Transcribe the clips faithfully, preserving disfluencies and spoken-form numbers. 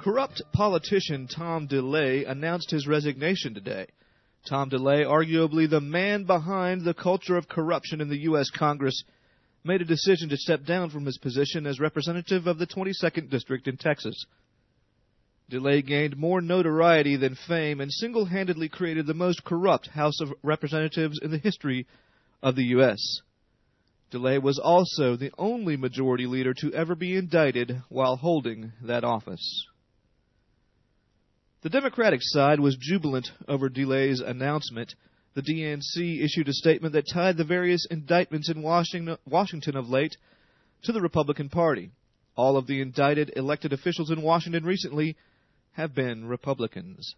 Corrupt politician Tom DeLay announced his resignation today. Tom DeLay, arguably the man behind the culture of corruption in the U S Congress, made a decision to step down from his position as representative of the twenty-second District in Texas. DeLay gained more notoriety than fame and single-handedly created the most corrupt House of Representatives in the history of the U S DeLay was also the only majority leader to ever be indicted while holding that office. The Democratic side was jubilant over DeLay's announcement. The D N C issued a statement that tied the various indictments in Washington of late to the Republican Party. All of the indicted elected officials in Washington recently have been Republicans.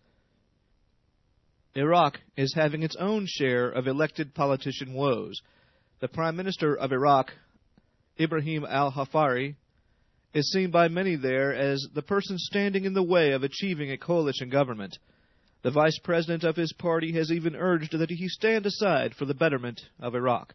Iraq is having its own share of elected politician woes. The Prime Minister of Iraq, Ibrahim al-Hafari, is seen by many there as the person standing in the way of achieving a coalition government. The Vice President of his party has even urged that he stand aside for the betterment of Iraq.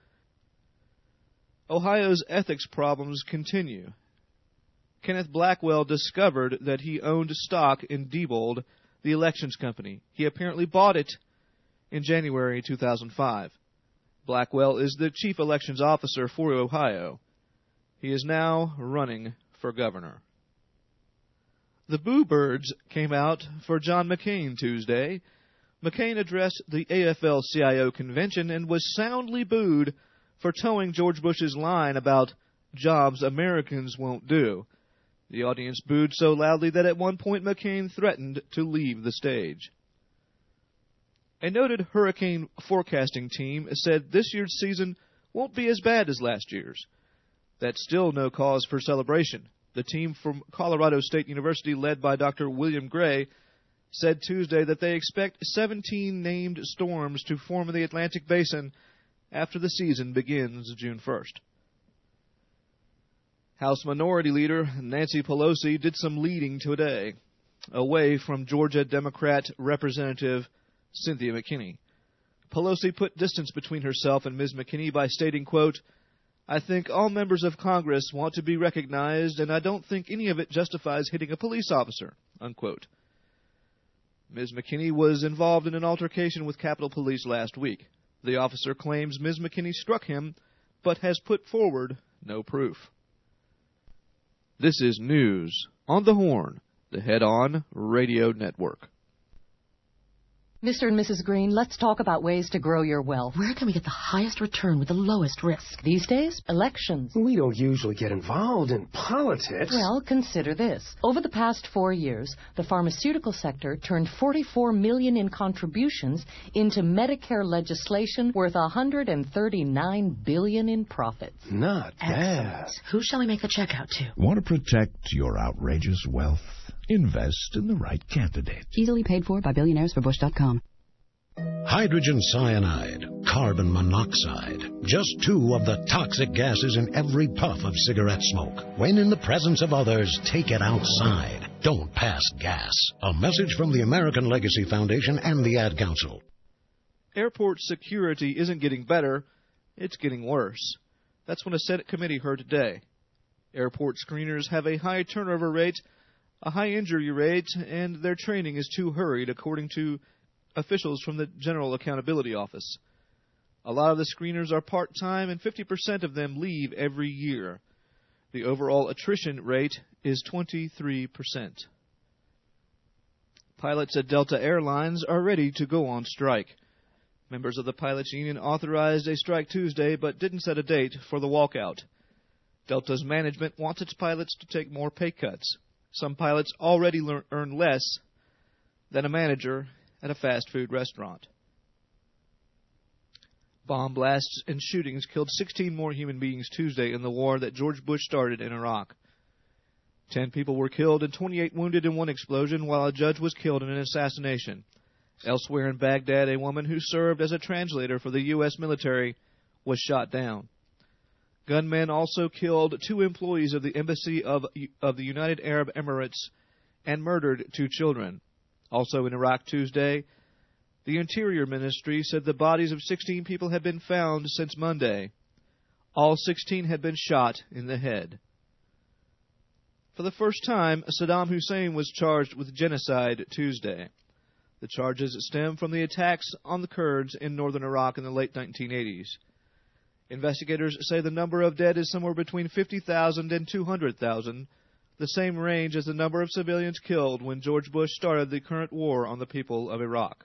Ohio's ethics problems continue. Kenneth Blackwell discovered that he owned stock in Diebold, the elections company. He apparently bought it in January two thousand five. Blackwell is the chief elections officer for Ohio. He is now running for governor. The Boo Birds came out for John McCain Tuesday. McCain addressed the A F L C I O convention and was soundly booed for towing George Bush's line about jobs Americans won't do. The audience booed so loudly that at one point McCain threatened to leave the stage. A noted hurricane forecasting team said this year's season won't be as bad as last year's. That's still no cause for celebration. The team from Colorado State University, led by Doctor William Gray, said Tuesday that they expect seventeen named storms to form in the Atlantic Basin after the season begins June first. House Minority Leader Nancy Pelosi did some leading today, away from Georgia Democrat Representative Cynthia McKinney. Pelosi put distance between herself and Miz McKinney by stating, quote, "I think all members of Congress want to be recognized, and I don't think any of it justifies hitting a police officer," unquote. Miz McKinney was involved in an altercation with Capitol Police last week. The officer claims Miz McKinney struck him, but has put forward no proof. This is News on the Horn, the Head-On Radio Network. Mister and Missus Green, let's talk about ways to grow your wealth. Where can we get the highest return with the lowest risk? These days, elections. We don't usually get involved in politics. Well, consider this. Over the past four years, the pharmaceutical sector turned forty-four million dollars in contributions into Medicare legislation worth one hundred thirty-nine billion dollars in profits. Not bad. Excellent. Who shall we make the check out to? Want to protect your outrageous wealth? Invest in the right candidate. Easily paid for by billionaires for bush dot com. Hydrogen cyanide, carbon monoxide, just two of the toxic gases in every puff of cigarette smoke. When in the presence of others, take it outside. Don't pass gas. A message from the American Legacy Foundation and the Ad Council. Airport security isn't getting better, it's getting worse. That's what a Senate committee heard today. Airport screeners have a high turnover rate, a high injury rate, and their training is too hurried, according to officials from the General Accountability Office. A lot of the screeners are part-time, and fifty percent of them leave every year. The overall attrition rate is twenty-three percent. Pilots at Delta Airlines are ready to go on strike. Members of the pilots' union authorized a strike Tuesday, but didn't set a date for the walkout. Delta's management wants its pilots to take more pay cuts. Some pilots already learn, earn less than a manager at a fast food restaurant. Bomb blasts and shootings killed sixteen more human beings Tuesday in the war that George Bush started in Iraq. Ten people were killed and twenty-eight wounded in one explosion, while a judge was killed in an assassination. Elsewhere in Baghdad, a woman who served as a translator for the U S military was shot down. Gunmen also killed two employees of the Embassy of, of the United Arab Emirates and murdered two children. Also in Iraq Tuesday, the Interior Ministry said the bodies of sixteen people had been found since Monday. All sixteen had been shot in the head. For the first time, Saddam Hussein was charged with genocide Tuesday. The charges stem from the attacks on the Kurds in northern Iraq in the late nineteen eighties. Investigators say the number of dead is somewhere between fifty thousand and two hundred thousand, the same range as the number of civilians killed when George Bush started the current war on the people of Iraq.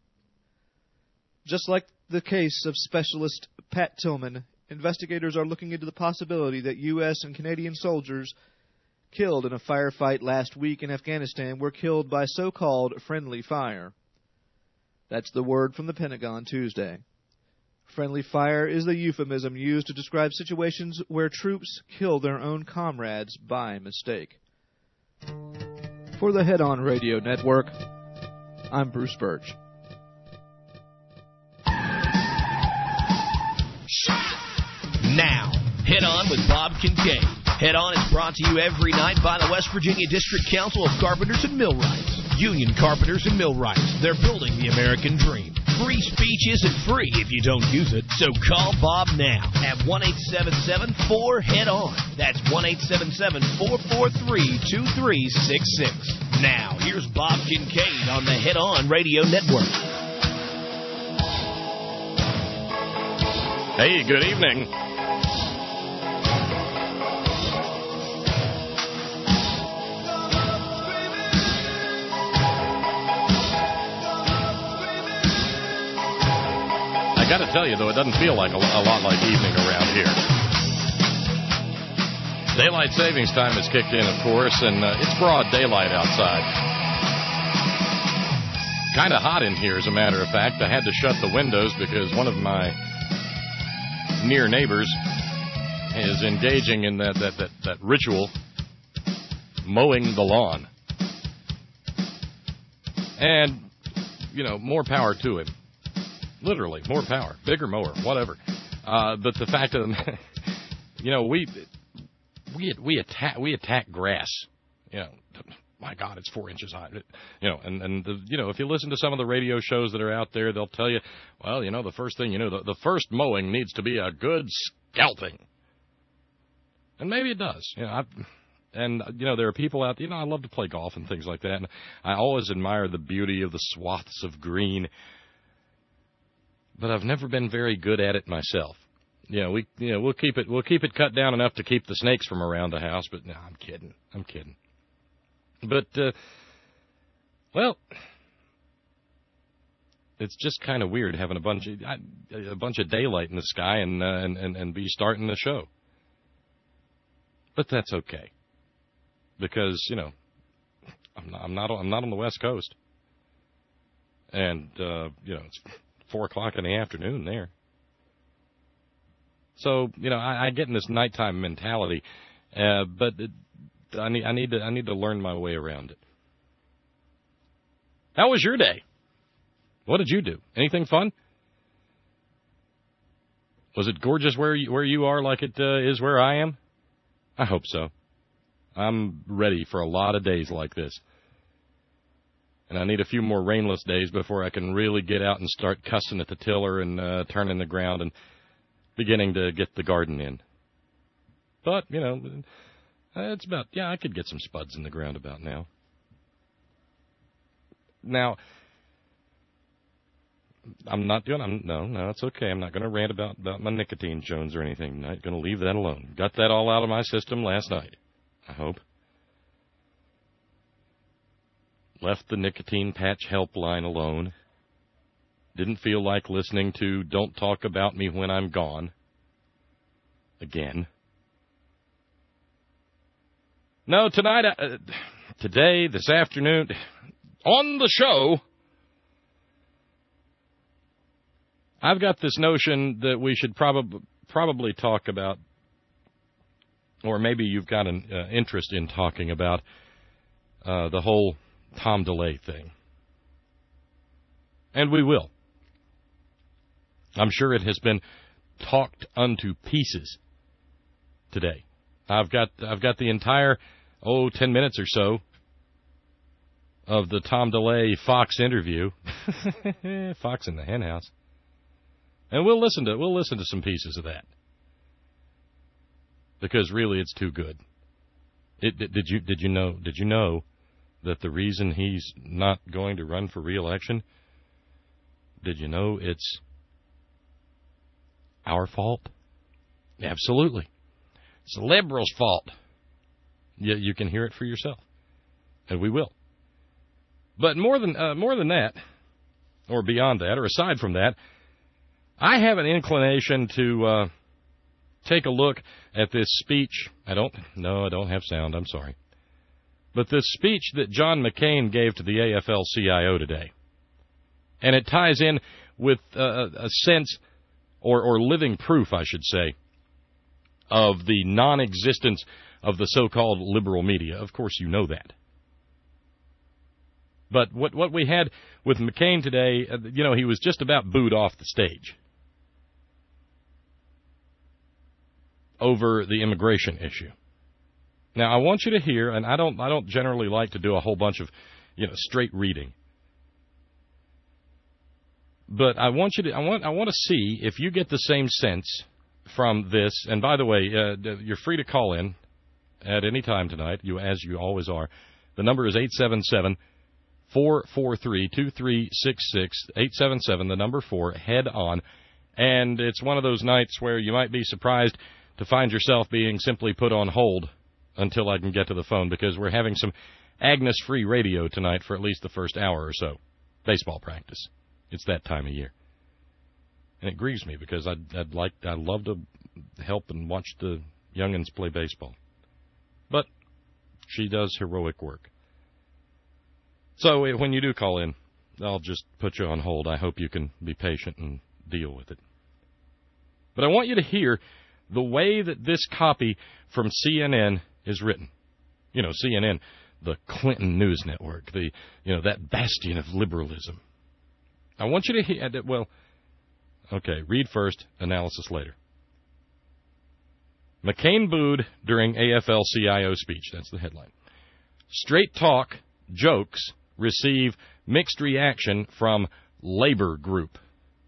Just like the case of specialist Pat Tillman, investigators are looking into the possibility that U S and Canadian soldiers killed in a firefight last week in Afghanistan were killed by so-called friendly fire. That's the word from the Pentagon Tuesday. Friendly fire is the euphemism used to describe situations where troops kill their own comrades by mistake. For the Head On Radio Network, I'm Bruce Birch. Now, Head On with Bob Kincaid. Head On is brought to you every night by the West Virginia District Council of Carpenters and Millwrights. Union Carpenters and Millwrights. They're building the American dream. Free speech isn't free if you don't use it, so call Bob now at one eight seven seven four head on. That's one eight seven seven four four three two three six six. Now, here's Bob Kincaid on the Head On Radio Network. Hey, good evening. I got to tell you, though, it doesn't feel like a, a lot like evening around here. Daylight savings time has kicked in, of course, and uh, it's broad daylight outside. Kind of hot in here, as a matter of fact. I had to shut the windows because one of my near neighbors is engaging in that, that, that, that ritual, mowing the lawn. And, you know, more power to him. Literally, more power, bigger mower, whatever. Uh, but the fact of the matter, you know, we we we attack we attack grass. You know, my God, it's four inches high. You know, and and the, you know, if you listen to some of the radio shows that are out there, they'll tell you, well, you know, the first thing you know, the, the first mowing needs to be a good scalping. And maybe it does. You know, I, and you know, there are people out there. You know, I love to play golf and things like that. And I always admire the beauty of the swaths of green. But I've never been very good at it myself. You know, we you know we'll keep it we'll keep it cut down enough to keep the snakes from around the house. But no, I'm kidding. I'm kidding. But uh, well, it's just kind of weird having a bunch of a bunch of daylight in the sky and uh, and, and and be starting the show. But that's okay, because you know I'm not I'm not I'm not on the West Coast, and uh, you know it's four o'clock in the afternoon there. So, you know, I, I get in this nighttime mentality, uh, but it, I need I need to I need to learn my way around it. How was your day? What did you do? Anything fun? Was it gorgeous where you, where you are like it uh, is where I am? I hope so. I'm ready for a lot of days like this. And I need a few more rainless days before I can really get out and start cussing at the tiller and uh, turning the ground and beginning to get the garden in. But, you know, it's about, yeah, I could get some spuds in the ground about now. Now, I'm not doing, I'm, no, no, it's okay. I'm not going to rant about, about my nicotine Jones or anything. I'm not going to leave that alone. Got that all out of my system last night, I hope. Left the nicotine patch helpline alone. Didn't feel like listening to Don't Talk About Me When I'm Gone. Again. No, tonight, uh, today, this afternoon, on the show, I've got this notion that we should prob- probably talk about, or maybe you've got an uh, interest in talking about, uh, the whole Tom DeLay thing. And we will. I'm sure it has been talked unto pieces today. I've got I've got the entire, oh, ten minutes or so of the Tom DeLay Fox interview. Fox in the henhouse. And we'll listen to we'll listen to some pieces of that. Because really it's too good. It, did you did you know did you know that the reason he's not going to run for re-election? Did you know it's our fault? Absolutely. It's the liberals' fault. You, you can hear it for yourself, and we will. But more than uh, more than that, or beyond that, or aside from that, I have an inclination to uh, take a look at this speech. I don't, no, I don't have sound, I'm sorry. But this speech that John McCain gave to the A F L C I O today. And it ties in with uh, a sense, or, or living proof, I should say, of the non-existence of the so-called liberal media. Of course, you know that. But what what we had with McCain today, uh, you know, he was just about booed off the stage over the immigration issue. Now, I want you to hear, and I don't I don't generally like to do a whole bunch of, you know, straight reading. But I want you to I want I want to see if you get the same sense from this. And by the way, uh, you're free to call in at any time tonight, you as you always are. The number is eight seven seven, four four three, two three six six, eight seven seven, the number four, head on. And it's one of those nights where you might be surprised to find yourself being simply put on hold until I can get to the phone, because we're having some Agnes-free radio tonight for at least the first hour or so. Baseball practice. It's that time of year. And it grieves me because I'd, I'd like, I'd love to help and watch the youngins play baseball. But she does heroic work. So when you do call in, I'll just put you on hold. I hope you can be patient and deal with it. But I want you to hear the way that this copy from C N N is written. You know, C N N, the Clinton News Network, the, you know, that bastion of liberalism. I want you to hear, well, okay, read first, analysis later. McCain booed during A F L C I O speech. That's the headline. Straight talk jokes receive mixed reaction from labor group.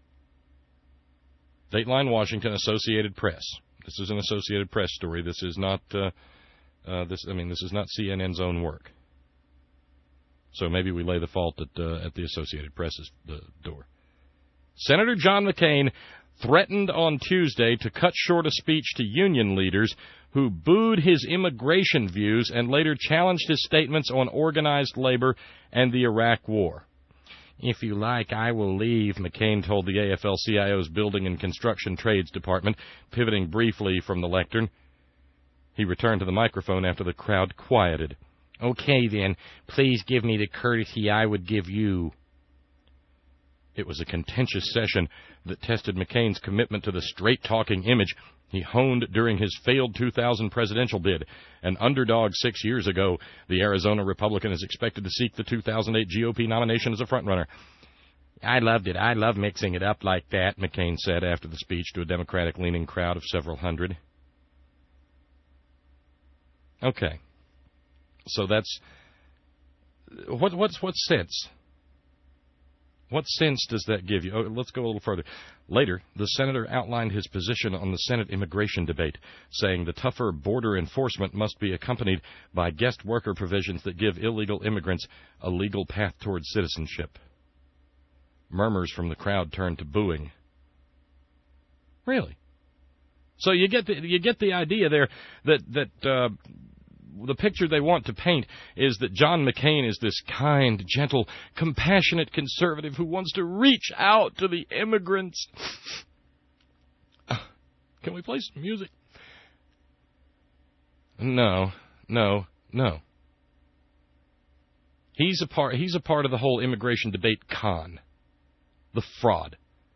Dateline, Washington, Associated Press. This is an Associated Press story. This is not, uh, uh, this. I mean, this is not C N N's own work. So maybe we lay the fault at, uh, at the Associated Press's uh, door. Senator John McCain threatened on Tuesday to cut short a speech to union leaders who booed his immigration views and later challenged his statements on organized labor and the Iraq War. If you like, I will leave, McCain told the A F L C I O's Building and Construction Trades Department, pivoting briefly from the lectern. He returned to the microphone after the crowd quieted. Okay, then, please give me the courtesy I would give you. It was a contentious session that tested McCain's commitment to the straight-talking image he honed during his failed two thousand presidential bid. An underdog six years ago, the Arizona Republican is expected to seek the two thousand eight G O P nomination as a frontrunner. I loved it. I love mixing it up like that, McCain said after the speech to a Democratic-leaning crowd of several hundred. Okay. So that's... What, what's what sense? What sense does that give you? Oh, let's go a little further. Later, the senator outlined his position on the Senate immigration debate, saying the tougher border enforcement must be accompanied by guest worker provisions that give illegal immigrants a legal path towards citizenship. Murmurs from the crowd turned to booing. Really? So you get the, you get the idea there that that uh, the picture they want to paint is that John McCain is this kind, gentle, compassionate conservative who wants to reach out to the immigrants. Can we play some music? No, no, no. He's a part. He's a part of the whole immigration debate con, the fraud.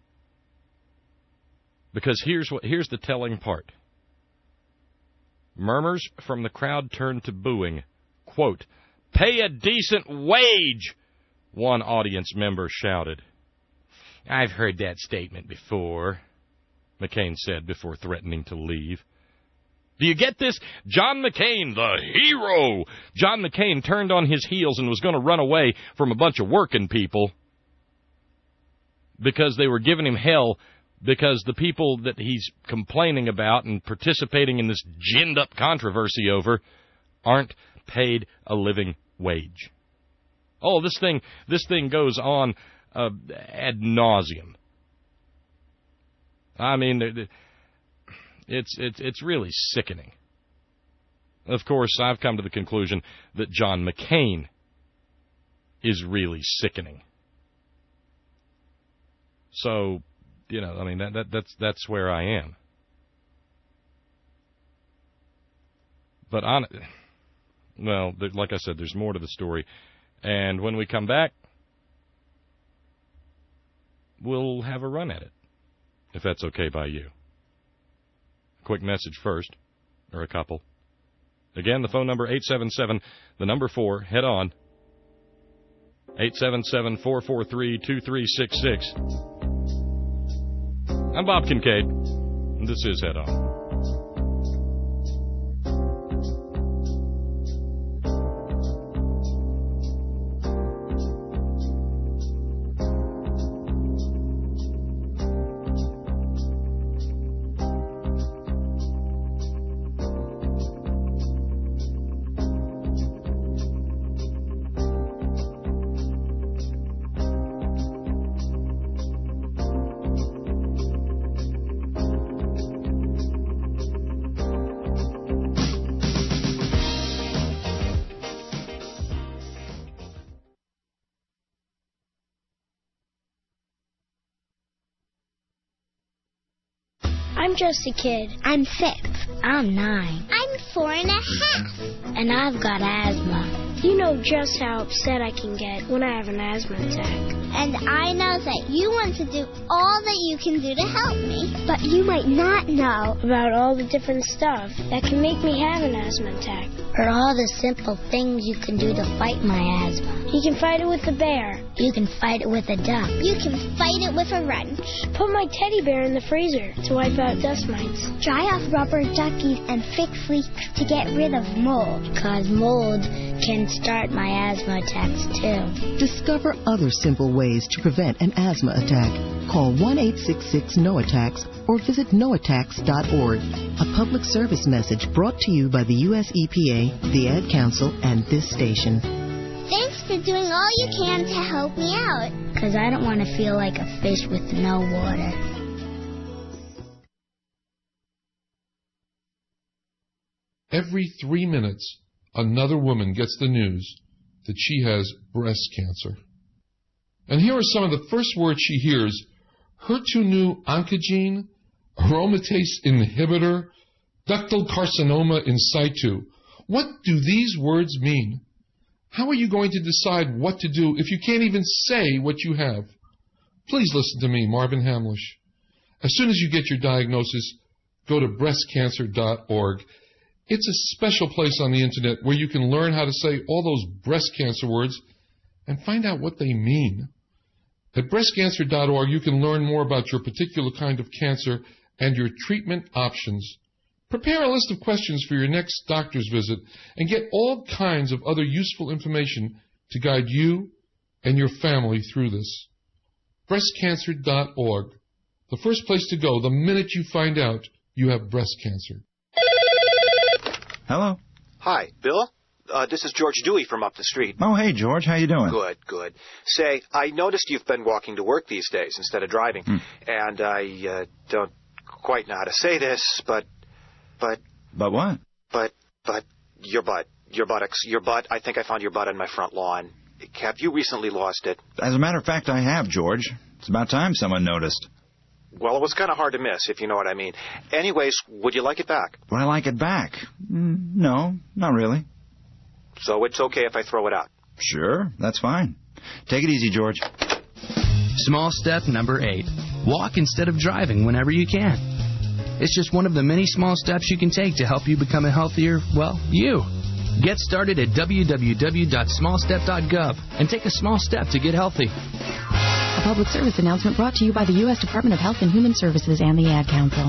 Because here's what here's the telling part. Murmurs from the crowd turned to booing. Quote, "Pay a decent wage," one audience member shouted. "I've heard that statement before," McCain said before threatening to leave. Do you get this? John McCain, the hero. John McCain turned on his heels and was going to run away from a bunch of working people because they were giving him hell. Because the people that he's complaining about and participating in this ginned-up controversy over aren't paid a living wage. Oh, this thing, this thing goes on uh, ad nauseum. I mean, it's it's it's really sickening. Of course, I've come to the conclusion that John McCain is really sickening. So, you know, I mean, that, that that's that's where I am. But on, well, there, like I said, there's more to the story, and when we come back, we'll have a run at it, if that's okay by you. A quick message first, or a couple. Again, the phone number eight seven seven, the number four, head on. eight seven seven, four four three, two three six six. I'm Bob Kincaid, and this is Head On. I'm just a kid. I'm six. I'm nine. I'm four and a half. And I've got asthma. You know just how upset I can get when I have an asthma attack. And I know that you want to do all that you can do to help me. But you might not know about all the different stuff that can make me have an asthma attack. Or all the simple things you can do to fight my asthma. You can fight it with a bear. You can fight it with a duck. You can fight it with a wrench. Put my teddy bear in the freezer to wipe out dust mites. Dry off rubber duckies and fix leaks to get rid of mold. Because mold can start my asthma attacks too. Discover other simple ways to prevent an asthma attack. Call one eight six six no attacks or visit no attacks dot org. A public service message brought to you by the U S E P A, the Ad Council, and this station. Thanks for doing all you can to help me out. Because I don't want to feel like a fish with no water. Every three minutes, another woman gets the news that she has breast cancer. And here are some of the first words she hears: H E R two neu oncogene, aromatase inhibitor, ductal carcinoma in situ. What do these words mean? How are you going to decide what to do if you can't even say what you have? Please listen to me, Marvin Hamlish. As soon as you get your diagnosis, go to breast cancer dot org. It's a special place on the internet where you can learn how to say all those breast cancer words and find out what they mean. At breast cancer dot org, you can learn more about your particular kind of cancer and your treatment options. Prepare a list of questions for your next doctor's visit and get all kinds of other useful information to guide you and your family through this. breast cancer dot org, the first place to go the minute you find out you have breast cancer. Hello. Hi, Bill. Uh, this is George Dewey from up the street. Oh, hey, George. How you doing? Good, good. Say, I noticed you've been walking to work these days instead of driving. Hmm. And I uh, don't quite know how to say this, but... But... But what? But, but, your butt. Your buttocks. Your butt. I think I found your butt on my front lawn. Have you recently lost it? As a matter of fact, I have, George. It's about time someone noticed. Well, it was kind of hard to miss, if you know what I mean. Anyways, would you like it back? Would I like it back? Mm, no, not really. So it's okay if I throw it out? Sure, that's fine. Take it easy, George. Small step number eight. Walk instead of driving whenever you can. It's just one of the many small steps you can take to help you become a healthier, well, you. Get started at w w w dot small step dot gov and take a small step to get healthy. A public service announcement brought to you by the U S Department of Health and Human Services and the Ad Council.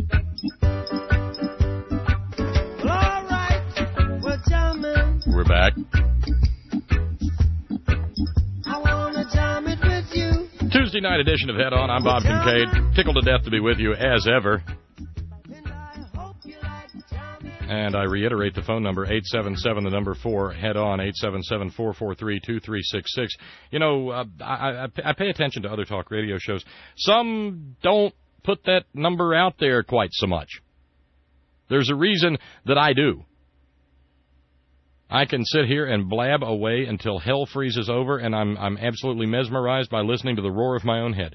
We're back. Tuesday night edition of Head On. I'm Bob Kincaid. Tickled to death to be with you as ever. And I reiterate the phone number, eight seven seven, the number four, Head On, eight seven seven, four four three, two three six six. You know, uh, I, I, I pay attention to other talk radio shows. Some don't put that number out there quite so much. There's a reason that I do. I can sit here and blab away until hell freezes over, and I'm I'm absolutely mesmerized by listening to the roar of my own head.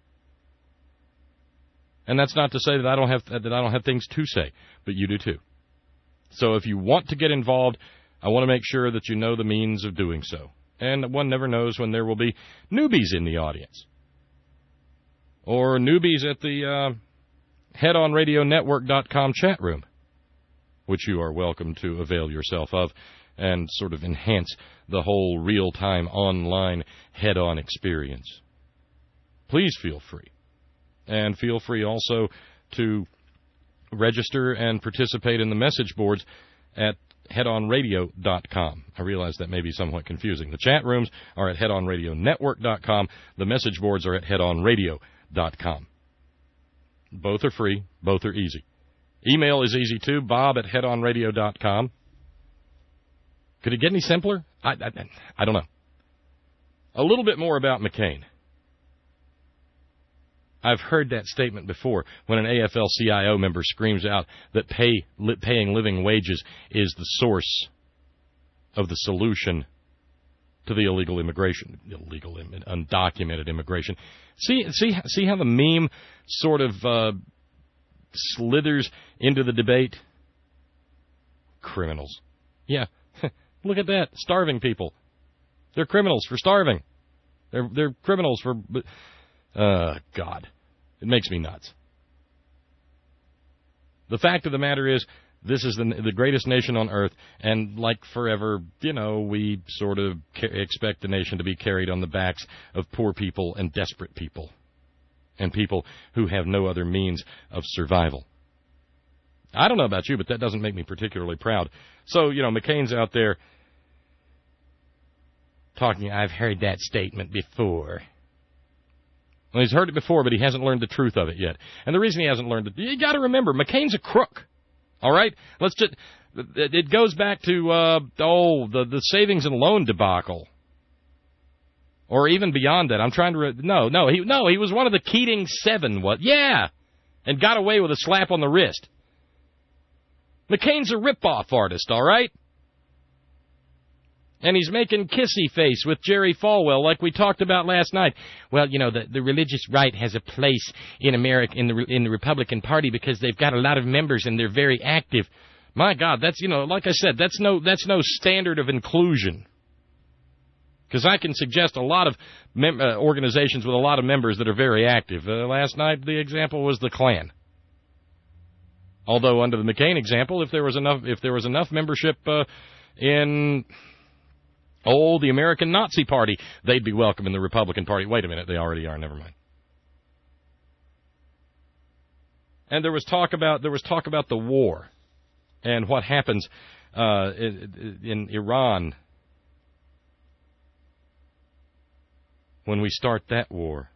And that's not to say that I don't have that I don't have things to say, but you do too. So if you want to get involved, I want to make sure that you know the means of doing so. And one never knows when there will be newbies in the audience. Or newbies at the uh, head on radio network dot com chat room, which you are welcome to avail yourself of and sort of enhance the whole real-time online head-on experience. Please feel free. And feel free also to register and participate in the message boards at head on radio dot com. I realize that may be somewhat confusing. The chat rooms are at head on radio network dot com. The message boards are at head on radio dot com. Both are free. Both are easy. Email is easy too, bob at head on radio dot com. Could it get any simpler? I, I, I don't know. A little bit more about McCain. I've heard that statement before when an A F L C I O member screams out that pay, li, paying living wages is the source of the solution to the illegal immigration, illegal, undocumented immigration. See, see, see how the meme sort of uh, slithers into the debate? Criminals. Yeah, look at that. Starving people. They're criminals for starving. They're they're criminals for... Uh, God. It makes me nuts. The fact of the matter is, this is the, the greatest nation on earth, and like forever, you know, we sort of ca- expect the nation to be carried on the backs of poor people and desperate people, and people who have no other means of survival. I don't know about you, but that doesn't make me particularly proud. So, you know, McCain's out there talking, I've heard that statement before. Well, he's heard it before, but he hasn't learned the truth of it yet. And the reason he hasn't learned it, you got to remember, McCain's a crook. All right? Let's just, it goes back to, uh, oh, the, the savings and loan debacle. Or even beyond that. I'm trying to, re- no, no, he, no, he was one of the Keating Seven, what? Yeah! And got away with a slap on the wrist. McCain's a rip-off artist, all right? And he's making kissy face with Jerry Falwell, like we talked about last night. Well, you know, the, the religious right has a place in America, in the in the Republican Party, because they've got a lot of members and they're very active. My God, that's, you know, like I said, that's no that's no standard of inclusion. Because I can suggest a lot of mem- uh, organizations with a lot of members that are very active. Uh, last night, the example was the Klan. Although under the McCain example, if there was enough if there was enough membership uh, in Oh, the American Nazi Party, they'd be welcome in the Republican Party. Wait a minute, they already are. Never mind. And there was talk about there was talk about the war and what happens uh, in, in Iran when we start that war.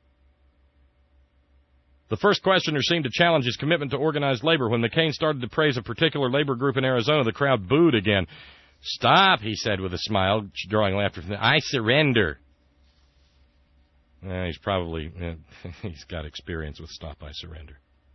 The first questioner seemed to challenge his commitment to organized labor. When McCain started to praise a particular labor group in Arizona, the crowd booed again. Stop, he said with a smile, drawing laughter from the I surrender. Eh, he's probably, eh, he's got experience with stop, I surrender.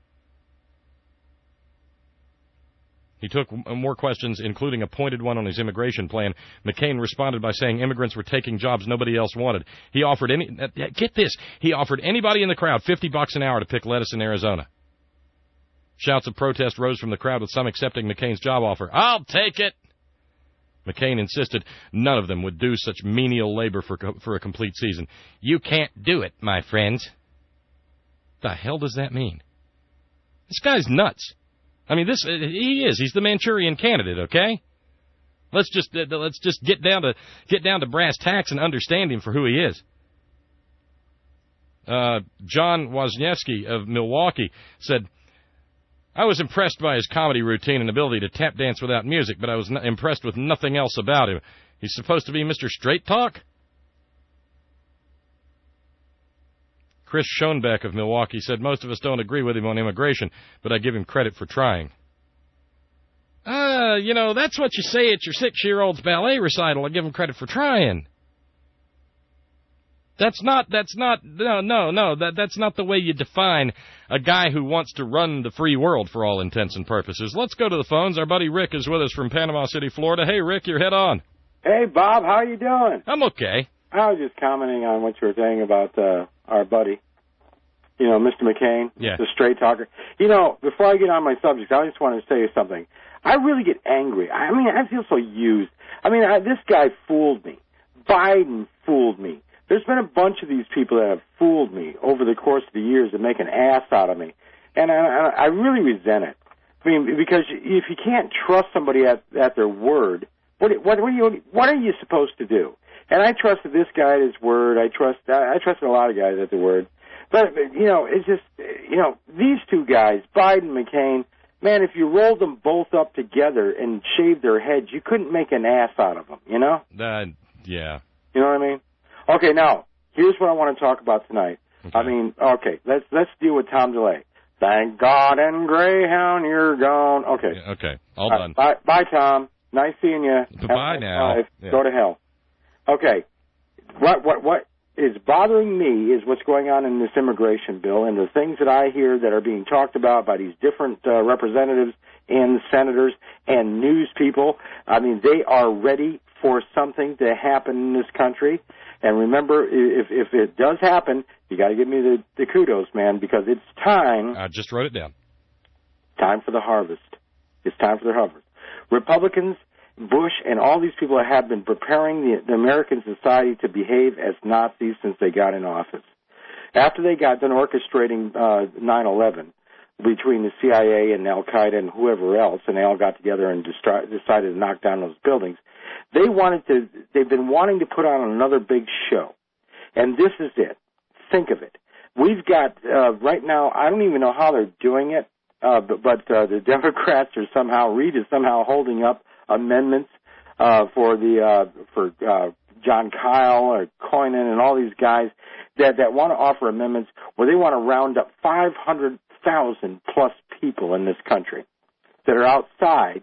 He took more questions, including a pointed one on his immigration plan. McCain responded by saying immigrants were taking jobs nobody else wanted. He offered any, get this, he offered anybody in the crowd fifty bucks an hour to pick lettuce in Arizona. Shouts of protest rose from the crowd, with some accepting McCain's job offer. I'll take it! McCain insisted none of them would do such menial labor for for a complete season. You can't do it, my friends. The hell does that mean? This guy's nuts. I mean, this he is. He's the Manchurian Candidate, okay? Let's just uh, let's just get down to get down to brass tacks and understand him for who he is. Uh, John Wozniewski of Milwaukee said, I was impressed by his comedy routine and ability to tap dance without music, but I was n- impressed with nothing else about him. He's supposed to be Mister Straight Talk? Chris Schoenbeck of Milwaukee said, most of us don't agree with him on immigration, but I give him credit for trying. Uh, you know, that's what you say at your six-year-old's ballet recital. I give him credit for trying. That's not, that's not, no, no, no, that, that's not the way you define a guy who wants to run the free world for all intents and purposes. Let's go to the phones. Our buddy Rick is with us from Panama City, Florida. Hey, Rick, you're head on. Hey, Bob, how you doing? I'm okay. I was just commenting on what you were saying about uh, our buddy, you know, Mister McCain, yeah. the straight talker. You know, before I get on my subject, I just want to say something. I really get angry. I mean, I feel so used. I mean, I, this guy fooled me. Biden fooled me. There's been a bunch of these people that have fooled me over the course of the years and make an ass out of me. And I, I really resent it. I mean, because if you can't trust somebody at, at their word, what, what, what, are you, what are you supposed to do? And I trusted this guy at his word. I trust, I trusted a lot of guys at their word. But, you know, it's just, you know, these two guys, Biden, McCain, man, if you rolled them both up together and shaved their heads, you couldn't make an ass out of them, you know? Uh, yeah. You know what I mean? Okay, now, here's what I want to talk about tonight. Okay. I mean, okay, let's let's deal with Tom DeLay. Thank God and Greyhound, you're gone. Okay. Yeah, okay, all uh, done. Bye, bye, Tom. Nice seeing you. Bye now. Yeah. Go to hell. Okay. What what what is bothering me is what's going on in this immigration bill and the things that I hear that are being talked about by these different uh, representatives and senators and news people. I mean, they are ready for something to happen in this country. And remember, if if it does happen, you got to give me the, the kudos, man, because it's time. I just wrote it down. Time for the harvest. It's time for the harvest. Republicans, Bush, and all these people have been preparing the, the American society to behave as Nazis since they got in office. After they got done orchestrating uh, nine eleven between the C I A and Al-Qaeda and whoever else, and they all got together and destri- decided to knock down those buildings, they wanted to, they've been wanting to put on another big show. And this is it. Think of it. We've got, uh, right now, I don't even know how they're doing it, uh, but, but uh, the Democrats are somehow, Reid is somehow holding up amendments uh, for the, uh, for uh, John Kyle or Coynan and all these guys that, that want to offer amendments where they want to round up five hundred thousand plus people in this country that are outside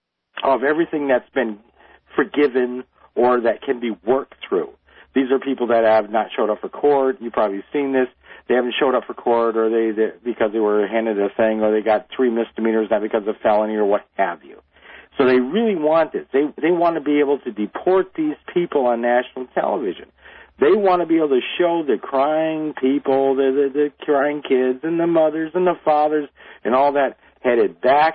of everything that's been forgiven or that can be worked through. These are people that have not showed up for court. You've probably seen this. They haven't showed up for court or they, they because they were handed a thing or they got three misdemeanors, not because of felony or what have you. So they really want this. They they want to be able to deport these people on national television. They want to be able to show the crying people, the, the, the crying kids and the mothers and the fathers and all that headed back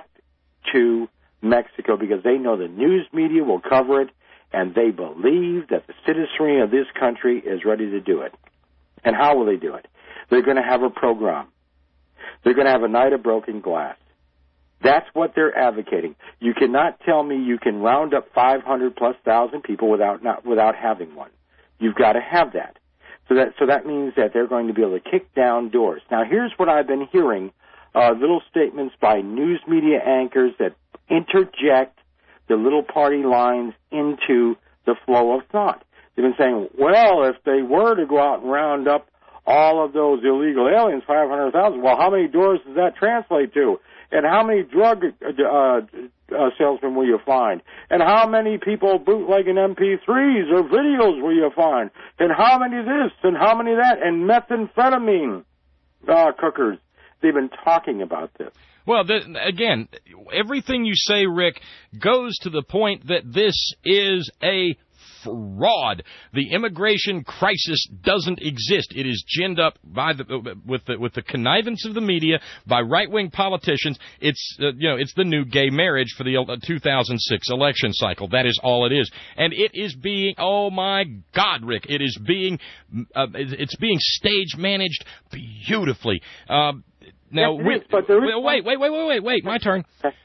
to Mexico because they know the news media will cover it and they believe that the citizenry of this country is ready to do it. And how will they do it? They're going to have a program. They're going to have a night of broken glass. That's what they're advocating. You cannot tell me you can round up five hundred plus thousand people without not without having one. You've got to have that. So that so that means that they're going to be able to kick down doors. Now, here's what I've been hearing, uh, little statements by news media anchors that interject the little party lines into the flow of thought. They've been saying, well, if they were to go out and round up all of those illegal aliens, five hundred thousand, well, how many doors does that translate to? And how many drug uh, uh, salesmen will you find? And how many people bootlegging M P threes or videos will you find? And how many this and how many that? And methamphetamine uh, cookers. They've been talking about this. Well, the, again, everything you say, Rick, goes to the point that this is a fraud. The immigration crisis doesn't exist. It is ginned up by the with the with the connivance of the media, by right-wing politicians. It's uh, you know it's the new gay marriage for the two thousand six election cycle. That is all it is, and it is being oh my God, Rick, it is being uh, it's being stage managed beautifully. Uh, now, yes, we, is, but there is wait, wait, wait, wait, wait, wait, my turn.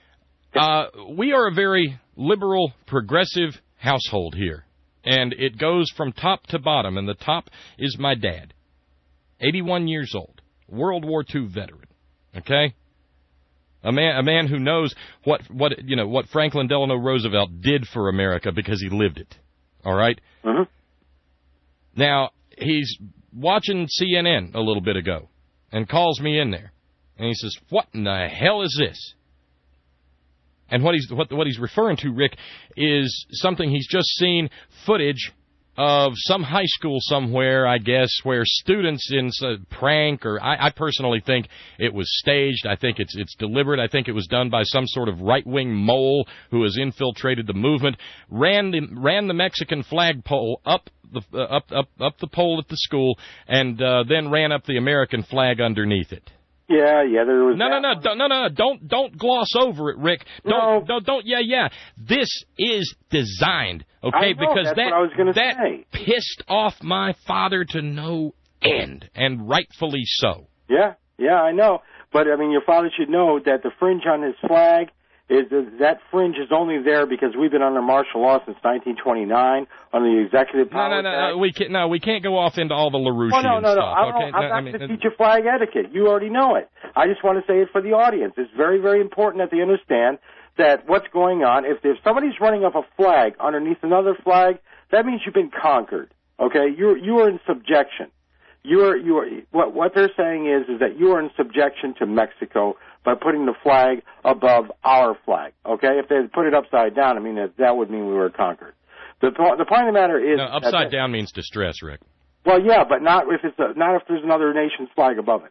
Uh, we are a very liberal, progressive household here. And it goes from top to bottom, and the top is my dad, eighty-one years old, World War Two veteran, okay? A man a man who knows what, what you know, what Franklin Delano Roosevelt did for America because he lived it, all right? Mm-hmm. Now, he's watching C N N a little bit ago and calls me in there. And he says, what in the hell is this? And what he's what, what he's referring to, Rick, is something he's just seen footage of some high school somewhere, I guess, where students in a prank, or I, I personally think it was staged. I think it's it's deliberate. I think it was done by some sort of right-wing mole who has infiltrated the movement, ran the ran the Mexican flagpole up the uh, up up up the pole at the school, and uh, then ran up the American flag underneath it. Yeah, yeah, there was. No, no, no, don't, no, no, don't, don't gloss over it, Rick. Don't, no. don't, don't. Yeah, yeah. This is designed, okay? I know, because that's that what I was gonna that say. pissed off my father to no end, and rightfully so. Yeah, yeah, I know. But I mean, your father should know that the fringe on his flag is that fringe is only there because we've been under martial law since nineteen twenty-nine under the executive power. No, no, no, no, we can't. No, we can't go off into all the LaRouche well, no, no, no. stuff. I don't, okay? I'm no, not I mean, going to teach you flag etiquette. You already know it. I just want to say it for the audience. It's very, very important that they understand that what's going on. If if somebody's running up a flag underneath another flag, that means you've been conquered. Okay, you're you are in subjection. You are you are what what they're saying is is that you are in subjection to Mexico by putting the flag above our flag. Okay, if they put it upside down, I mean that, that would mean we were conquered. The the point of the matter is no, upside that, down means distress, Rick. Well, yeah, but not if it's a, not if there's another nation's flag above it.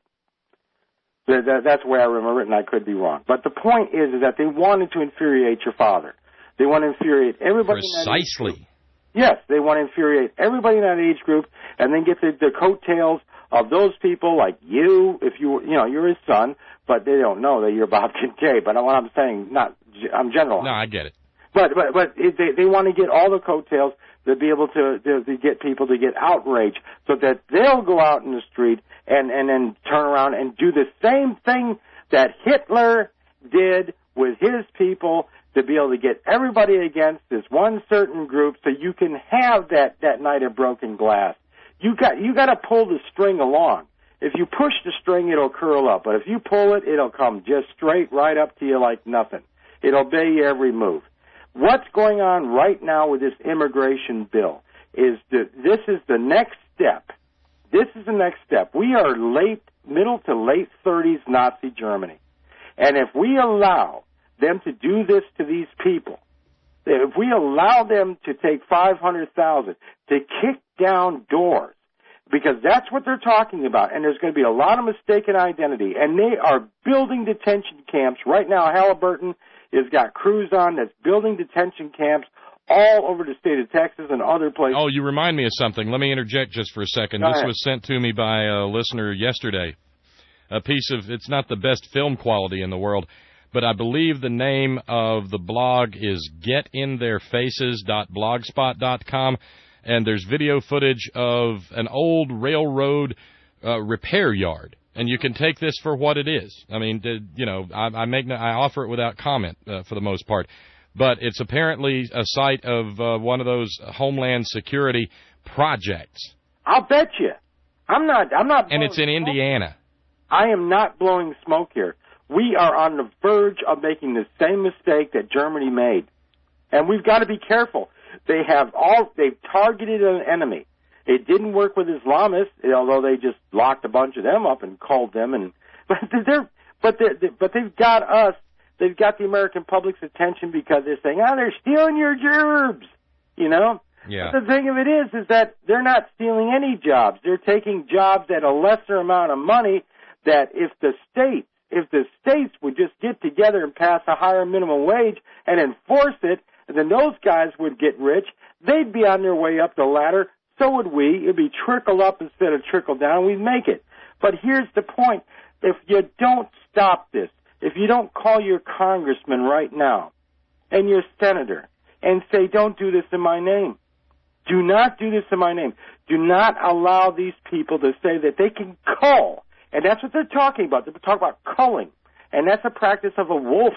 That, that, that's the way I remember it, and I could be wrong. But the point is, is that they wanted to infuriate your father. They want to infuriate everybody. Precisely. Yes, they want to infuriate everybody in that age group, and then get the, the coattails of those people like you, if you you know you're his son, but they don't know that you're Bob Kincaid. But what I'm saying, not I'm generalizing. No, I get it. But but but it, they they want to get all the coattails to be able to, to to get people to get outraged, so that they'll go out in the street and and then turn around and do the same thing that Hitler did with his people, to be able to get everybody against this one certain group, so you can have that that night of broken glass. You got you got to pull the string along. If you push the string, it'll curl up, but if you pull it, it'll come just straight right up to you like nothing. It'll obey you every move. What's going on right now with this immigration bill is that this is the next step. This is the next step. We are late, middle to late thirties Nazi Germany, and if we allow them to do this to these people, if we allow them to take five hundred thousand, to kick down doors, because that's what they're talking about, and there's going to be a lot of mistaken identity, and they are building detention camps. Right now, Halliburton has got crews on that's building detention camps all over the state of Texas and other places. Oh, you remind me of something. Let me interject just for a second. Go this ahead. was sent to me by a listener yesterday. A piece of, it's not the best film quality in the world, but I believe the name of the blog is get in their faces dot blogspot dot com, and there's video footage of an old railroad uh, repair yard, and you can take this for what it is. I mean, you know, I, I make I offer it without comment uh, for the most part, but it's apparently a site of uh, one of those Homeland Security projects. I'll bet you. I'm not. I'm not. And it's in Indiana. I am not blowing smoke here. We are on the verge of making the same mistake that Germany made, and we've got to be careful. They have all they've targeted an enemy. It didn't work with Islamists, although they just locked a bunch of them up and called them. And but they're but they're, but they've got us. They've got the American public's attention because they're saying, "Oh, they're stealing your jobs," you know. Yeah. But the thing of it is, is that they're not stealing any jobs. They're taking jobs at a lesser amount of money. That if the states, if the states would just get together and pass a higher minimum wage and enforce it, then those guys would get rich. They'd be on their way up the ladder. So would we. It'd be trickle up instead of trickle down. We'd make it. But here's the point. If you don't stop this, if you don't call your congressman right now and your senator and say, don't do this in my name. Do not do this in my name. Do not allow these people to say that they can cull. And that's what they're talking about. They're talking about culling. And that's a practice of a wolf.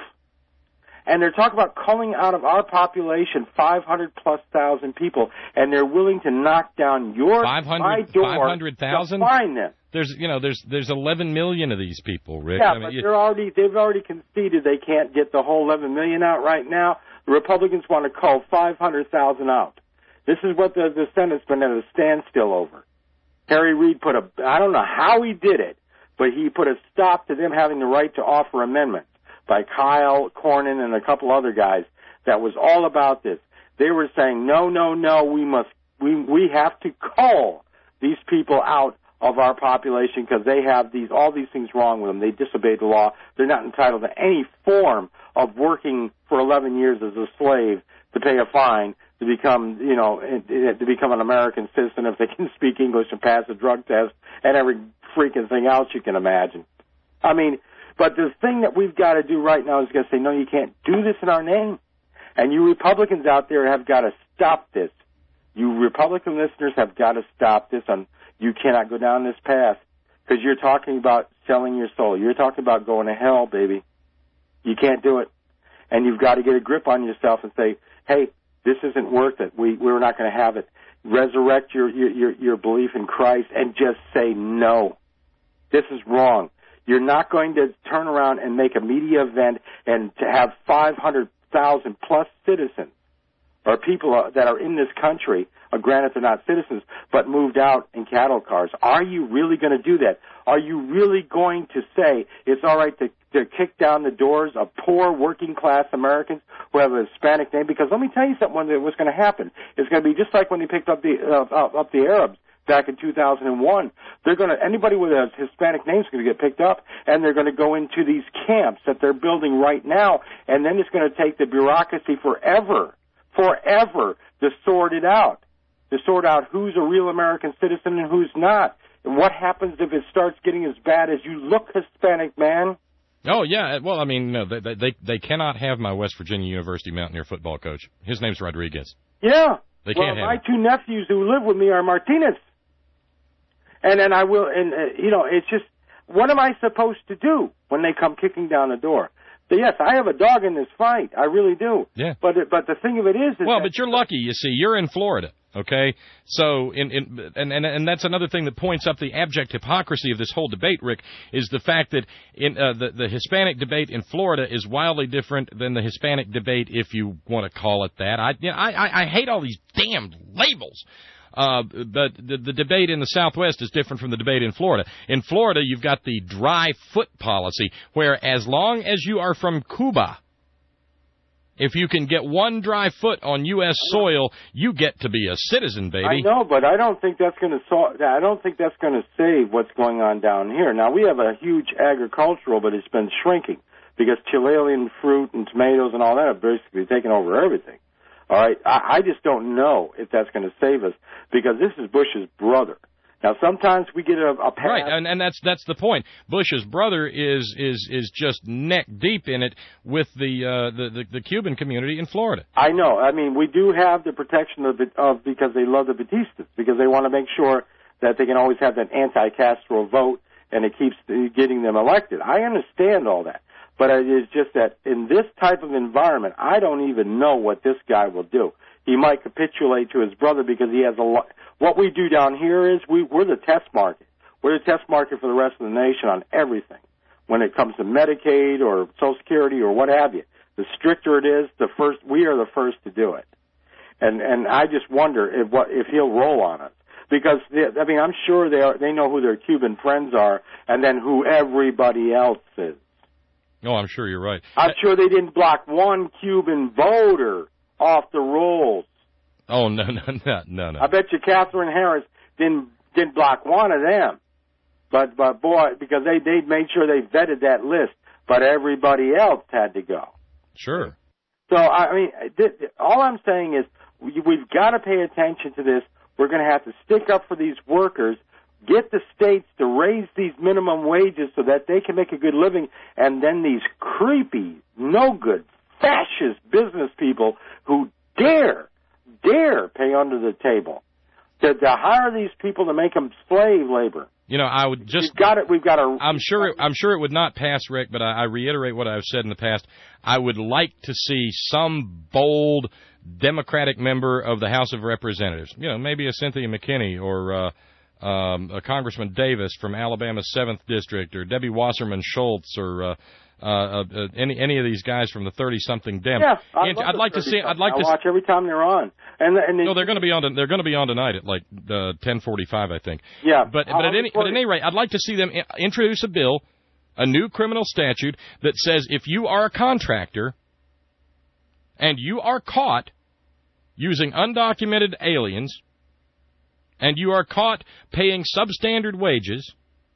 And they're talking about culling out of our population five hundred plus thousand people. And they're willing to knock down your five hundred, my door five hundred thousand? to find them. There's, you know, there's there's eleven million of these people, Rick. Yeah, I mean, but you, they're already, they've already conceded they can't get the whole eleven million out right now. The Republicans want to cull five hundred thousand out. This is what the, the Senate's been at a standstill over. Harry Reid put a, I don't know how he did it, but he put a stop to them having the right to offer amendments by Kyle Cornyn and a couple other guys that was all about this. They were saying, no, no, no, we must, we, we have to call these people out of our population because they have these, all these things wrong with them. They disobeyed the law. They're not entitled to any form of working for eleven years as a slave to pay a fine to become, you know, to become an American citizen if they can speak English and pass a drug test and every freaking thing else you can imagine. I mean, but the thing that we've got to do right now is got to say, no, you can't do this in our name. And you Republicans out there have got to stop this. You Republican listeners have got to stop this. And you cannot go down this path because you're talking about selling your soul. You're talking about going to hell, baby. You can't do it. And you've got to get a grip on yourself and say, hey, this isn't worth it. We, we're not going to have it. Resurrect your, your, your belief in Christ and just say no. This is wrong. You're not going to turn around and make a media event and to have five hundred thousand plus citizens or people that are in this country, uh, granted they're not citizens, but moved out in cattle cars. Are you really going to do that? Are you really going to say it's all right to, to kick down the doors of poor working-class Americans who have a Hispanic name? Because let me tell you something that was going to happen. It's going to be just like when they picked up the uh, up the Arabs back in two thousand one. They're going to, anybody with a Hispanic name is going to get picked up, and they're going to go into these camps that they're building right now, and then it's going to take the bureaucracy forever, forever to sort it out, to sort out who's a real American citizen and who's not. And what happens if it starts getting as bad as you look Hispanic, man? Oh, yeah. Well, I mean, no, they, they, they cannot have my West Virginia University Mountaineer football coach. His name's Rodriguez. Yeah. They well, can't have my him. two nephews who live with me are Martinez. And then I will, and, uh, you know, it's just, what am I supposed to do when they come kicking down the door? So, yes, I have a dog in this fight. I really do. Yeah. But but the thing of it is, is well, that, but you're lucky. You see, you're in Florida. Okay, so in, in and, and and that's another thing that points up the abject hypocrisy of this whole debate, Rick, is the fact that in uh, the the Hispanic debate in Florida is wildly different than the Hispanic debate, if you want to call it that. I you know, I I hate all these damn labels. Uh, but the, the debate in the Southwest is different from the debate in Florida. In Florida, you've got the dry foot policy, where as long as you are from Cuba, if you can get one dry foot on U S soil, you get to be a citizen, baby. I know, but I don't think that's going to solve. I don't think that's going to save what's going on down here. Now we have a huge agricultural, but it's been shrinking because Chilean fruit and tomatoes and all that have basically taken over everything. All right, I, I just don't know if that's going to save us because this is Bush's brother. Now, sometimes we get a, a pass. Right, and, and that's that's the point. Bush's brother is is is just neck deep in it with the, uh, the the the Cuban community in Florida. I know. I mean, we do have the protection of, of because they love the Batistas, because they want to make sure that they can always have that anti-Castro vote, and it keeps getting them elected. I understand all that. But it is just that in this type of environment, I don't even know what this guy will do. He might capitulate to his brother because he has a lot. What we do down here is we, we're the test market. We're the test market for the rest of the nation on everything. When it comes to Medicaid or Social Security or what have you, the stricter it is, the first we are the first to do it. And and I just wonder if what if he'll roll on us. Because, I mean, I'm sure they are, they know who their Cuban friends are and then who everybody else is. Oh, I'm sure you're right. I'm sure they didn't block one Cuban voter off the rolls. Oh, no, no, no, no, no. I bet you Catherine Harris didn't didn't block one of them. But, but boy, because they, they made sure they vetted that list. But everybody else had to go. Sure. So, I mean, this, all I'm saying is we, we've got to pay attention to this. We're going to have to stick up for these workers. Get the states to raise these minimum wages so that they can make a good living, and then these creepy, no-good, fascist business people who dare, dare pay under the table to, to hire these people to make them slave labor. You know, I would just. We've got it. We've got to. I'm sure. It, I'm sure it would not pass, Rick. But I, I reiterate what I've said in the past. I would like to see some bold Democratic member of the House of Representatives. You know, maybe a Cynthia McKinney or. Uh, um, uh, Congressman Davis from Alabama's seventh District, or Debbie Wasserman Schultz, or uh, uh, uh, any any of these guys from the thirty-something Dem. Yeah, I'd, and I'd like to see. I'd like I to watch every time they're on. And, and they, no, they're going to be on. They're going to be on tonight at like uh, ten forty-five, I think. Yeah, but but at any but at any rate, I'd like to see them introduce a bill, a new criminal statute that says if you are a contractor and you are caught using undocumented aliens, and you are caught paying substandard wages,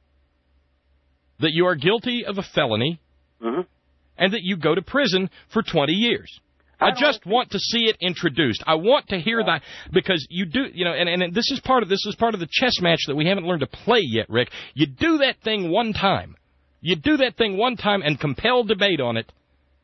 that you are guilty of a felony, mm-hmm. and that you go to prison for twenty years. I, I just want to see it introduced. I want to hear yeah. that, because you do, you know, and, and this is part of this is part of the chess match that we haven't learned to play yet, Rick. You do that thing one time. You do that thing one time and compel debate on it,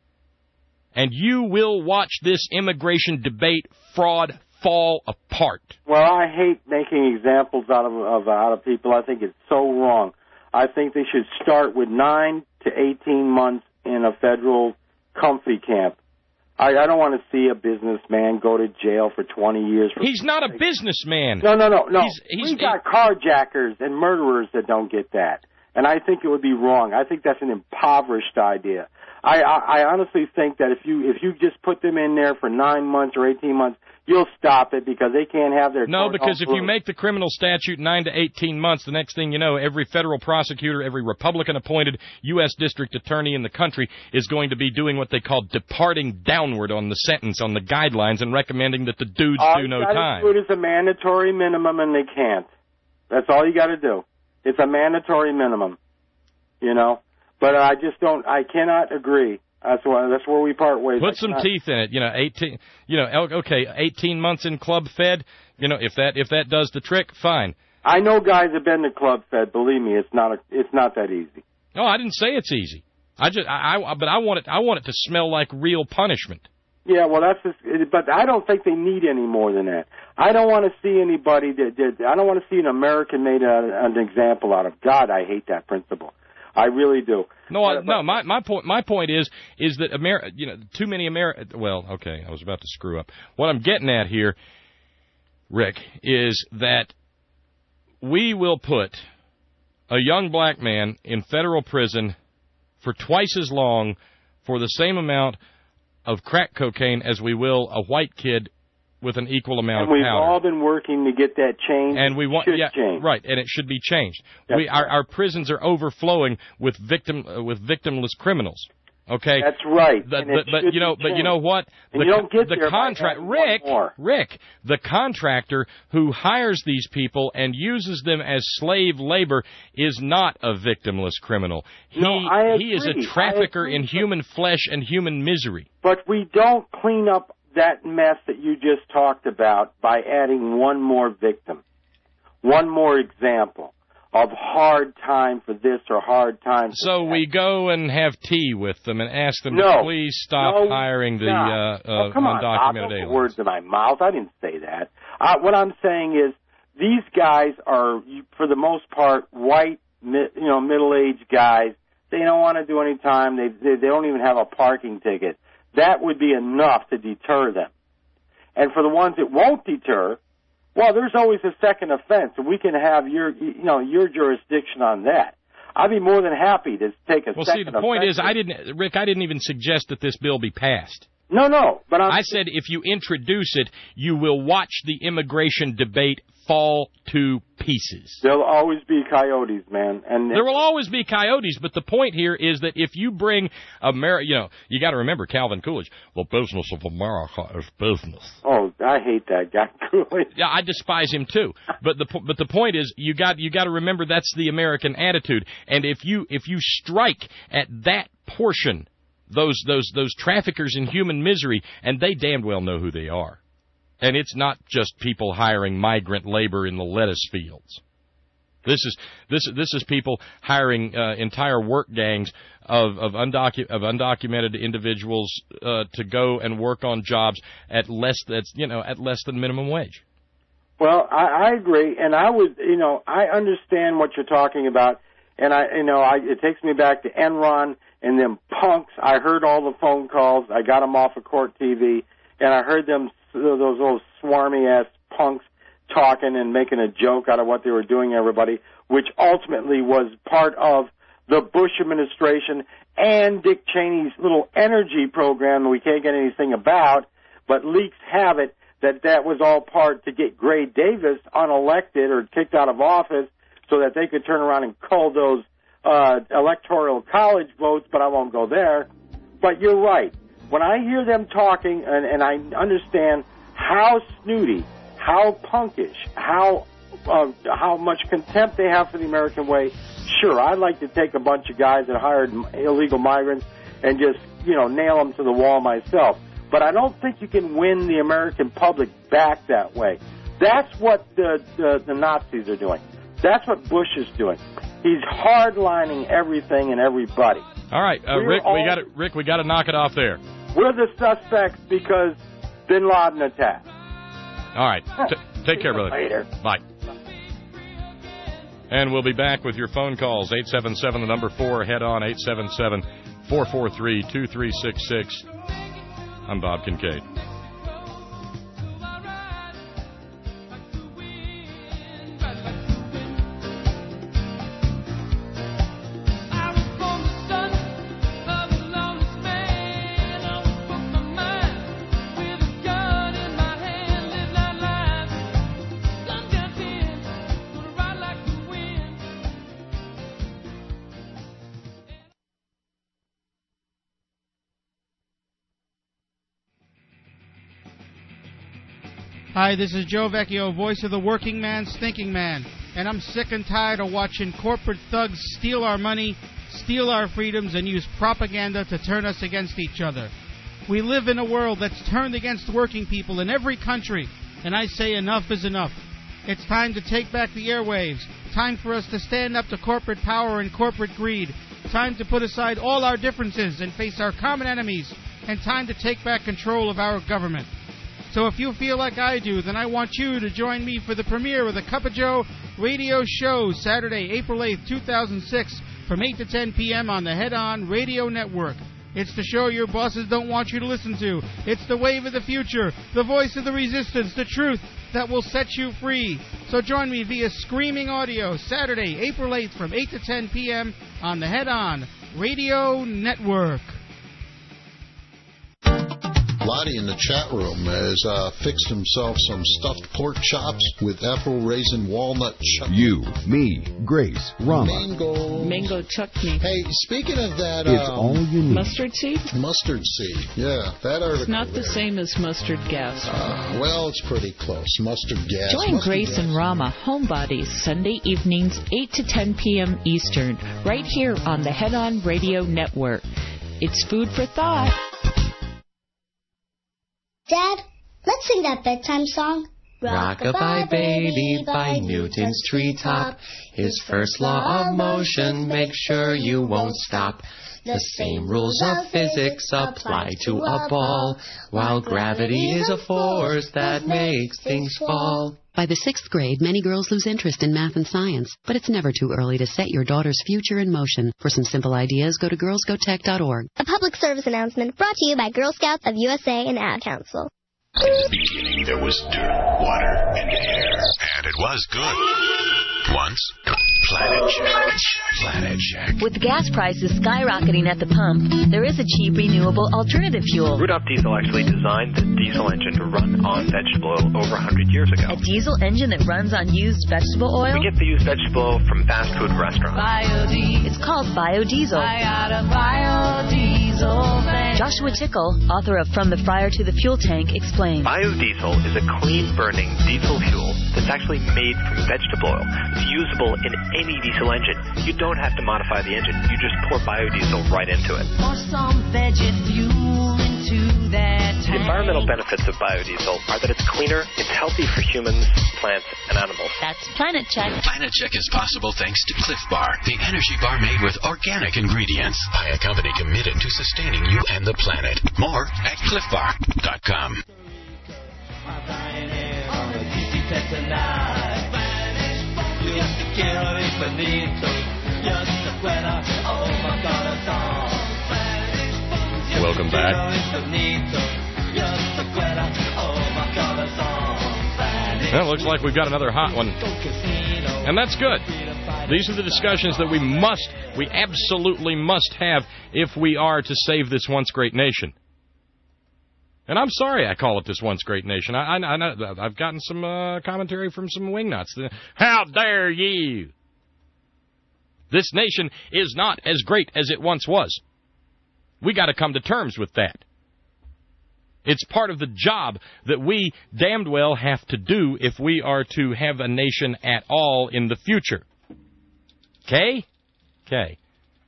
and you will watch this immigration debate fraud fall apart. Well, I hate making examples out of, of out of people. I think it's so wrong. I think they should start with nine to eighteen months in a federal comfy camp. I, I don't want to see a businessman go to jail for twenty years. For he's not a businessman. No, no, no, no. He's, he's, We've got carjackers and murderers that don't get that. And I think it would be wrong. I think that's an impoverished idea. I, I, I honestly think that if you if you just put them in there for nine months or eighteen months, you'll stop it because they can't have their... No, because if you make the criminal statute nine to eighteen months, the next thing you know, every federal prosecutor, every Republican-appointed U S district attorney in the country is going to be doing what they call departing downward on the sentence, on the guidelines, and recommending that the dudes all do no you time. Do it is a mandatory minimum, and they can't. That's all you got to do. It's a mandatory minimum, you know. But I just don't. I cannot agree. That's why. That's where we part ways. Put some teeth in it. You know, eighteen. You know, okay, eighteen months in Club Fed. You know, if that if that does the trick, fine. I know guys have been to Club Fed. Believe me, it's not. A, it's not that easy. No, I didn't say it's easy. I just. I. I but I want it. I want it to smell like real punishment. Yeah, well, that's just, but I don't think they need any more than that. I don't want to see anybody that did. I don't want to see an American made a, an example out of. God, I hate that principle. I really do. No, I, no. My my point my point is is that Ameri- you know, too many Ameri- Well, okay, I was about to screw up. What I'm getting at here, Rick, is that we will put a young black man in federal prison for twice as long for the same amount of crack cocaine as we will a white kid with an equal amount and of powder. And we've all been working to get that changed. And we want, yeah, change. right, and it should be changed. That's we, our, right. our prisons are overflowing with victim uh, with victimless criminals. Okay, that's right. The, but but you know, but you know what? And the you don't get the there contract, Rick, Rick, the contractor who hires these people and uses them as slave labor is not a victimless criminal. He no, I agree. he is a trafficker in human flesh and human misery. But we don't clean up that mess that you just talked about by adding one more victim, one more example of hard time for this or hard time for So that. we go and have tea with them and ask them no, to please stop no, hiring the uh, uh, oh, come undocumented on, Bob, aliens. don't put words in my mouth. I didn't say that. Uh, what I'm saying is these guys are, for the most part, white, you know, middle-aged guys. They don't want to do any time. They, they they don't even have a parking ticket. That would be enough to deter them. And for the ones that won't deter, well, there's always a second offense, and we can have your, you know, your jurisdiction on that. I'd be more than happy to take a well, second offense. Well, see, the point is, I didn't, Rick, I didn't even suggest that this bill be passed. No, no, but I'm, I said if you introduce it, you will watch the immigration debate fall to pieces. There'll always be coyotes, man. And there will always be coyotes, but the point here is that if you bring America, you know, you got to remember Calvin Coolidge. The business of America is business. Oh, I hate that guy, Coolidge. Yeah, I despise him too. But the but the point is, you got you got to remember that's the American attitude. And if you if you strike at that portion, those those those traffickers in human misery, and they damned well know who they are. And it's not just people hiring migrant labor in the lettuce fields. This is this this is people hiring uh, entire work gangs of of, undocu- of undocumented individuals uh, to go and work on jobs at less that's you know at less than minimum wage. Well, I, I agree, and I would you know I understand what you're talking about, and I you know I, it takes me back to Enron and them punks. I heard all the phone calls. I got them off of Court T V, and I heard them. Those old swarmy-ass punks talking and making a joke out of what they were doing to everybody, which ultimately was part of the Bush administration and Dick Cheney's little energy program that we can't get anything about, but leaks have it that that was all part to get Gray Davis unelected or kicked out of office so that they could turn around and cull those uh, electoral college votes, but I won't go there. But you're right. When I hear them talking, and, and I understand how snooty, how punkish, how uh, how much contempt they have for the American way, sure, I'd like to take a bunch of guys that hired illegal migrants and just, you know, nail them to the wall myself. But I don't think you can win the American public back that way. That's what the, the, the Nazis are doing. That's what Bush is doing. He's hardlining everything and everybody. All right, uh, Rick, all, we got Rick, we got to knock it off there. We're the suspects because Bin Laden attacked. All right, T- take care, brother. Later. Bye. And we'll be back with your phone calls. eight seven seven, the number four, head on, eight seven seven, four four three, two three six six. I'm Bob Kincaid. Hi, this is Joe Vecchio, voice of the working man's thinking man, and I'm sick and tired of watching corporate thugs steal our money, steal our freedoms, and use propaganda to turn us against each other. We live in a world that's turned against working people in every country, and I say enough is enough. It's time to take back the airwaves, time for us to stand up to corporate power and corporate greed, time to put aside all our differences and face our common enemies, and time to take back control of our government. So if you feel like I do, then I want you to join me for the premiere of the Cup of Joe radio show Saturday, April eighth, two thousand six from eight to ten p.m. on the Head On Radio Network. It's the show your bosses don't want you to listen to. It's the wave of the future, the voice of the resistance, the truth that will set you free. So join me via streaming audio Saturday, April eighth from eight to ten p.m. on the Head On Radio Network. Lottie in the chat room has uh, fixed himself some stuffed pork chops with apple raisin walnut chutney. You, me, Grace, Rama. Mango. Mango chutney. Hey, speaking of that... It's um, all you need. Mustard seed? Mustard seed, yeah. That article It's not the there. same as mustard gas. Uh, well, it's pretty close. Mustard gas. Join mustard Grace gas. and Rama, Homebodies, Sunday evenings, eight to ten p.m. Eastern, right here on the Head On Radio Network. It's food for thought. Dad, let's sing that bedtime song. Rock-a-bye baby by Newton's treetop. His first law of motion, make sure you won't stop. The same rules of physics apply to a ball, while gravity is a force that makes things fall. By the sixth grade, many girls lose interest in math and science, but it's never too early to set your daughter's future in motion. For some simple ideas, go to girls go tech dot org. A public service announcement brought to you by Girl Scouts of U S A and Ad Council. In the beginning, there was dirt, water, and air. And it was good. Once, Planet Check. Planet Check. With gas prices skyrocketing at the pump, there is a cheap, renewable alternative fuel. Rudolph Diesel actually designed the diesel engine to run on vegetable oil over one hundred years ago. A diesel engine that runs on used vegetable oil? We get the used vegetable oil from fast food restaurants. Biodiesel. It's called biodiesel. I got a biodiesel van. Joshua Tickle, author of From the Fryer to the Fuel Tank, explains. Biodiesel is a clean-burning diesel fuel that's actually made from vegetable oil. It's usable in any diesel engine. You don't have to modify the engine. You just pour biodiesel right into it. Pour some veggie fuel into that tank. The environmental benefits of biodiesel are that it's cleaner, it's healthy for humans, plants, and animals. That's Planet Check. Planet Check is possible thanks to Cliff Bar, the energy bar made with organic ingredients by a company committed to sustaining you and the planet. More at cliff bar dot com. Welcome back. Well, it looks like we've got another hot one. And that's good. These are the discussions that we must, we absolutely must have if we are to save this once great nation. And I'm sorry I call it this once great nation. I, I, I, I've gotten some uh, commentary from some wingnuts. How dare you? This nation is not as great as it once was. We got to come to terms with that. It's part of the job that we damned well have to do if we are to have a nation at all in the future. Okay? Okay.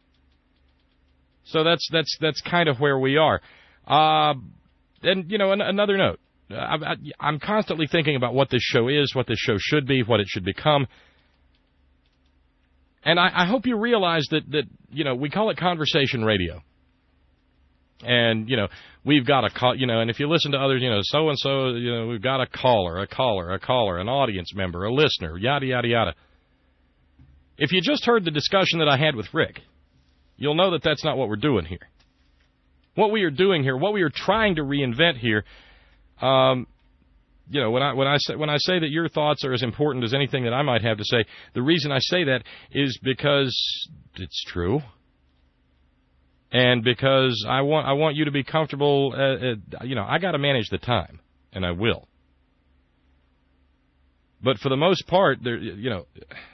So that's that's that's kind of where we are. Uh, and, you know, an, another note. Uh, I, I, I'm constantly thinking about what this show is, what this show should be, what it should become. And I, I hope you realize that, that, you know, we call it conversation radio. And, you know, we've got a call, you know, and if you listen to others, you know, so-and-so, you know, we've got a caller, a caller, a caller, an audience member, a listener, yada, yada, yada. If you just heard the discussion that I had with Rick, you'll know that that's not what we're doing here. What we are doing here, what we are trying to reinvent here, um, you know, when I when I say when I say that your thoughts are as important as anything that I might have to say, the reason I say that is because it's true, and because I want I want you to be comfortable. Uh, uh, you know, I got to manage the time, and I will. But for the most part, there, you know,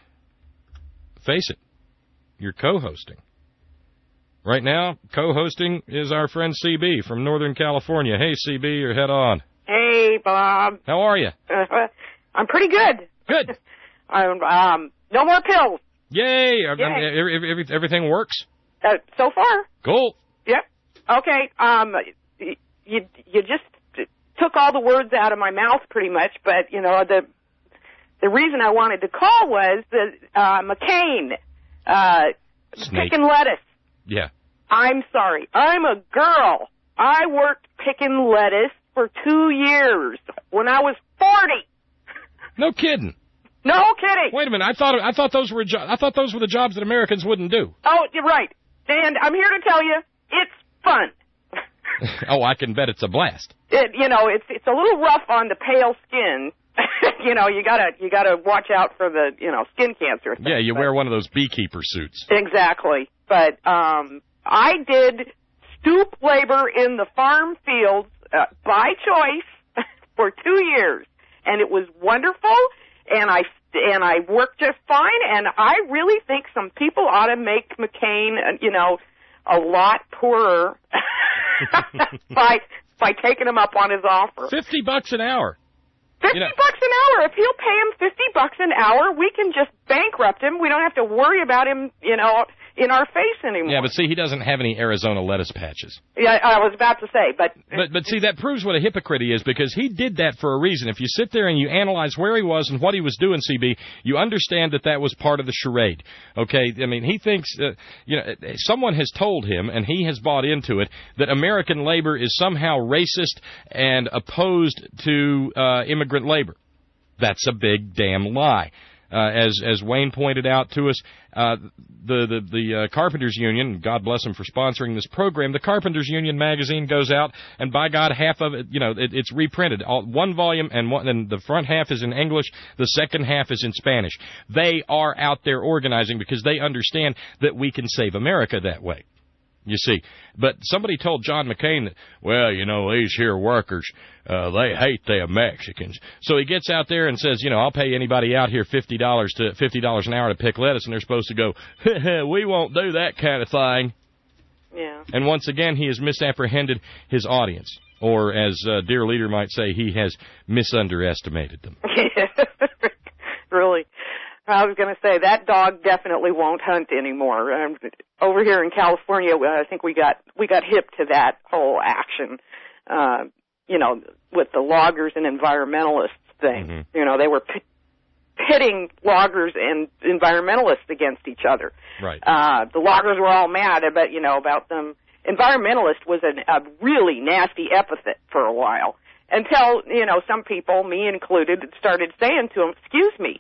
face it, you're co-hosting. Right now, co-hosting is our friend C B from Northern California. Hey, C B, you're head on. Hey, Bob. How are you? Uh, I'm pretty good. Good. um, um, no more pills. Yay! Yay. Every, every, everything works? Uh, so far. Cool. Yep. Okay. Um, you you just took all the words out of my mouth pretty much, but you know the the reason I wanted to call was that uh, McCain uh, picking lettuce. Yeah. I'm sorry. I'm a girl. I worked picking lettuce for two years when I was forty. No kidding. No kidding. Wait a minute. I thought I thought those were jo- I thought those were the jobs that Americans wouldn't do. Oh, you're right. And I'm here to tell you, it's fun. Oh, I can bet it's a blast. It, you know, it's it's a little rough on the pale skin. You know, you gotta you gotta watch out for the you know skin cancer thing. Yeah, you but, wear one of those beekeeper suits. Exactly. But um, I did stoop labor in the farm fields uh, by choice for two years, and it was wonderful. And I and I worked just fine. And I really think some people ought to make McCain, uh, you know, a lot poorer by by taking him up on his offer. Fifty bucks an hour. Fifty you know, bucks an hour. If he'll pay him fifty bucks an hour, we can just bankrupt him. We don't have to worry about him, you know, in our face anymore. Yeah, but see, he doesn't have any Arizona lettuce patches. Yeah, I was about to say, but... But, but see, that proves what a hypocrite he is, because he did that for a reason. If you sit there and you analyze where he was and what he was doing, C B, you understand that that was part of the charade. Okay? I mean, he thinks, uh, you know, someone has told him, and he has bought into it, that American labor is somehow racist and opposed to uh, immigrant labor. That's a big damn lie. Uh, as as Wayne pointed out to us, uh, the the, the uh, Carpenters Union, God bless them for sponsoring this program, the Carpenters Union magazine goes out, and by God, half of it, you know, it, it's reprinted. All, one volume, and, one, and the front half is in English, the second half is in Spanish. They are out there organizing because they understand that we can save America that way. You see, but somebody told John McCain that, well, you know, these here workers, uh, they hate them Mexicans. So he gets out there and says, you know, I'll pay anybody out here fifty dollars to fifty dollars an hour to pick lettuce, and they're supposed to go, we won't do that kind of thing. Yeah. And once again, he has misapprehended his audience, or as uh, Dear Leader might say, he has misunderestimated them. Really. I was going to say, that dog definitely won't hunt anymore. Um, over here in California, I think we got we got hip to that whole action, uh, you know, with the loggers and environmentalists thing. Mm-hmm. You know, they were p- pitting loggers and environmentalists against each other. Right. Uh, the loggers were all mad about, you know, about them. Environmentalist was an, a really nasty epithet for a while. Until, you know, some people, me included, started saying to him, excuse me,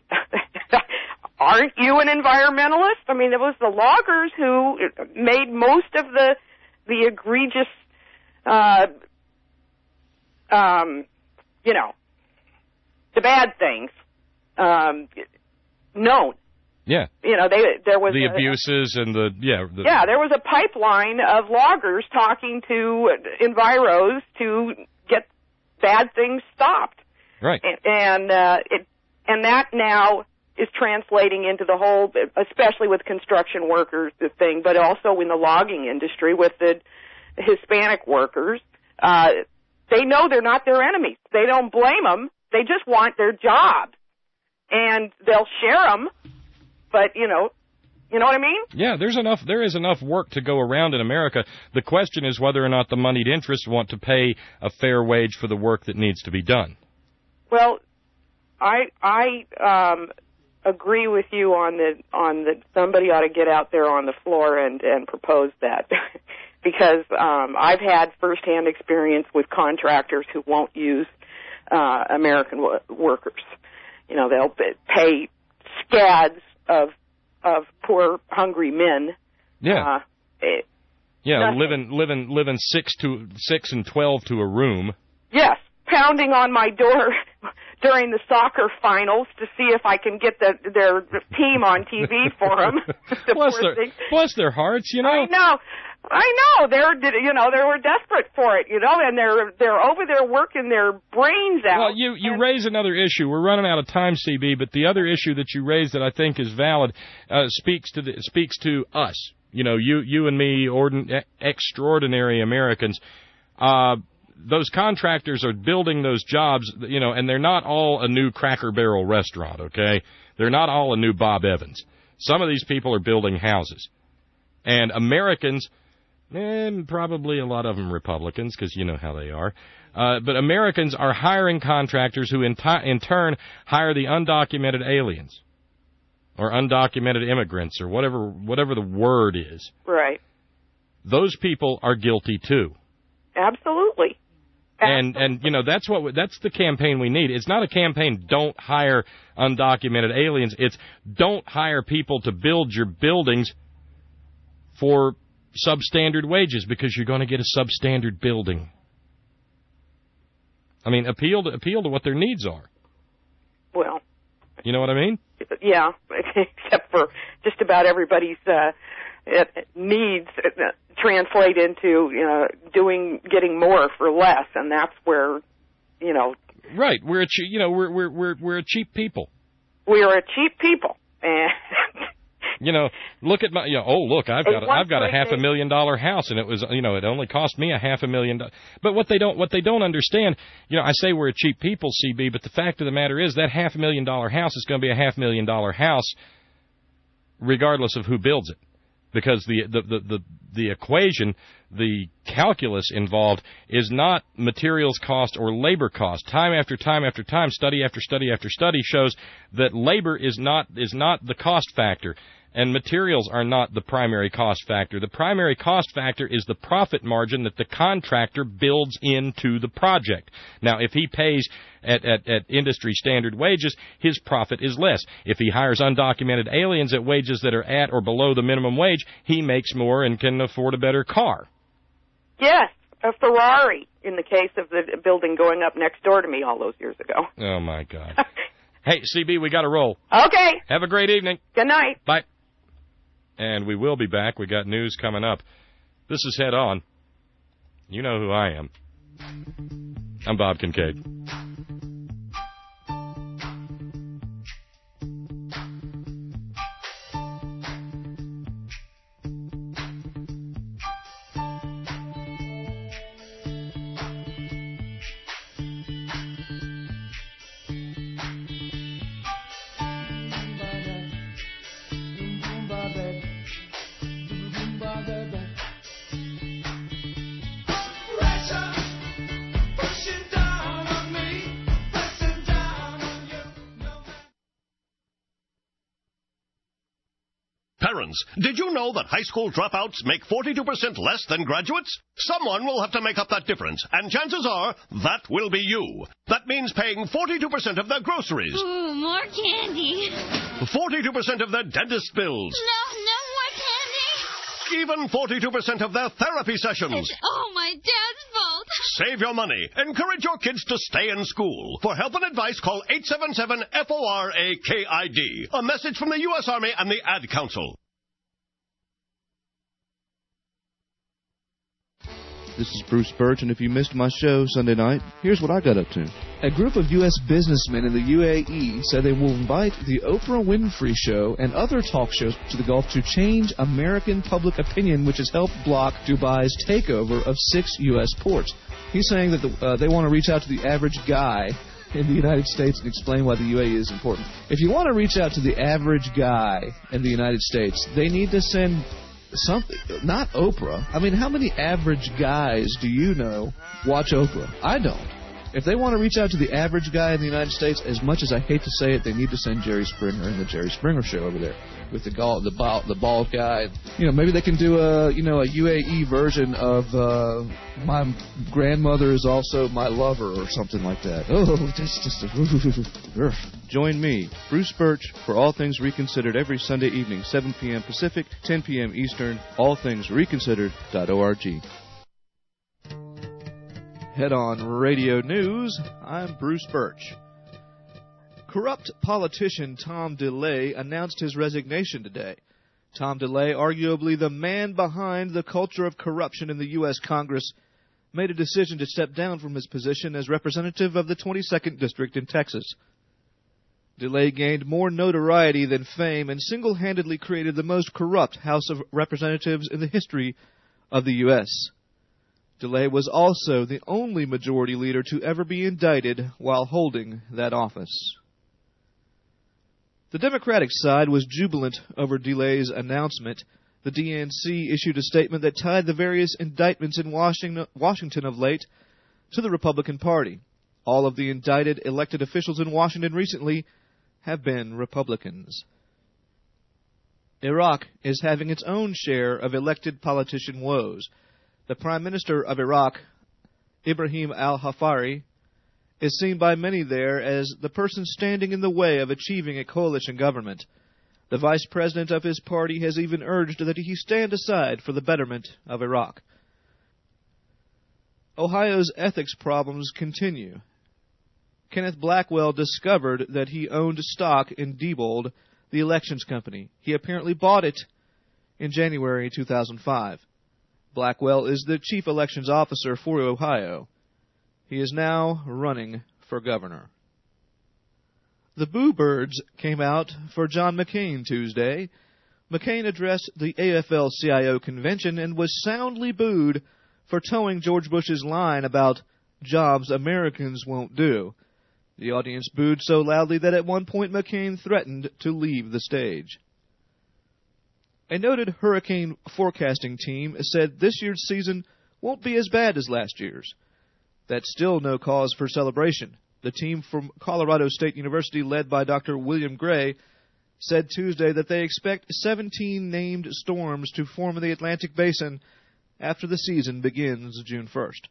aren't you an environmentalist? I mean, it was the loggers who made most of the the egregious, uh, um, you know, the bad things um, known. Yeah. You know, they there was the a, abuses and the yeah. The, yeah, there was a pipeline of loggers talking to enviros to get bad things stopped. Right. And, and uh, it and that now is translating into the whole, especially with construction workers, the thing, but also in the logging industry with the Hispanic workers. Uh, they know they're not their enemies. They don't blame them. They just want their jobs, and they'll share them. But you know, you know what I mean? Yeah, there's enough. There is enough work to go around in America. The question is whether or not the moneyed interests want to pay a fair wage for the work that needs to be done. Well, I I um, agree with you on the on the somebody ought to get out there on the floor and and propose that. Because um, I've had firsthand experience with contractors who won't use uh, American w- workers. You know, they'll pay scads of of poor, hungry men. Yeah. Uh, it, yeah, nothing. living living living six to six and twelve to a room. Yes, pounding on my door during the soccer finals to see if I can get the, their team on T V for them. the bless, their, bless their hearts, you know. I know. I know they're, you know, they were desperate for it, you know, and they're they're over there working their brains out. Well, you you raise another issue. We're running out of time, C B, but the other issue that you raised that I think is valid uh, speaks to the, speaks to us. You know, you you and me, ordin- extraordinary Americans. Uh, those contractors are building those jobs, you know, and they're not all a new Cracker Barrel restaurant. Okay, they're not all a new Bob Evans. Some of these people are building houses, and Americans. And probably a lot of them Republicans, because you know how they are. Uh, but Americans are hiring contractors who in, t- in turn hire the undocumented aliens or undocumented immigrants or whatever whatever the word is. Right. Those people are guilty too. Absolutely. And and you know that's what we, that's the campaign we need. It's not a campaign don't hire undocumented aliens. It's don't hire people to build your buildings for substandard wages because you're going to get a substandard building. I mean, appeal to appeal to what their needs are. Well, you know what I mean? Yeah, except for just about everybody's uh, needs translate into you know doing getting more for less, and that's where you know. Right, we're a che- you know we're we're we're we're a cheap people. We are a cheap people, and. You know, look at my. You know, oh, look, I've got a, I've got a half a million dollar house, and it was you know it only cost me a half a million. Do- but what they don't what they don't understand, you know, I say we're a cheap people, C B, but the fact of the matter is that half a million dollar house is going to be a half million dollar house, regardless of who builds it, because the the the the, the equation, the calculus involved is not materials cost or labor cost. Time after time after time, study after study after study shows that labor is not is not the cost factor. And materials are not the primary cost factor. The primary cost factor is the profit margin that the contractor builds into the project. Now, if he pays at, at, at industry standard wages, his profit is less. If he hires undocumented aliens at wages that are at or below the minimum wage, he makes more and can afford a better car. Yes, a Ferrari, in the case of the building going up next door to me all those years ago. Oh, my God. Hey, C B, we got to roll. Okay. Have a great evening. Good night. Bye. And we will be back. We got news coming up. This is Head On. You know who I am. I'm Bob Kincaid. Did you know that high school dropouts make forty-two percent less than graduates? Someone will have to make up that difference, and chances are that will be you. That means paying forty-two percent of their groceries. Ooh, more candy. forty-two percent of their dentist bills. No, no more candy. Even forty-two percent of their therapy sessions. It's all my dad's fault. Save your money. Encourage your kids to stay in school. For help and advice, call eight seven seven F O R A K I D. A message from the U S Army and the Ad Council. This is Bruce Birch, and if you missed my show Sunday night, here's what I got up to. A group of U S businessmen in the U A E said they will invite the Oprah Winfrey Show and other talk shows to the Gulf to change American public opinion, which has helped block Dubai's takeover of six U S ports. He's saying that the, uh, they want to reach out to the average guy in the United States and explain why the U A E is important. If you want to reach out to the average guy in the United States, they need to send something, not Oprah. I mean, how many average guys do you know watch Oprah? I don't. If they want to reach out to the average guy in the United States, as much as I hate to say it, they need to send Jerry Springer and the Jerry Springer Show over there with the gall, the bald, the bald guy. You know, maybe they can do a you know a U A E version of uh, My Grandmother Is Also My Lover or something like that. Oh, that's just a... Join me, Bruce Birch, for All Things Reconsidered every Sunday evening, seven p.m. Pacific, ten p.m. Eastern, all things reconsidered dot org. Head on Radio News, I'm Bruce Birch. Corrupt politician Tom DeLay announced his resignation today. Tom DeLay, arguably the man behind the culture of corruption in the U S Congress, made a decision to step down from his position as representative of the twenty-second District in Texas. DeLay gained more notoriety than fame and single-handedly created the most corrupt House of Representatives in the history of the U S DeLay was also the only majority leader to ever be indicted while holding that office. The Democratic side was jubilant over DeLay's announcement. The D N C issued a statement that tied the various indictments in Washington of late to the Republican Party. All of the indicted elected officials in Washington recently have been Republicans. Iraq is having its own share of elected politician woes. The Prime Minister of Iraq, Ibrahim al-Hafari, is seen by many there as the person standing in the way of achieving a coalition government. The Vice President of his party has even urged that he stand aside for the betterment of Iraq. Ohio's ethics problems continue. Kenneth Blackwell discovered that he owned stock in Diebold, the elections company. He apparently bought it in January two thousand five. Blackwell is the chief elections officer for Ohio. He is now running for governor. The Boo Birds came out for John McCain Tuesday. McCain addressed the A F L C I O convention and was soundly booed for towing George Bush's line about jobs Americans won't do. The audience booed so loudly that at one point McCain threatened to leave the stage. A noted hurricane forecasting team said this year's season won't be as bad as last year's. That's still no cause for celebration. The team from Colorado State University, led by Doctor William Gray, said Tuesday that they expect seventeen named storms to form in the Atlantic Basin after the season begins June first.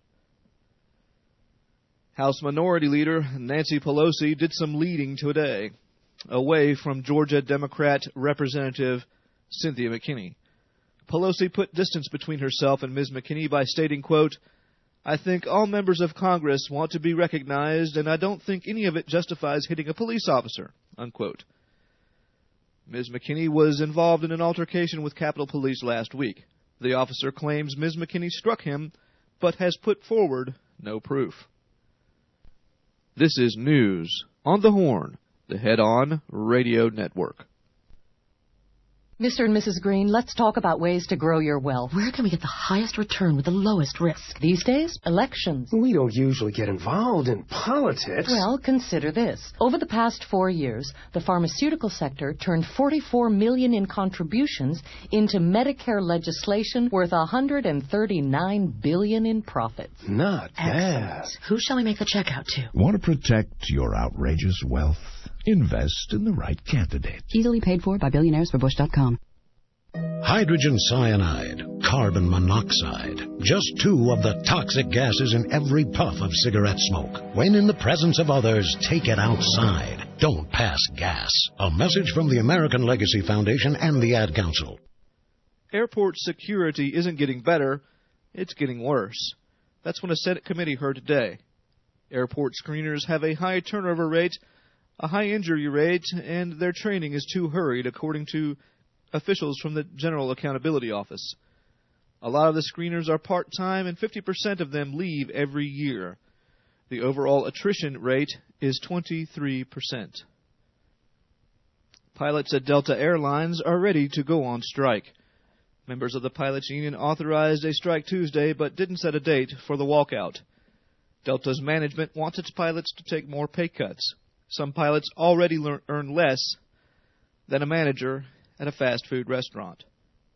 House Minority Leader Nancy Pelosi did some leading today, away from Georgia Democrat Representative Cynthia McKinney. Pelosi put distance between herself and Miz McKinney by stating, quote, "I think all members of Congress want to be recognized, and I don't think any of it justifies hitting a police officer," unquote. Miz McKinney was involved in an altercation with Capitol Police last week. The officer claims Miz McKinney struck him, but has put forward no proof. This is News on the Horn, the Head On Radio Network. Mister and Missus Green, let's talk about ways to grow your wealth. Where can we get the highest return with the lowest risk? These days, elections. We don't usually get involved in politics. Well, consider this. Over the past four years, the pharmaceutical sector turned forty-four million dollars in contributions into Medicare legislation worth one hundred thirty-nine billion dollars in profits. Not bad. Excellent. Who shall we make the check out to? Want to protect your outrageous wealth? Invest in the right candidate. Easily paid for by billionaires for bush dot com. Hydrogen cyanide, carbon monoxide, just two of the toxic gases in every puff of cigarette smoke. When in the presence of others, take it outside. Don't pass gas. A message from the American Legacy Foundation and the Ad Council. Airport security isn't getting better, it's getting worse. That's what a Senate committee heard today. Airport screeners have a high turnover rate, a high injury rate, and their training is too hurried, according to officials from the General Accountability Office. A lot of the screeners are part-time, and fifty percent of them leave every year. The overall attrition rate is twenty-three percent. Pilots at Delta Airlines are ready to go on strike. Members of the pilots' union authorized a strike Tuesday, but didn't set a date for the walkout. Delta's management wants its pilots to take more pay cuts. Some pilots already learn, earn less than a manager at a fast food restaurant.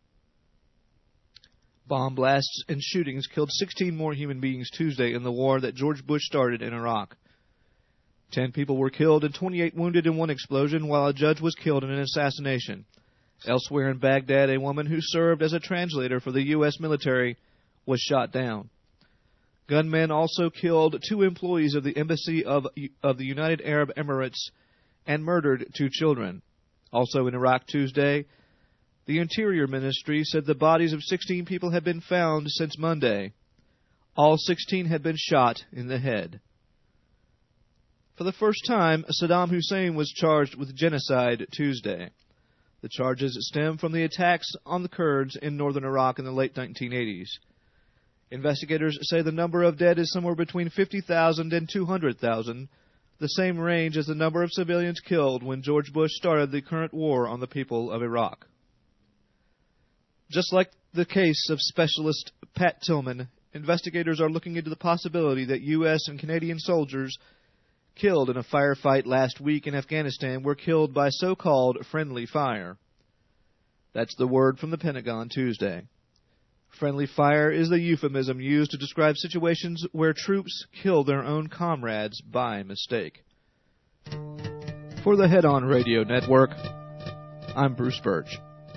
Bomb blasts and shootings killed sixteen more human beings Tuesday in the war that George Bush started in Iraq. Ten people were killed and twenty-eight wounded in one explosion, while a judge was killed in an assassination. Elsewhere in Baghdad, a woman who served as a translator for the U S military was shot down. Gunmen also killed two employees of the Embassy of, of the United Arab Emirates and murdered two children. Also in Iraq Tuesday, the Interior Ministry said the bodies of sixteen people had been found since Monday. All sixteen had been shot in the head. For the first time, Saddam Hussein was charged with genocide Tuesday. The charges stem from the attacks on the Kurds in northern Iraq in the late nineteen eighties. Investigators say the number of dead is somewhere between fifty thousand and two hundred thousand, the same range as the number of civilians killed when George Bush started the current war on the people of Iraq. Just like the case of specialist Pat Tillman, investigators are looking into the possibility that U S and Canadian soldiers killed in a firefight last week in Afghanistan were killed by so-called friendly fire. That's the word from the Pentagon Tuesday. Friendly fire is the euphemism used to describe situations where troops kill their own comrades by mistake. For the Head On Radio Network, I'm Bruce Birch.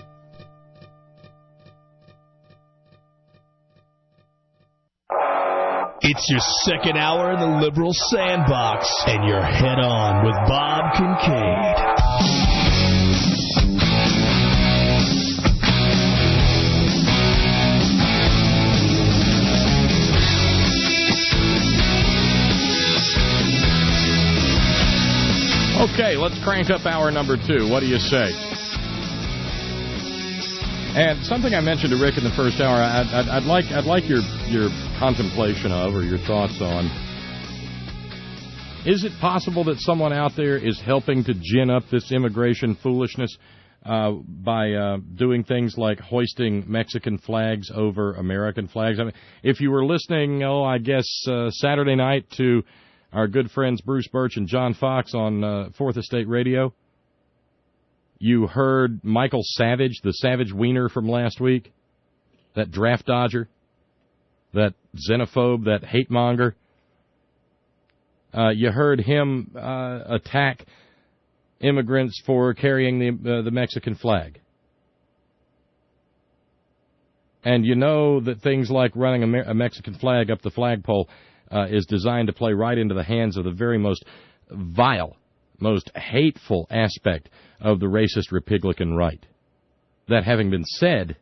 It's your second hour in the Liberal Sandbox, and you're Head On with Bob Kincaid. Okay, let's crank up hour number two. What do you say? And something I mentioned to Rick in the first hour, I'd, I'd, I'd like I'd like your your contemplation of or your thoughts on. Is it possible that someone out there is helping to gin up this immigration foolishness uh, by uh, doing things like hoisting Mexican flags over American flags? I mean, if you were listening, oh, I guess uh, Saturday night to our good friends Bruce Birch and John Fox on uh, Fourth Estate Radio, you heard Michael Savage, the Savage Wiener from last week, that draft dodger, that xenophobe, that hate monger. Uh, you heard him uh, attack immigrants for carrying the uh, the Mexican flag. And you know that things like running a, Me- a Mexican flag up the flagpole uh, is designed to play right into the hands of the very most vile, most hateful aspect of the racist Republican right. That having been said,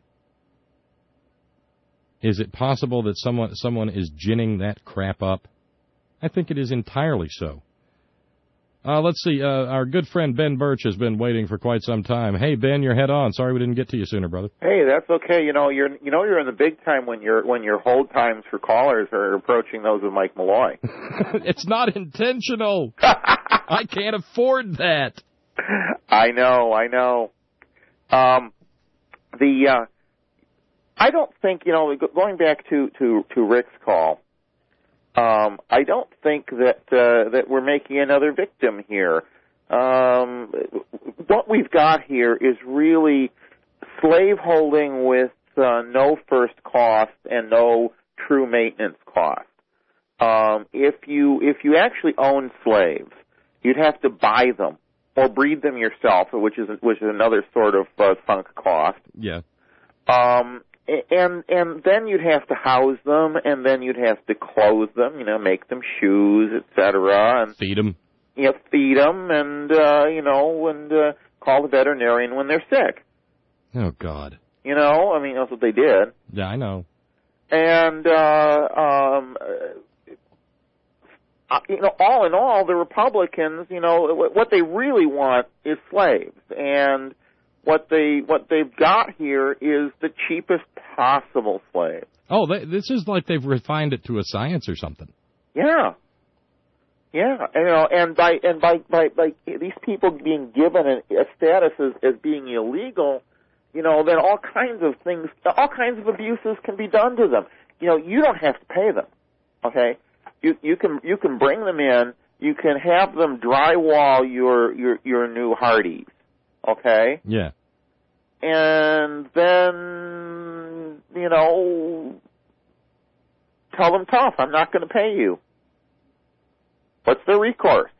is it possible that someone someone is ginning that crap up? I think it is entirely so. Uh, let's see. Uh, our good friend Ben Birch has been waiting for quite some time. Hey, Ben, you're head on. Sorry we didn't get to you sooner, brother. Hey, that's okay. You know, you're you know you're in the big time when your when your hold times for callers are approaching those of Mike Malloy. It's not intentional. I can't afford that. I know, I know. Um, the uh, I don't think you know. Going back to to to Rick's call. Um, I don't think that uh, that we're making another victim here. Um, what we've got here is really slaveholding with uh, no first cost and no true maintenance cost. Um, if you if you actually own slaves, you'd have to buy them or breed them yourself, which is which is another sort of uh, sunk cost. Yeah. Um, And and then you'd have to house them, and then you'd have to clothe them, you know, make them shoes, et cetera, and feed them. You know, feed them, and uh, you know, and uh, call the veterinarian when they're sick. Oh God. You know, I mean, that's what they did. Yeah, I know. And, uh, um, uh, you know, all in all, the Republicans, you know, what they really want is slaves. And what they, what they've got here is the cheapest possible slaves. Oh, they, this is like they've refined it to a science or something. Yeah. Yeah, you know, and by, and by, by, by these people being given a, a status as, as being illegal, you know, then all kinds of things, all kinds of abuses can be done to them. You know, you don't have to pay them, okay? You, you can, you can bring them in, you can have them drywall your, your, your new Hardee's, okay? Yeah. And then, you know, tell them tough, I'm not going to pay you. What's their recourse?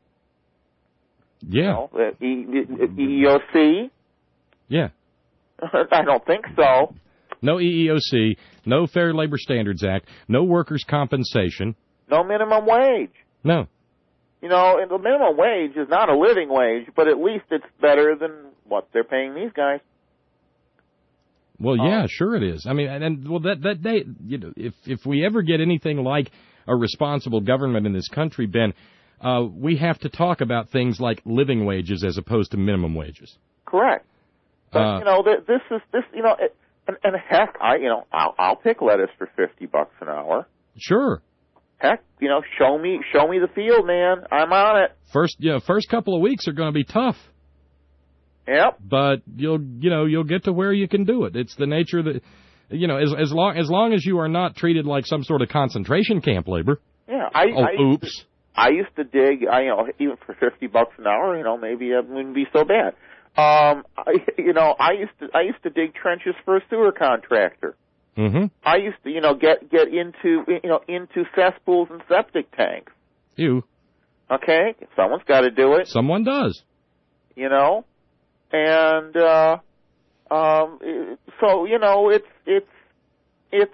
Yeah. You know, E E O C? Yeah. I don't think so. No E E O C, no Fair Labor Standards Act, no workers' compensation. No minimum wage. No. You know, and the minimum wage is not a living wage, but at least it's better than what they're paying these guys. Well, yeah, sure it is. I mean, and, and well, that that they, you know, if if we ever get anything like a responsible government in this country, Ben, uh, we have to talk about things like living wages as opposed to minimum wages. Correct. But Uh, you know, th- this is this. You know, it, and, and heck, I you know, I'll, I'll pick lettuce for fifty bucks an hour. Sure. Heck, you know, show me show me the field, man. I'm on it. First, you know, first couple of weeks are going to be tough. Yep. But you'll, you know, you'll get to where you can do it. It's the nature that, you know, as as long as long as you are not treated like some sort of concentration camp labor. Yeah. I, oh, I oops. Used to, I used to dig. I you know, even for fifty bucks an hour, you know, maybe it wouldn't be so bad. Um, I, you know, I used to I used to dig trenches for a sewer contractor. Mm-hmm. I used to, you know, get get into you know into cesspools and septic tanks. You. Okay, someone's got to do it. Someone does. You know, and uh, um, so you know, it's it's it's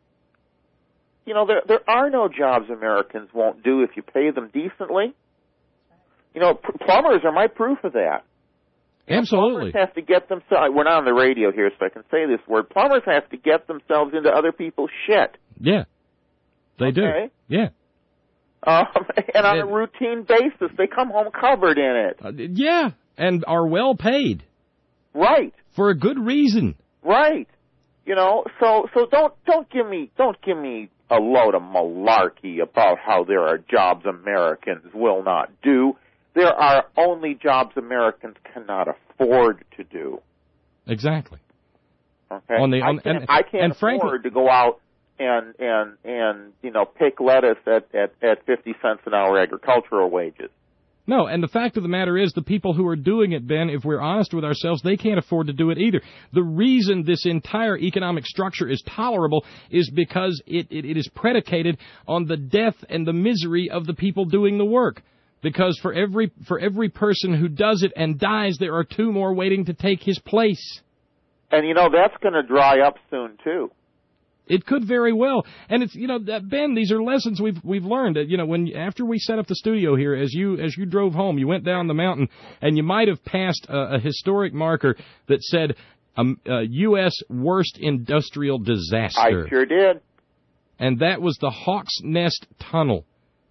you know, there there are no jobs Americans won't do if you pay them decently. You know, plumbers are my proof of that. Absolutely. Plumbers have to get themselves, we're not on the radio here, so I can say this word. Plumbers have to get themselves into other people's shit. Yeah. They okay? do. Yeah. Um, and on it, a routine basis, they come home covered in it. Uh, yeah. And are well paid. Right. For a good reason. Right. You know, so, so don't, don't give me, don't give me a load of malarkey about how there are jobs Americans will not do. There are only jobs Americans cannot afford to do. Exactly. Okay. On the, on, I can't, and, I can't and afford frankly, to go out and and and you know pick lettuce at, at at fifty cents an hour agricultural wages. No, and the fact of the matter is the people who are doing it, Ben, if we're honest with ourselves, they can't afford to do it either. The reason this entire economic structure is tolerable is because it, it, it is predicated on the death and the misery of the people doing the work. Because for every for every person who does it and dies, there are two more waiting to take his place. And, you know, that's going to dry up soon, too. It could very well. And it's, you know, Ben, these are lessons we've we've learned. You know, when after we set up the studio here, as you as you drove home, you went down the mountain, and you might have passed a, a historic marker that said um, uh, U S worst industrial disaster. I sure did. And that was the Hawks Nest Tunnel.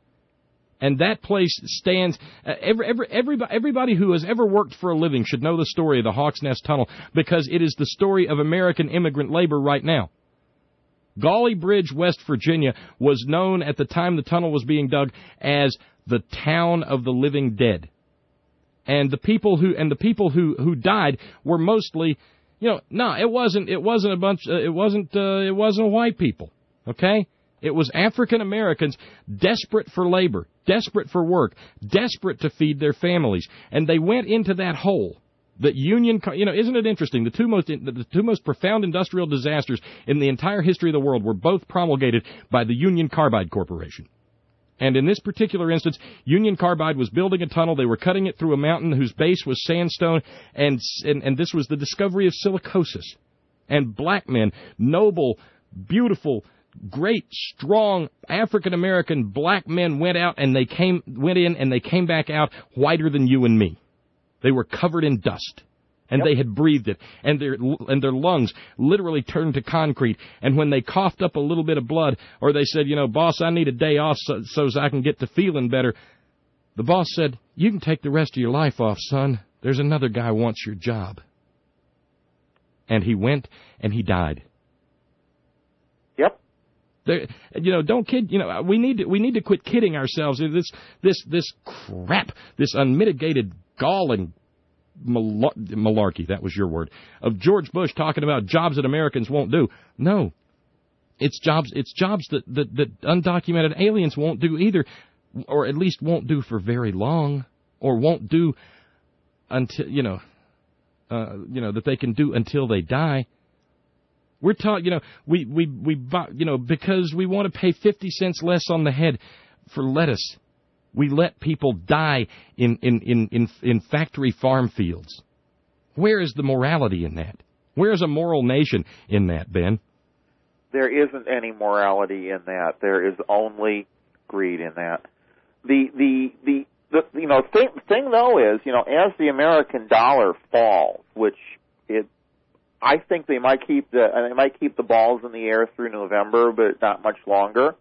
And that place stands, uh, every, every, everybody, everybody who has ever worked for a living should know the story of the Hawks Nest Tunnel, because it is the story of American immigrant labor right now. Gauley Bridge, West Virginia, was known at the time the tunnel was being dug as the town of the living dead. And the people who, and the people who, who died were mostly, you know, no, it wasn't, it wasn't a bunch, uh, it wasn't, uh, it wasn't white people, okay? It was African Americans desperate for labor, desperate for work, desperate to feed their families. And they went into that hole. That Union, you know, isn't it interesting? The two most, the two most profound industrial disasters in the entire history of the world were both promulgated by the Union Carbide Corporation. And in this particular instance, Union Carbide was building a tunnel. They were cutting it through a mountain whose base was sandstone, and and, and this was the discovery of silicosis. And black men, noble, beautiful, great, strong African-American black men went out and they came, went in and they came back out whiter than you and me. They were covered in dust. And yep. they had breathed it, and their and their lungs literally turned to concrete. And when they coughed up a little bit of blood, or they said, you know, boss, I need a day off so, so I can get to feeling better, the boss said, you can take the rest of your life off, son. There's another guy who wants your job. And he went, and he died. Yep. There, you know, don't kid. You know, we need to, we need to quit kidding ourselves. This this this crap, this unmitigated gall and malarkey, that was your word, of George Bush talking about jobs that Americans won't do. No, it's jobs it's jobs that, that, that undocumented aliens won't do either, or at least won't do for very long, or won't do until, you know, uh, you know, that they can do until they die. We're taught, you know, we, we, we, you know, because we want to pay fifty cents less on the head for lettuce, we let people die in, in, in, in, in factory farm fields. Where is the morality in that? Where is a moral nation in that, Ben? There isn't any morality in that. There is only greed in that. The, the, the, the you know, thing, thing though is, you know, as the American dollar falls, which it, I think they might keep the, they might keep the balls in the air through November, but not much longer.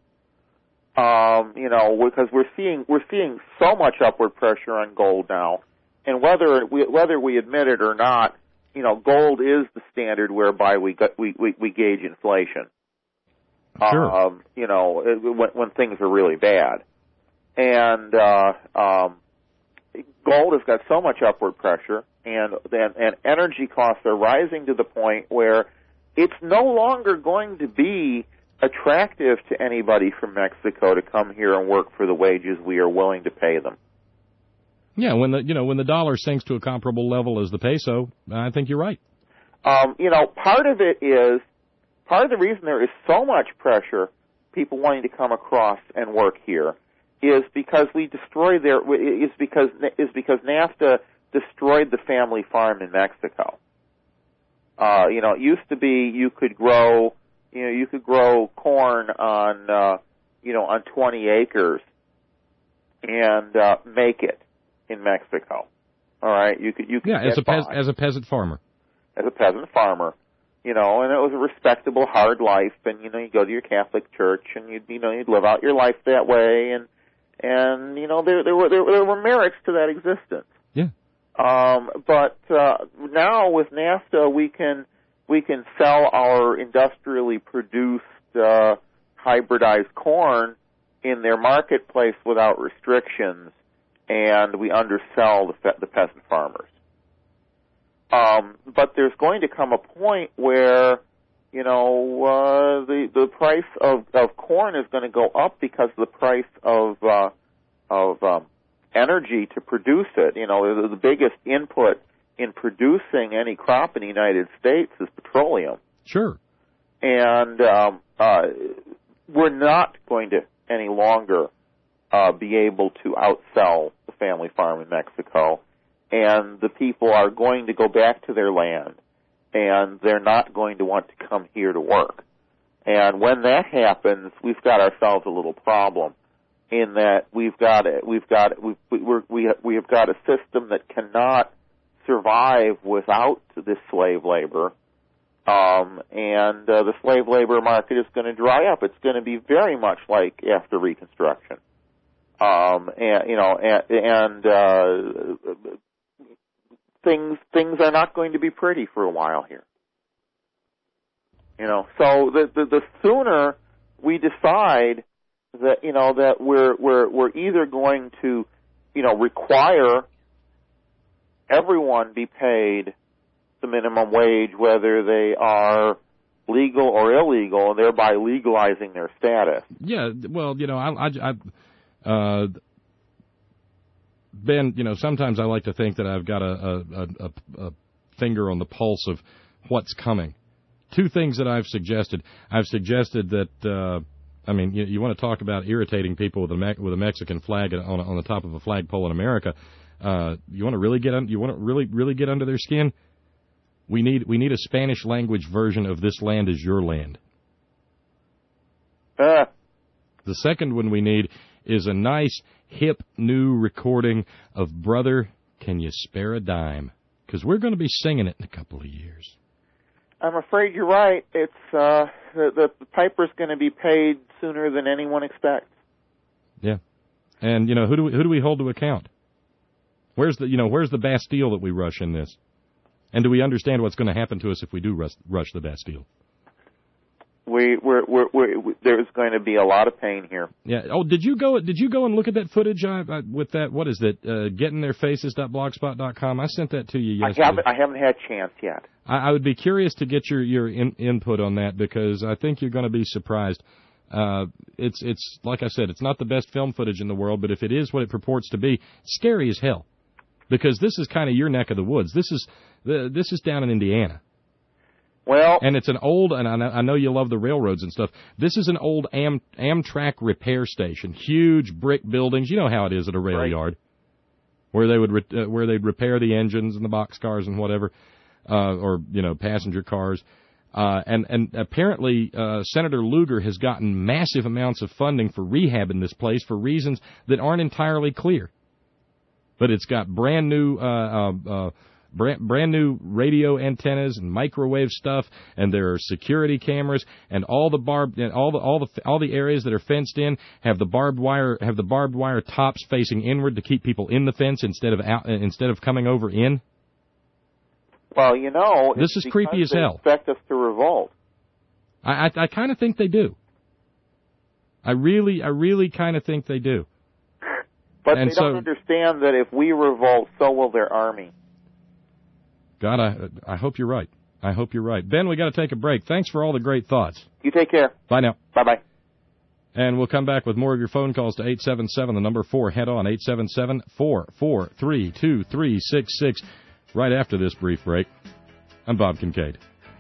Um, you know, because we're seeing we're seeing so much upward pressure on gold now, and whether we, whether we admit it or not, you know, gold is the standard whereby we got, we, we we gauge inflation. Sure. Um, you know, when, when things are really bad, and uh, um, gold has got so much upward pressure, and and and energy costs are rising to the point where it's no longer going to be attractive to anybody from Mexico to come here and work for the wages we are willing to pay them. Yeah, when the you know when the dollar sinks to a comparable level as the peso, I think you're right. Um, you know, part of it is part of the reason there is so much pressure, people wanting to come across and work here, is because we destroyed their is because is because NAFTA destroyed the family farm in Mexico. Uh, you know, it used to be you could grow. You know, you could grow corn on, uh, you know, on twenty acres and uh, make it in Mexico. All right, you could you could yeah, get as a by. pez- as a peasant farmer, as a peasant farmer, you know, and it was a respectable, hard life. And you know, you go to your Catholic church, and you you know, you'd live out your life that way, and and you know, there there were there, there were merits to that existence. Yeah. Um, but uh, now with NAFTA, we can. We can sell our industrially produced uh, hybridized corn in their marketplace without restrictions, and we undersell the, fe- the peasant farmers. Um, but there's going to come a point where, you know, uh, the the price of, of corn is going to go up because the price of uh, of um, energy to produce it. You know, the, the biggest input in producing any crop in the United States is petroleum. Sure. And um, uh, we're not going to any longer uh, be able to outsell the family farm in Mexico. And the people are going to go back to their land, and they're not going to want to come here to work. And when that happens, we've got ourselves a little problem in that we've got it. We've got we've, we're, we we have got a system that cannot survive without this slave labor, um, and uh, the slave labor market is going to dry up. It's going to be very much like after Reconstruction, um, and you know, and, and uh, things things are not going to be pretty for a while here. You know, so the the, the sooner we decide that you know that we're we're we're either going to you know require everyone be paid the minimum wage, whether they are legal or illegal, and thereby legalizing their status. Yeah, well, you know, I, I, I uh, Ben, you know, sometimes I like to think that I've got a, a, a, a finger on the pulse of what's coming. Two things that I've suggested. I've suggested that, uh, I mean, you, you want to talk about irritating people with a Me- with a Mexican flag on on the top of a flagpole in America. Uh, you want to really get un- you want to really really get under their skin? We need we need a Spanish language version of "This Land Is Your Land." Uh. The second one we need is a nice hip new recording of "Brother, Can You Spare a Dime?" because we're going to be singing it in a couple of years. I'm afraid you're right. It's uh, the, the the piper's going to be paid sooner than anyone expects. Yeah, and you know who do we, who do we hold to account? Where's the you know where's the Bastille that we rush in this? And do we understand what's going to happen to us if we do rush, rush the Bastille? We we're, we're, we're, there's going to be a lot of pain here. Yeah. Oh, did you go? Did you go and look at that footage uh, with that? What is that? Uh, getting their faces dot blogspot dot com. I sent that to you yesterday. I haven't. I haven't had a chance yet. I, I would be curious to get your your in, input on that because I think you're going to be surprised. Uh, it's it's like I said, it's not the best film footage in the world, but if it is what it purports to be, it's scary as hell. Because this is kind of your neck of the woods. This is the this is down in Indiana. Well, and it's an old, and I know you love the railroads and stuff. This is an old Am, Amtrak repair station, huge brick buildings. You know how it is at a rail right. yard, where they would re, uh, where they'd repair the engines and the boxcars and whatever, uh, or you know passenger cars. Uh, and and apparently uh, Senator Lugar has gotten massive amounts of funding for rehabbing this place for reasons that aren't entirely clear. But it's got brand new. Uh, uh, uh, Brand, brand new radio antennas and microwave stuff, and there are security cameras, and all the barbed, and all the all the all the areas that are fenced in have the barbed wire have the barbed wire tops facing inward to keep people in the fence instead of out instead of coming over in. Well, you know, this is creepy as hell. They expect us to revolt. I I, I kind of think they do. I really I really kind of think they do. But and they so, don't understand that if we revolt, so will their army. God, I I hope you're right. I hope you're right. Ben, we got to take a break. Thanks for all the great thoughts. You take care. Bye now. Bye-bye. And we'll come back with more of your phone calls to eight seven seven, the number four, head on, eight seven seven, four four three, two three six six, right after this brief break. I'm Bob Kincaid.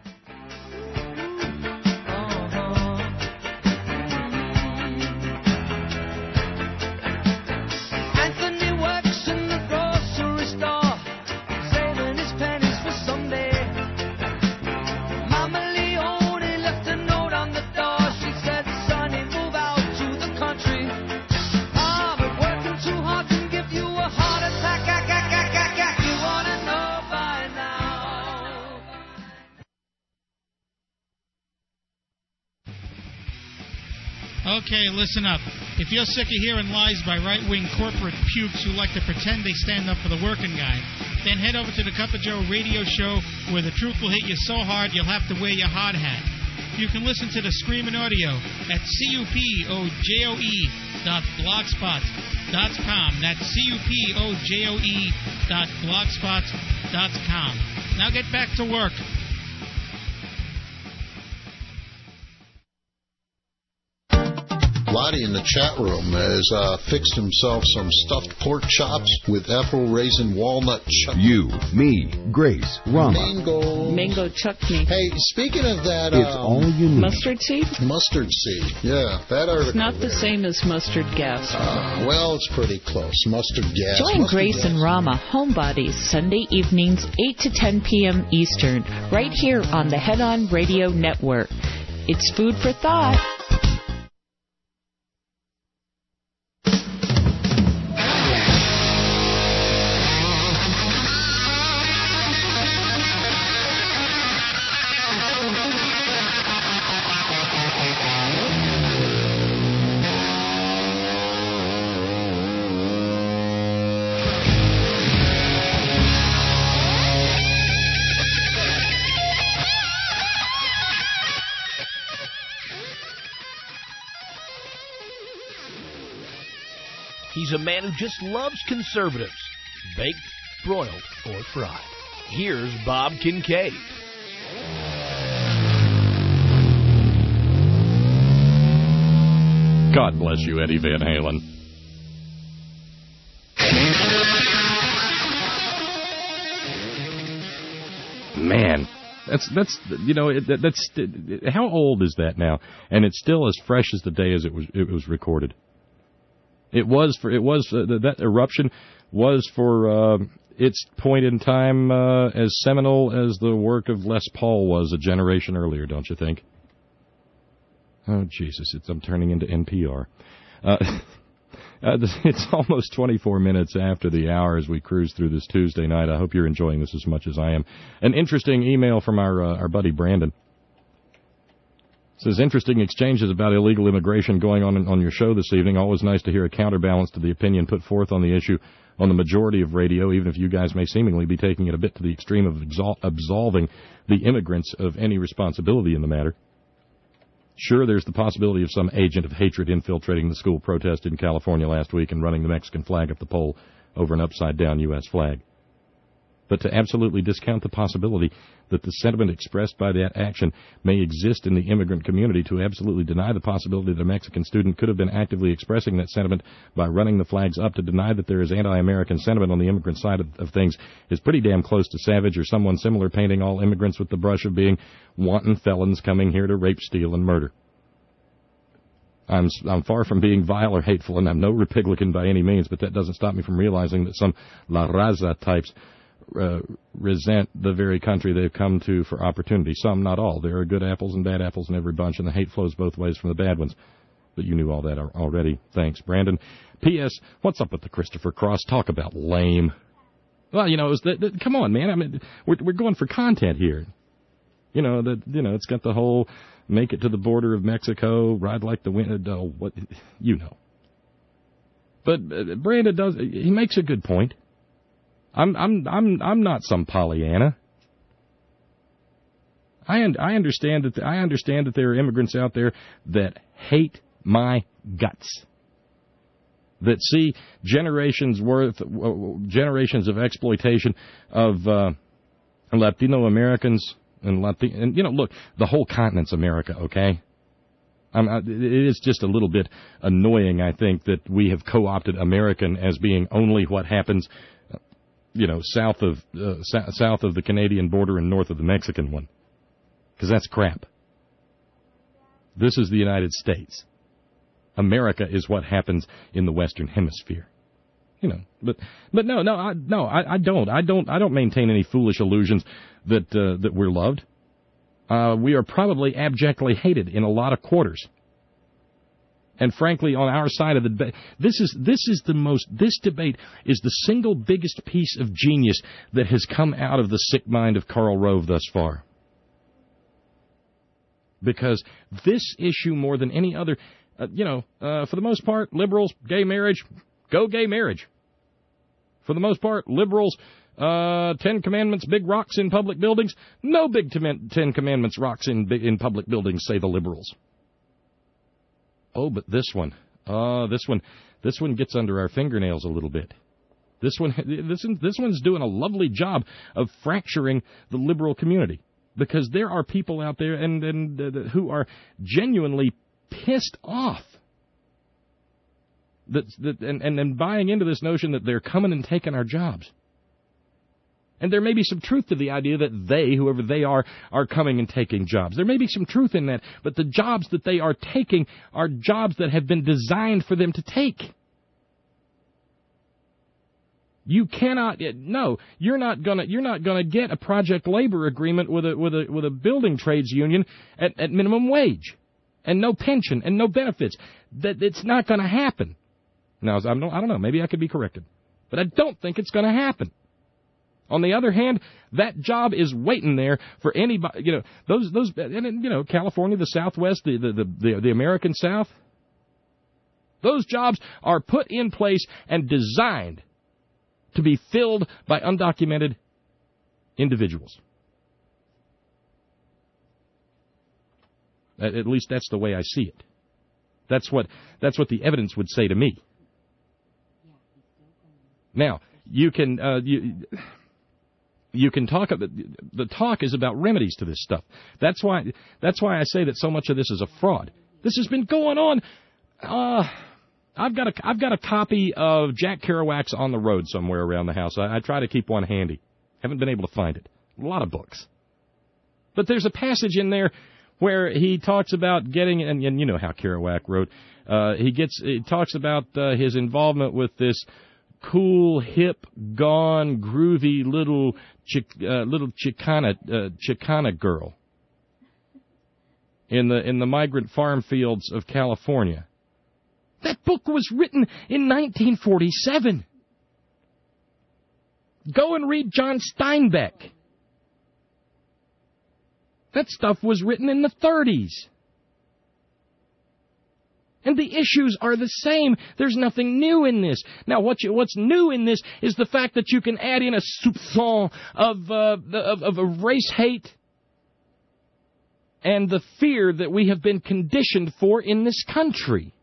Okay, listen up. If you're sick of hearing lies by right-wing corporate pukes who like to pretend they stand up for the working guy, then head over to the Cup of Joe radio show where the truth will hit you so hard you'll have to wear your hard hat. You can listen to the screaming audio at cupojoe dot blogspot dot com. That's cupojoe dot blogspot dot com. Now get back to work. Lottie in the chat room has uh, fixed himself some stuffed pork chops with apple raisin walnut chutney. You, me, Grace, Rama. Mango. Mango chutney. Hey, speaking of that... It's um, all you need. Mustard seed? Mustard seed. Yeah, that article. It's not the there. same as mustard gas. Uh, well, it's pretty close. Mustard gas. Join mustard Grace gas. and Rama, Homebodies, Sunday evenings, eight to ten p.m. Eastern, right here on the Head On Radio Network. It's food for thought. He's a man who just loves conservatives, baked, broiled, or fried. Here's Bob Kincaid. God bless you, Eddie Van Halen. Man, that's that's you know it, that's how old is that now? And it's still as fresh as the day as it was it was recorded. It was for it was uh, that eruption was for uh, its point in time uh, as seminal as the work of Les Paul was a generation earlier, don't you think? Oh Jesus, it's I'm turning into N P R. Uh, Uh, it's almost twenty-four minutes after the hour as we cruise through this Tuesday night. I hope you're enjoying this as much as I am. An interesting email from our uh, our buddy Brandon. It says, interesting exchanges about illegal immigration going on on your show this evening. Always nice to hear a counterbalance to the opinion put forth on the issue on the majority of radio, even if you guys may seemingly be taking it a bit to the extreme of exol- absolving the immigrants of any responsibility in the matter. Sure, there's the possibility of some agent of hatred infiltrating the school protest in California last week and running the Mexican flag up the pole over an upside-down U S flag. But to absolutely discount the possibility that the sentiment expressed by that action may exist in the immigrant community, to absolutely deny the possibility that a Mexican student could have been actively expressing that sentiment by running the flags up, to deny that there is anti-American sentiment on the immigrant side of, of things is pretty damn close to savage, or someone similar painting all immigrants with the brush of being wanton felons coming here to rape, steal, and murder. I'm, I'm far from being vile or hateful, and I'm no Republican by any means, but that doesn't stop me from realizing that some La Raza types Uh, resent the very country they've come to for opportunity. Some, not all. There are good apples and bad apples in every bunch, and the hate flows both ways from the bad ones. But you knew all that already. Thanks, Brandon. P S. What's up with the Christopher Cross? Talk about lame. Well, you know, it was the, the, come on, man. I mean, we're we're going for content here. You know that you know it's got the whole make it to the border of Mexico, ride like the wind. Oh, what you know. But uh, Brandon does. He makes a good point. I'm I'm I'm I'm not some Pollyanna. I un- I understand that the, I understand that there are immigrants out there that hate my guts, that see generations worth uh, generations of exploitation of uh, Latino Americans and Latino, and you know, look, the whole continent's America, okay? I'm, I, it is just a little bit annoying, I think, that we have co-opted American as being only what happens, you know, south of uh, s- south of the Canadian border and north of the Mexican one, because that's crap. This is the United States. America is what happens in the Western Hemisphere, you know. But but no no I no I, I don't I don't I don't maintain any foolish illusions that uh, that we're loved. Uh, we are probably abjectly hated in a lot of quarters. And frankly, on our side of the debate, this is this is the most. This debate is the single biggest piece of genius that has come out of the sick mind of Karl Rove thus far. Because this issue, more than any other, uh, you know, uh, for the most part, liberals, gay marriage, go gay marriage. For the most part, liberals, uh, Ten Commandments, big rocks in public buildings. No big Ten Commandments rocks in in public buildings, say the liberals. Oh, but this one, uh, this one, this one gets under our fingernails a little bit. This one, this this one's doing a lovely job of fracturing the liberal community, because there are people out there and and uh, who are genuinely pissed off that that and, and and buying into this notion that they're coming and taking our jobs. And there may be some truth to the idea that they, whoever they are, are coming and taking jobs. There may be some truth in that, but the jobs that they are taking are jobs that have been designed for them to take. You cannot, no, you're not gonna, you're not gonna get a project labor agreement with a with a with a building trades union at, at minimum wage, and no pension and no benefits. That it's not going to happen. Now, I don't, I don't know. Maybe I could be corrected, but I don't think it's going to happen. On the other hand, that job is waiting there for anybody. You know, those those and you know, California, the Southwest, the the the, the American South. Those jobs are put in place and designed to be filled by undocumented individuals. At least that's the way I see it. That's what that's what the evidence would say to me. Now, you can uh, you. You can talk about, the talk is about remedies to this stuff. That's why that's why I say that so much of this is a fraud. This has been going on. Uh, I've got a I've got a copy of Jack Kerouac's On the Road somewhere around the house. I, I try to keep one handy. Haven't been able to find it. A lot of books. But there's a passage in there where he talks about getting, and, and you know how Kerouac wrote. Uh, he gets he talks about uh, his involvement with this cool, hip, gone, groovy little chick, uh, little Chicana uh, Chicana girl in the in the migrant farm fields of California, That book was written in nineteen forty-seven. Go and read John Steinbeck. That stuff was written in the thirties. And the issues are the same. There's nothing new in this. Now, what you, what's new in this is the fact that you can add in a soupçon of, uh, of, of a race hate and the fear that we have been conditioned for in this country.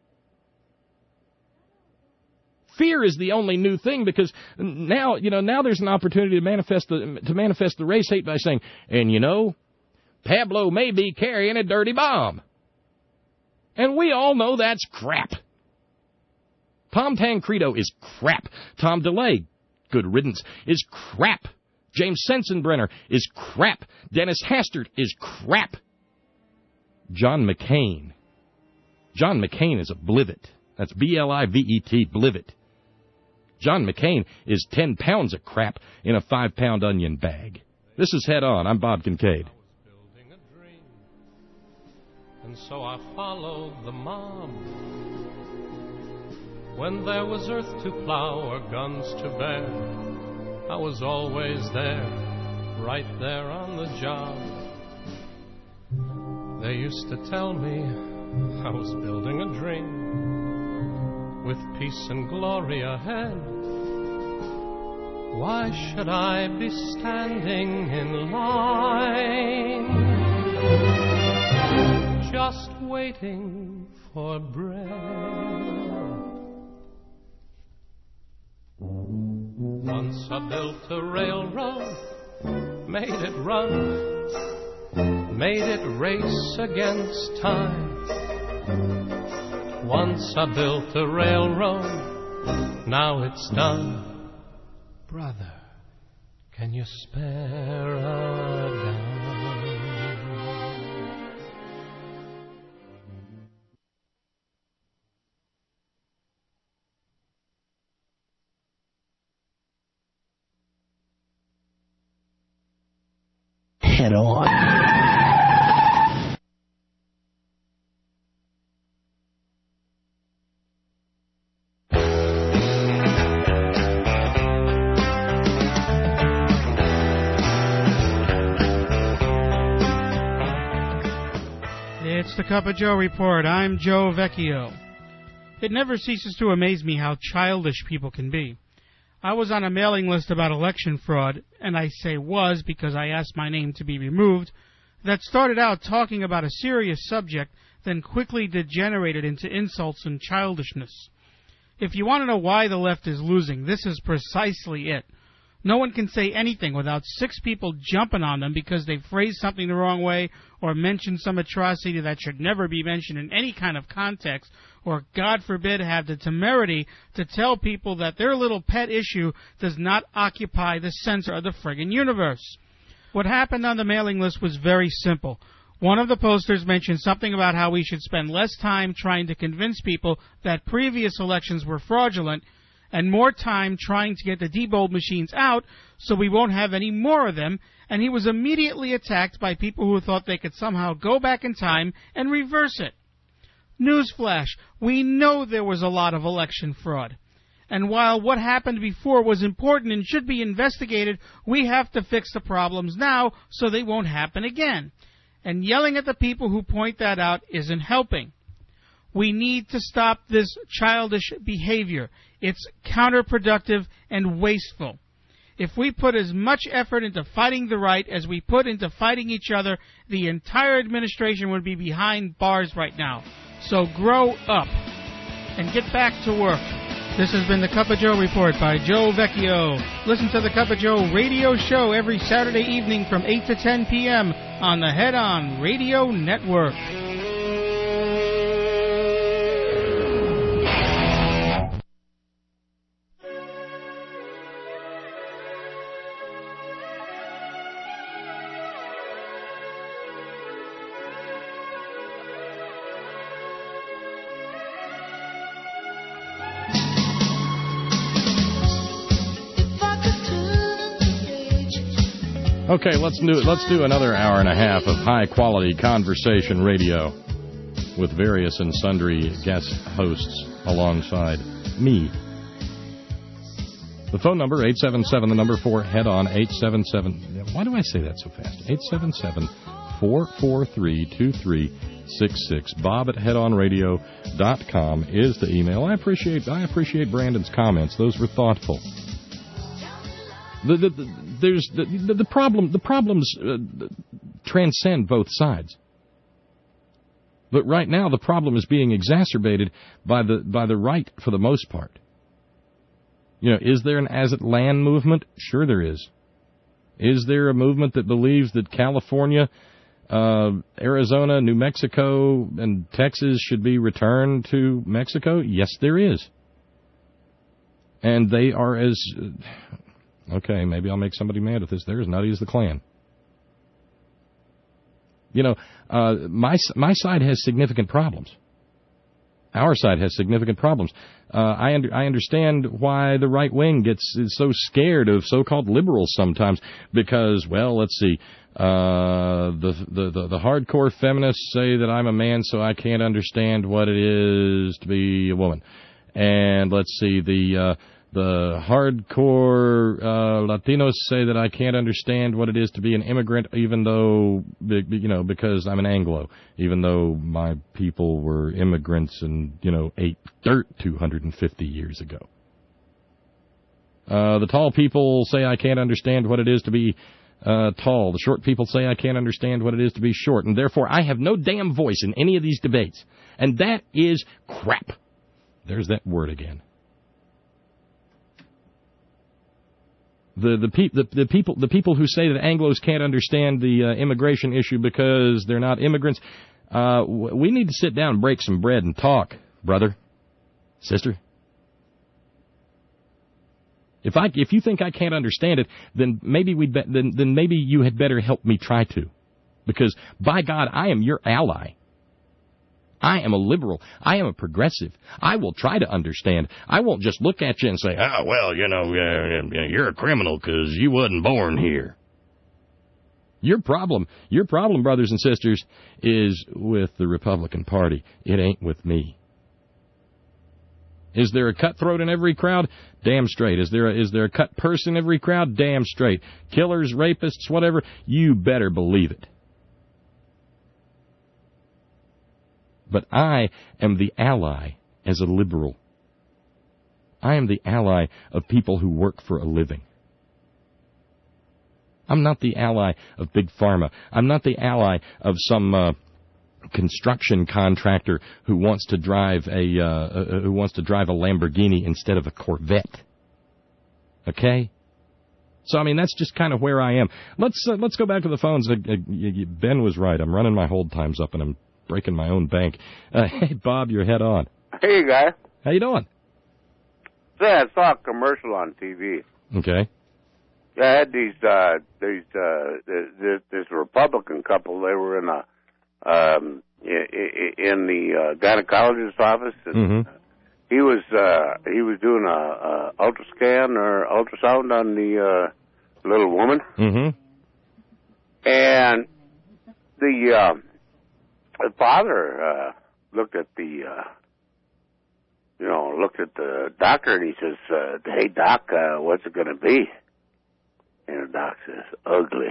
Fear is the only new thing, because now, you know, now there's an opportunity to manifest the, to manifest the race hate by saying, and you know, Pablo may be carrying a dirty bomb. And we all know that's crap. Tom Tancredo is crap. Tom DeLay, good riddance, is crap. James Sensenbrenner is crap. Dennis Hastert is crap. John McCain. John McCain is a blivet. That's B L I V E T, blivet. John McCain is ten pounds of crap in a five-pound onion bag. This is Head On. I'm Bob Kincaid. And so I followed the mob. When there was earth to plow or guns to bear, I was always there, right there on the job. They used to tell me I was building a dream with peace and glory ahead. Why should I be standing in line, just waiting for bread? Once I built a railroad, made it run, made it race against time. Once I built a railroad, now it's done. Brother, can you spare a dime? Head On. It's the Cup of Joe Report. I'm Joe Vecchio. It never ceases to amaze me how childish people can be. I was on a mailing list about election fraud, and I say was because I asked my name to be removed, that started out talking about a serious subject, then quickly degenerated into insults and childishness. If you want to know why the left is losing, this is precisely it. No one can say anything without six people jumping on them because they phrased something the wrong way or mentioned some atrocity that should never be mentioned in any kind of context, or, God forbid, have the temerity to tell people that their little pet issue does not occupy the center of the friggin' universe. What happened on the mailing list was very simple. One of the posters mentioned something about how we should spend less time trying to convince people that previous elections were fraudulent and more time trying to get the Diebold machines out so we won't have any more of them, and he was immediately attacked by people who thought they could somehow go back in time and reverse it. Newsflash, we know there was a lot of election fraud. And while what happened before was important and should be investigated, we have to fix the problems now so they won't happen again. And yelling at the people who point that out isn't helping. We need to stop this childish behavior. It's counterproductive and wasteful. If we put as much effort into fighting the right as we put into fighting each other, the entire administration would be behind bars right now. So grow up and get back to work. This has been the Cup of Joe Report by Joe Vecchio. Listen to the Cup of Joe radio show every Saturday evening from eight to ten p.m. on the Head On Radio Network. Okay, let's do let's do another hour and a half of high-quality conversation radio. with various and sundry guest hosts alongside me. The phone number, eight seven seven, the number four, head on, eight seven seven. Why do I say that so fast? eight seven seven, four four three, two three six six. Bob at head on radio dot com is the email. I appreciate I appreciate Brandon's comments. Those were thoughtful. The, the, the, there's the, the, the problem. The problems uh, transcend both sides. But right now, the problem is being exacerbated by the by the right for the most part. You know, is there an as-it land movement? Sure there is. Is there a movement that believes that California, uh, Arizona, New Mexico, and Texas should be returned to Mexico? Yes, there is. And they are as... Uh, okay, maybe I'll make somebody mad with this. They're as nutty as the Klan. You know, uh, my my side has significant problems. Our side has significant problems. Uh, I under, I understand why the right wing gets is so scared of so-called liberals sometimes because, well, let's see, uh, the, the the the hardcore feminists say that I'm a man, so I can't understand what it is to be a woman, and let's see, the uh, the hardcore uh, Latinos say that I can't understand what it is to be an immigrant, even though, you know, because I'm an Anglo, even though my people were immigrants and, you know, ate dirt two hundred fifty years ago. Uh, the tall people say I can't understand what it is to be uh, tall. The short people say I can't understand what it is to be short, and therefore I have no damn voice in any of these debates. And that is crap. There's that word again. The the, pe- the the people the people who say that Anglos can't understand the uh, immigration issue because they're not immigrants, uh, w- we need to sit down and break some bread and talk, brother, sister. If I if you think I can't understand it, then maybe we be- then then maybe you had better help me try to, because by God, I am your ally. I am a liberal. I am a progressive. I will try to understand. I won't just look at you and say, oh, well, you know, uh, you're a criminal because you wasn't born here. Your problem, your problem, brothers and sisters, is with the Republican Party. It ain't with me. Is there a cutthroat in every crowd? Damn straight. Is there a, is there a cut purse in every crowd? Damn straight. Killers, rapists, whatever, you better believe it. But I am the ally as a liberal. I am the ally of people who work for a living. I'm not the ally of Big Pharma. I'm not the ally of some uh, construction contractor who wants to drive a uh, who wants to drive a Lamborghini instead of a Corvette. Okay? So I mean that's just kind of where I am. Let's uh, let's go back to the phones. Uh, uh, Ben was right. I'm running my hold times up and I'm breaking my own bank. Uh, hey, Bob, you're head on. Hey, guy. How you doing? Say, I saw a commercial on T V. Okay. I had these, uh, these, uh, this, this Republican couple. They were in a, um, in the uh, gynecologist's office, and mm-hmm. he was, uh, he was doing a, a ultrascan or ultrasound on the uh, little woman, mm-hmm. and the. Uh, The father uh, looked at the, uh, you know, looked at the doctor and he says, uh, "Hey doc, uh, what's it going to be?" And the doc says, "Ugly."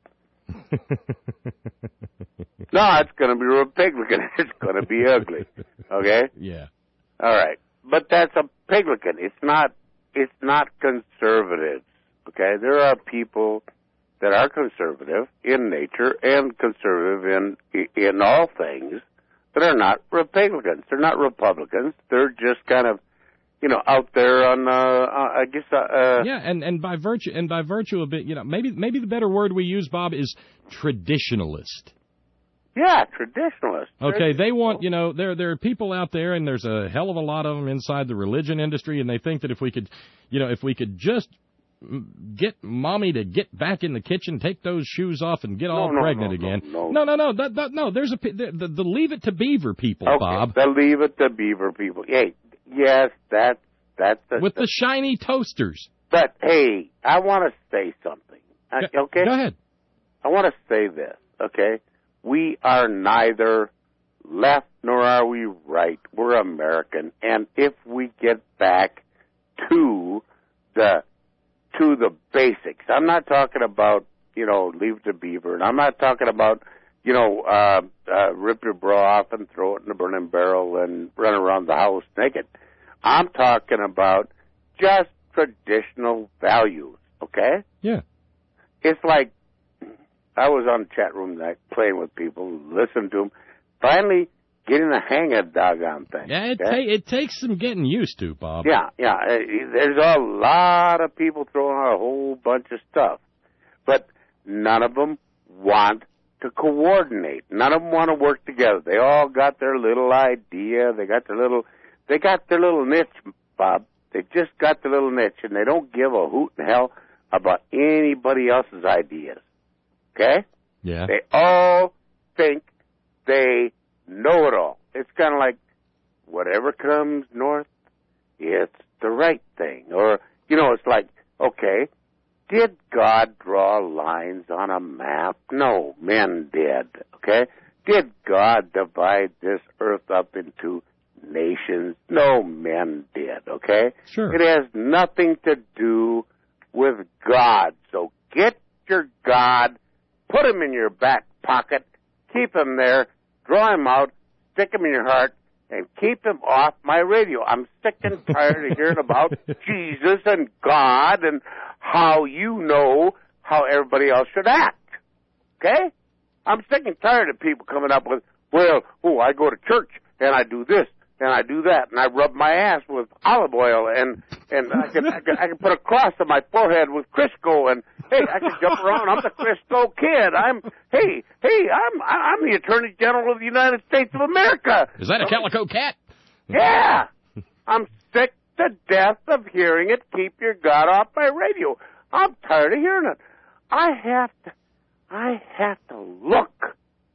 No, it's going to be Republican. It's going to be ugly. Okay. Yeah. All right, but that's a Republican. It's not. It's not conservatives. Okay, there are people that are conservative in nature and conservative in in all things that are not Republicans. They're not Republicans. They're just kind of, you know, out there on, uh, uh, I guess. Uh, uh, yeah, and, and by virtue and by virtue of it, you know, maybe maybe the better word we use, Bob, is traditionalist. Yeah, traditionalist. Okay, they want, you know, there there are people out there, and there's a hell of a lot of them inside the religion industry, and they think that if we could, you know, if we could just get mommy to get back in the kitchen, take those shoes off, and get no, all no, pregnant no, again. No, no, no, no. That, that, no there's a the, the, the Leave It to Beaver people, okay, Bob. The Leave It to Beaver people. Hey, yes, that's that's the, with the, the shiny toasters. But hey, I want to say something. Okay, go ahead. I want to say this. Okay, we are neither left nor are we right. We're American. And if we get back to the to the basics, I'm not talking about, you know, leave the beaver, and I'm not talking about, you know, uh, uh, rip your bra off and throw it in a burning barrel and run around the house naked. I'm talking about just traditional values, okay? Yeah. It's like, I was on the chat room night playing with people, listening to them, finally getting the hang of the doggone thing. Yeah, it, okay? ta- it takes some getting used to, Bob. Yeah, yeah. Uh, There's a lot of people throwing out a whole bunch of stuff, but none of them want to coordinate. None of them want to work together. They all got their little idea. They got their little, they got their little niche, Bob. They just got their little niche, and they don't give a hoot in hell about anybody else's ideas. Okay? Yeah. They all think they know it all. It's kind of like whatever comes north, it's the right thing. Or, you know, it's like, okay, did God draw lines on a map? No, men did. Okay? Did God divide this earth up into nations? No, men did. Okay? Sure. It has nothing to do with God. So get your God, put him in your back pocket, keep him there, draw him out, stick him in your heart, and keep him off my radio. I'm sick and tired of hearing about Jesus and God and how you know how everybody else should act. Okay? I'm sick and tired of people coming up with, well, oh, I go to church and I do this and I do that and I rub my ass with olive oil and and I can I can, I can put a cross on my forehead with Crisco and hey, I can jump around. I'm the Crisco kid. I'm hey hey I'm I'm the Attorney General of the United States of America. Is that a calico cat? Yeah. I'm sick to death of hearing it. Keep your God off my radio. I'm tired of hearing it. I have to I have to look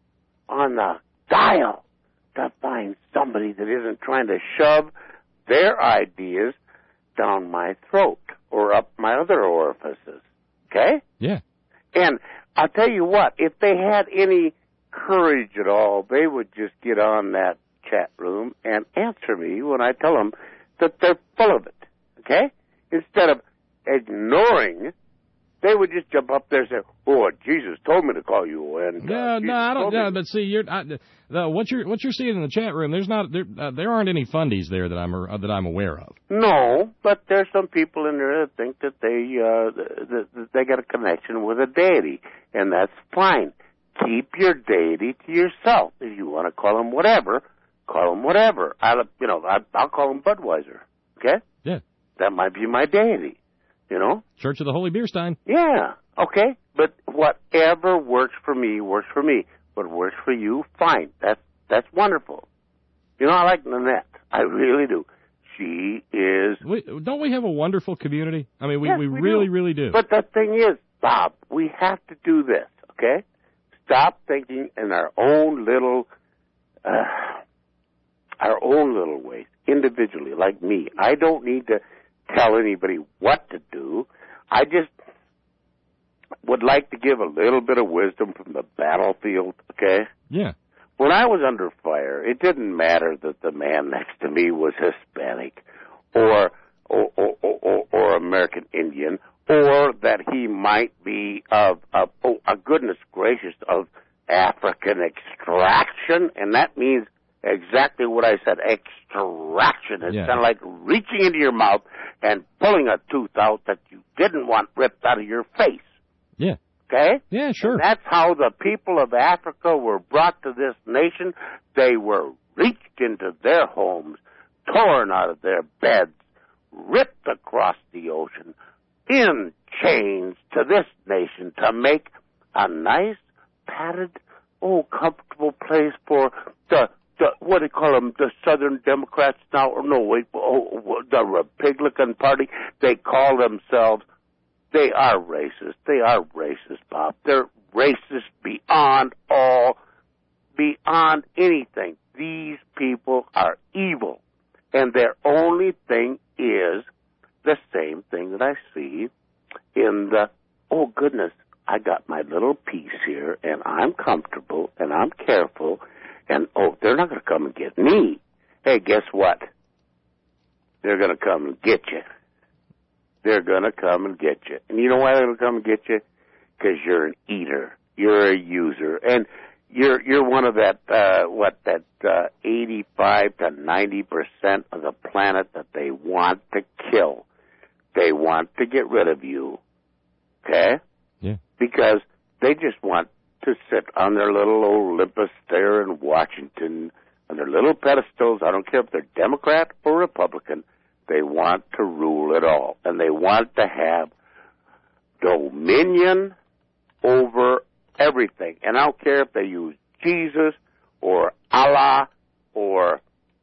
on the dial to find somebody that isn't trying to shove their ideas down my throat or up my other orifices. Okay? Yeah. And I'll tell you what, if they had any courage at all, they would just get on that chat room and answer me when I tell them that they're full of it. Okay? Instead of ignoring, they would just jump up there and say, "Oh, Jesus told me to call you." And uh, no, Jesus no, I don't. told No, me. but see, you're I, the, what you're what you're seeing in the chat room. There's not there uh, there aren't any fundies there that I'm uh, that I'm aware of. No, but there's some people in there that think that they uh, that, that they got a connection with a deity, and that's fine. Keep your deity to yourself. If you want to call him whatever, call him whatever. I, you know, I, I'll call him Budweiser. Okay? Yeah. That might be my deity. You know? Church of the Holy Beer Stein. Yeah. Okay. But whatever works for me works for me. What works for you, fine. That's that's wonderful. You know, I like Nanette. I really do. She is. We, don't we have a wonderful community? I mean, we, Yes, we, we really, do. really do. But the thing is, Bob, we have to do this, okay? Stop thinking in our own little, uh, our own little ways, individually, like me. I don't need to tell anybody what to do. I just would like to give a little bit of wisdom from the battlefield, okay? Yeah. When I was under fire, it didn't matter that the man next to me was Hispanic or or, or, or, or American Indian, or that he might be of, of oh, a goodness gracious, of African extraction, and that means exactly what I said, extraction. It's Yeah. kind of like reaching into your mouth and pulling a tooth out that you didn't want ripped out of your face. Yeah. Okay? Yeah, sure. And that's how the people of Africa were brought to this nation. They were reached into their homes, torn out of their beds, ripped across the ocean, in chains to this nation to make a nice, padded, oh, comfortable place for the, the what do you call them, the Southern Democrats now, or no, wait, oh, the Republican Party. They call themselves, they are racist. They are racist, Bob. They're racist beyond all, beyond anything. These people are evil. And their only thing is the same thing that I see in the, oh, goodness, I got my little piece here, and I'm comfortable, and I'm careful, And, oh, they're not going to come and get me. Hey, guess what? They're going to come and get you. They're going to come and get you. And you know why they're going to come and get you? Because you're an eater. You're a user. And you're you're one of that, uh, what, that uh, eighty-five to ninety percent of the planet that they want to kill. They want to get rid of you. Okay? Yeah. Because they just want to sit on their little Olympus there in Washington, on their little pedestals. I don't care if they're Democrat or Republican. They want to rule it all. And they want to have dominion over everything. And I don't care if they use Jesus or Allah or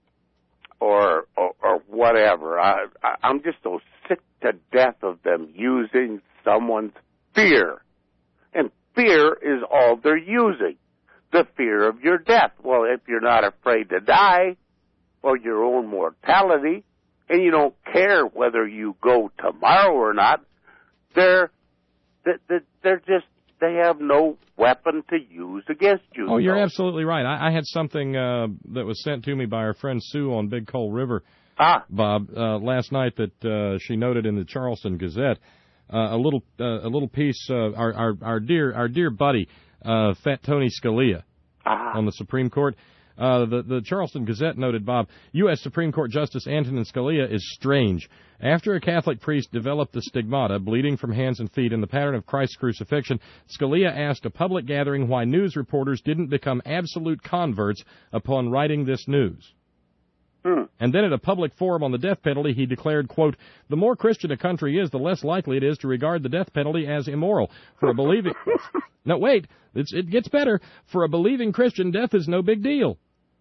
or or, or whatever. I, I, I'm just so sick to death of them using someone's fear. And fear is all they're using. The fear of your death. Well, if you're not afraid to die or your own mortality, and you don't care whether you go tomorrow or not, they're they're just they have no weapon to use against you. Oh, you're absolutely right. I, I had something uh, that was sent to me by our friend Sue on Big Coal River, ah. Bob, uh, last night that uh, she noted in the Charleston Gazette. Uh, a little uh, a little piece. Uh, our, our our dear our dear buddy, uh, Fat Tony Scalia, ah. on the Supreme Court. Uh, the, the Charleston Gazette noted, Bob, U S Supreme Court Justice Antonin Scalia is strange. After a Catholic priest developed the stigmata, bleeding from hands and feet, in the pattern of Christ's crucifixion, Scalia asked a public gathering why news reporters didn't become absolute converts upon writing this news. Hmm. And then at a public forum on the death penalty, he declared, quote, the more Christian a country is, the less likely it is to regard the death penalty as immoral. For a believing... no, wait, it's, it gets better. For a believing Christian, death is no big deal.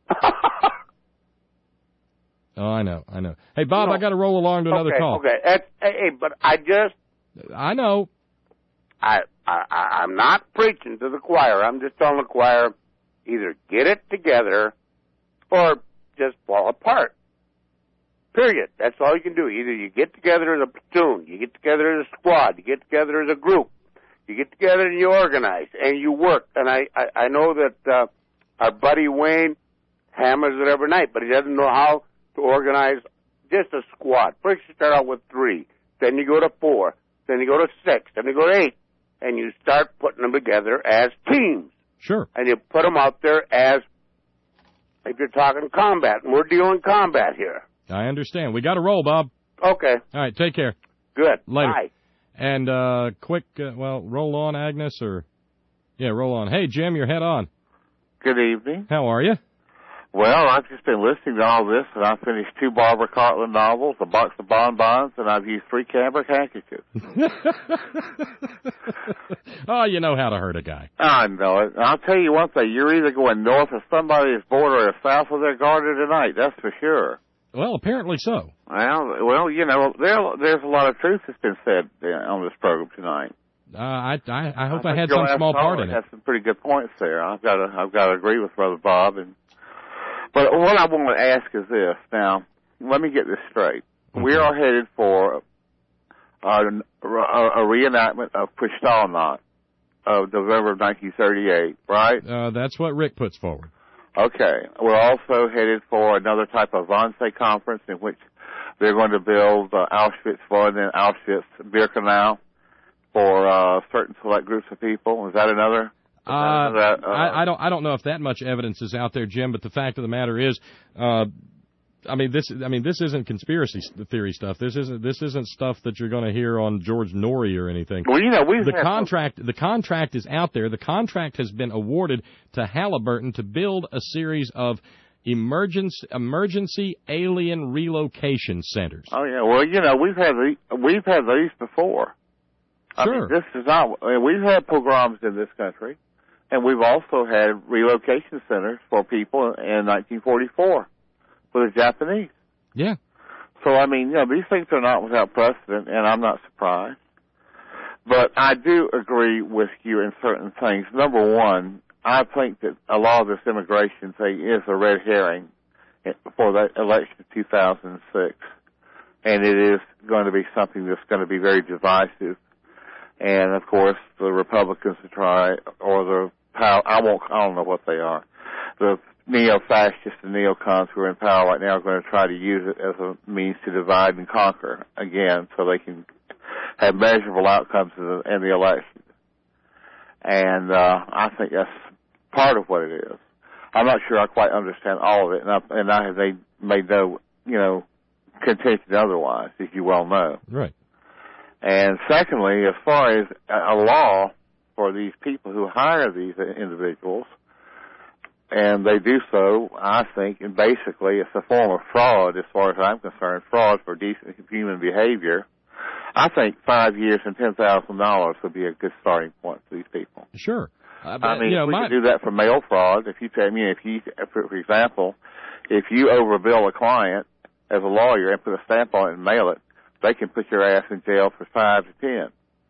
Oh, I know, I know. Hey, Bob, no. I got to roll along to another okay, call. Okay, That's, hey, but I just... I know. I, I, I'm not preaching to the choir. I'm just telling the choir, either get it together or just fall apart. Period. That's all you can do. Either you get together as a platoon, you get together as a squad, you get together as a group, you get together and you organize and you work. And I, I, I know that uh, our buddy Wayne hammers it every night, but he doesn't know how to organize just a squad. First you start out with three, then you go to four, then you go to six, then you go to eight, and you start putting them together as teams. Sure. And you put them out there as, if you're talking combat, and we're dealing combat here. I understand. We got to roll, Bob. Okay. All right, take care. Good. Later. Bye. And uh, quick, uh, well, roll on, Agnes, or... Yeah, roll on. Hey, Jim, you're head on. Good evening. How are you? Well, I've just been listening to all this, and I finished two Barbara Cartland novels, a box of bonbons, and I've used three cambric handkerchiefs. Oh, you know how to hurt a guy. I know it. I'll tell you one thing. You're either going north of somebody's border or south of their garden tonight. That's for sure. Well, apparently so. Well, well, you know, there, there's a lot of truth that's been said on this program tonight. Uh, I, I, I hope I, I had some small part in it. Has some pretty good points there. I've got to, I've got to agree with Brother Bob. And but what I want to ask is this. Now, let me get this straight. Mm-hmm. We are headed for uh, a, a reenactment of Kristallnacht of November of nineteen thirty-eight, right? Uh, that's what Rick puts forward. Okay. We're also headed for another type of Wannsee conference in which they're going to build uh, Auschwitz for and then Auschwitz-Birkenau for uh, certain select groups of people. Is that another? Uh, that, uh, I, I don't. I don't know if that much evidence is out there, Jim. But the fact of the matter is, uh, I mean this. I mean this isn't conspiracy theory stuff. This isn't. This isn't stuff that you're going to hear on George Norrie or anything. Well, you know, we've the contract. Some... The contract is out there. The contract has been awarded to Halliburton to build a series of emergency emergency alien relocation centers. Oh yeah. Well, you know, we've had the, we've had these before. I Sure. mean, this is not. I mean, we've had pogroms in this country, and we've also had relocation centers for people in nineteen forty-four for the Japanese. Yeah. So I mean, you know, these things are not without precedent, and I'm not surprised. But I do agree with you in certain things. Number one, I think that a lot of this immigration thing is a red herring for the election of two thousand six, and it is going to be something that's going to be very divisive. And of course, the Republicans to try, or the I won't, I don't know what they are. The neo-fascists and neocons who are in power right now are going to try to use it as a means to divide and conquer again so they can have measurable outcomes in the, in the election. And uh, I think that's part of what it is. I'm not sure I quite understand all of it, and I, and I have they made no, you know, contention otherwise, as you well know. Right. And secondly, as far as a law for these people who hire these individuals, and they do so, I think, and basically it's a form of fraud as far as I'm concerned, fraud for decent human behavior. I think five years and ten thousand dollars would be a good starting point for these people. Sure. Uh, but, I mean, you know, if we my... could do that for mail fraud. If you tell me, if you, for example, if you overbill a client as a lawyer and put a stamp on it and mail it, they can put your ass in jail for five to ten.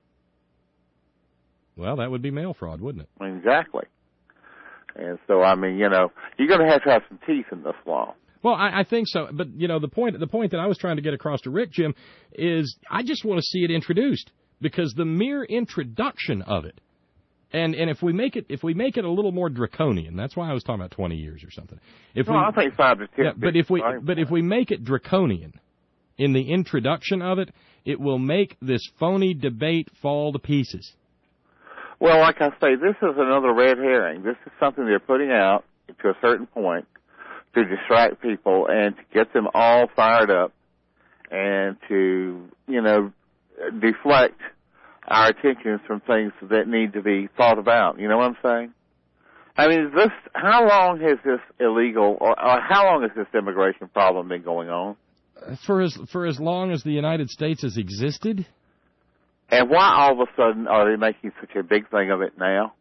Well, that would be mail fraud, wouldn't it? Exactly. And so, I mean, you know, you're going to have to have some teeth in this law. Well, I, I think so. But, you know, the point the point that I was trying to get across to Rick, Jim, is I just want to see it introduced, because the mere introduction of it, and and if we make it if we make it a little more draconian, that's why I was talking about twenty years or something. If no, we, I think five to ten. Yeah, but if we but if we make it draconian in the introduction of it, it will make this phony debate fall to pieces. Well, like I say, this is another red herring. This is something they're putting out to a certain point to distract people and to get them all fired up and to, you know, deflect our attentions from things that need to be thought about. You know what I'm saying? I mean, this, how long has this illegal, or, or how long has this immigration problem been going on? For as, for as long as the United States has existed. And why all of a sudden are they making such a big thing of it now?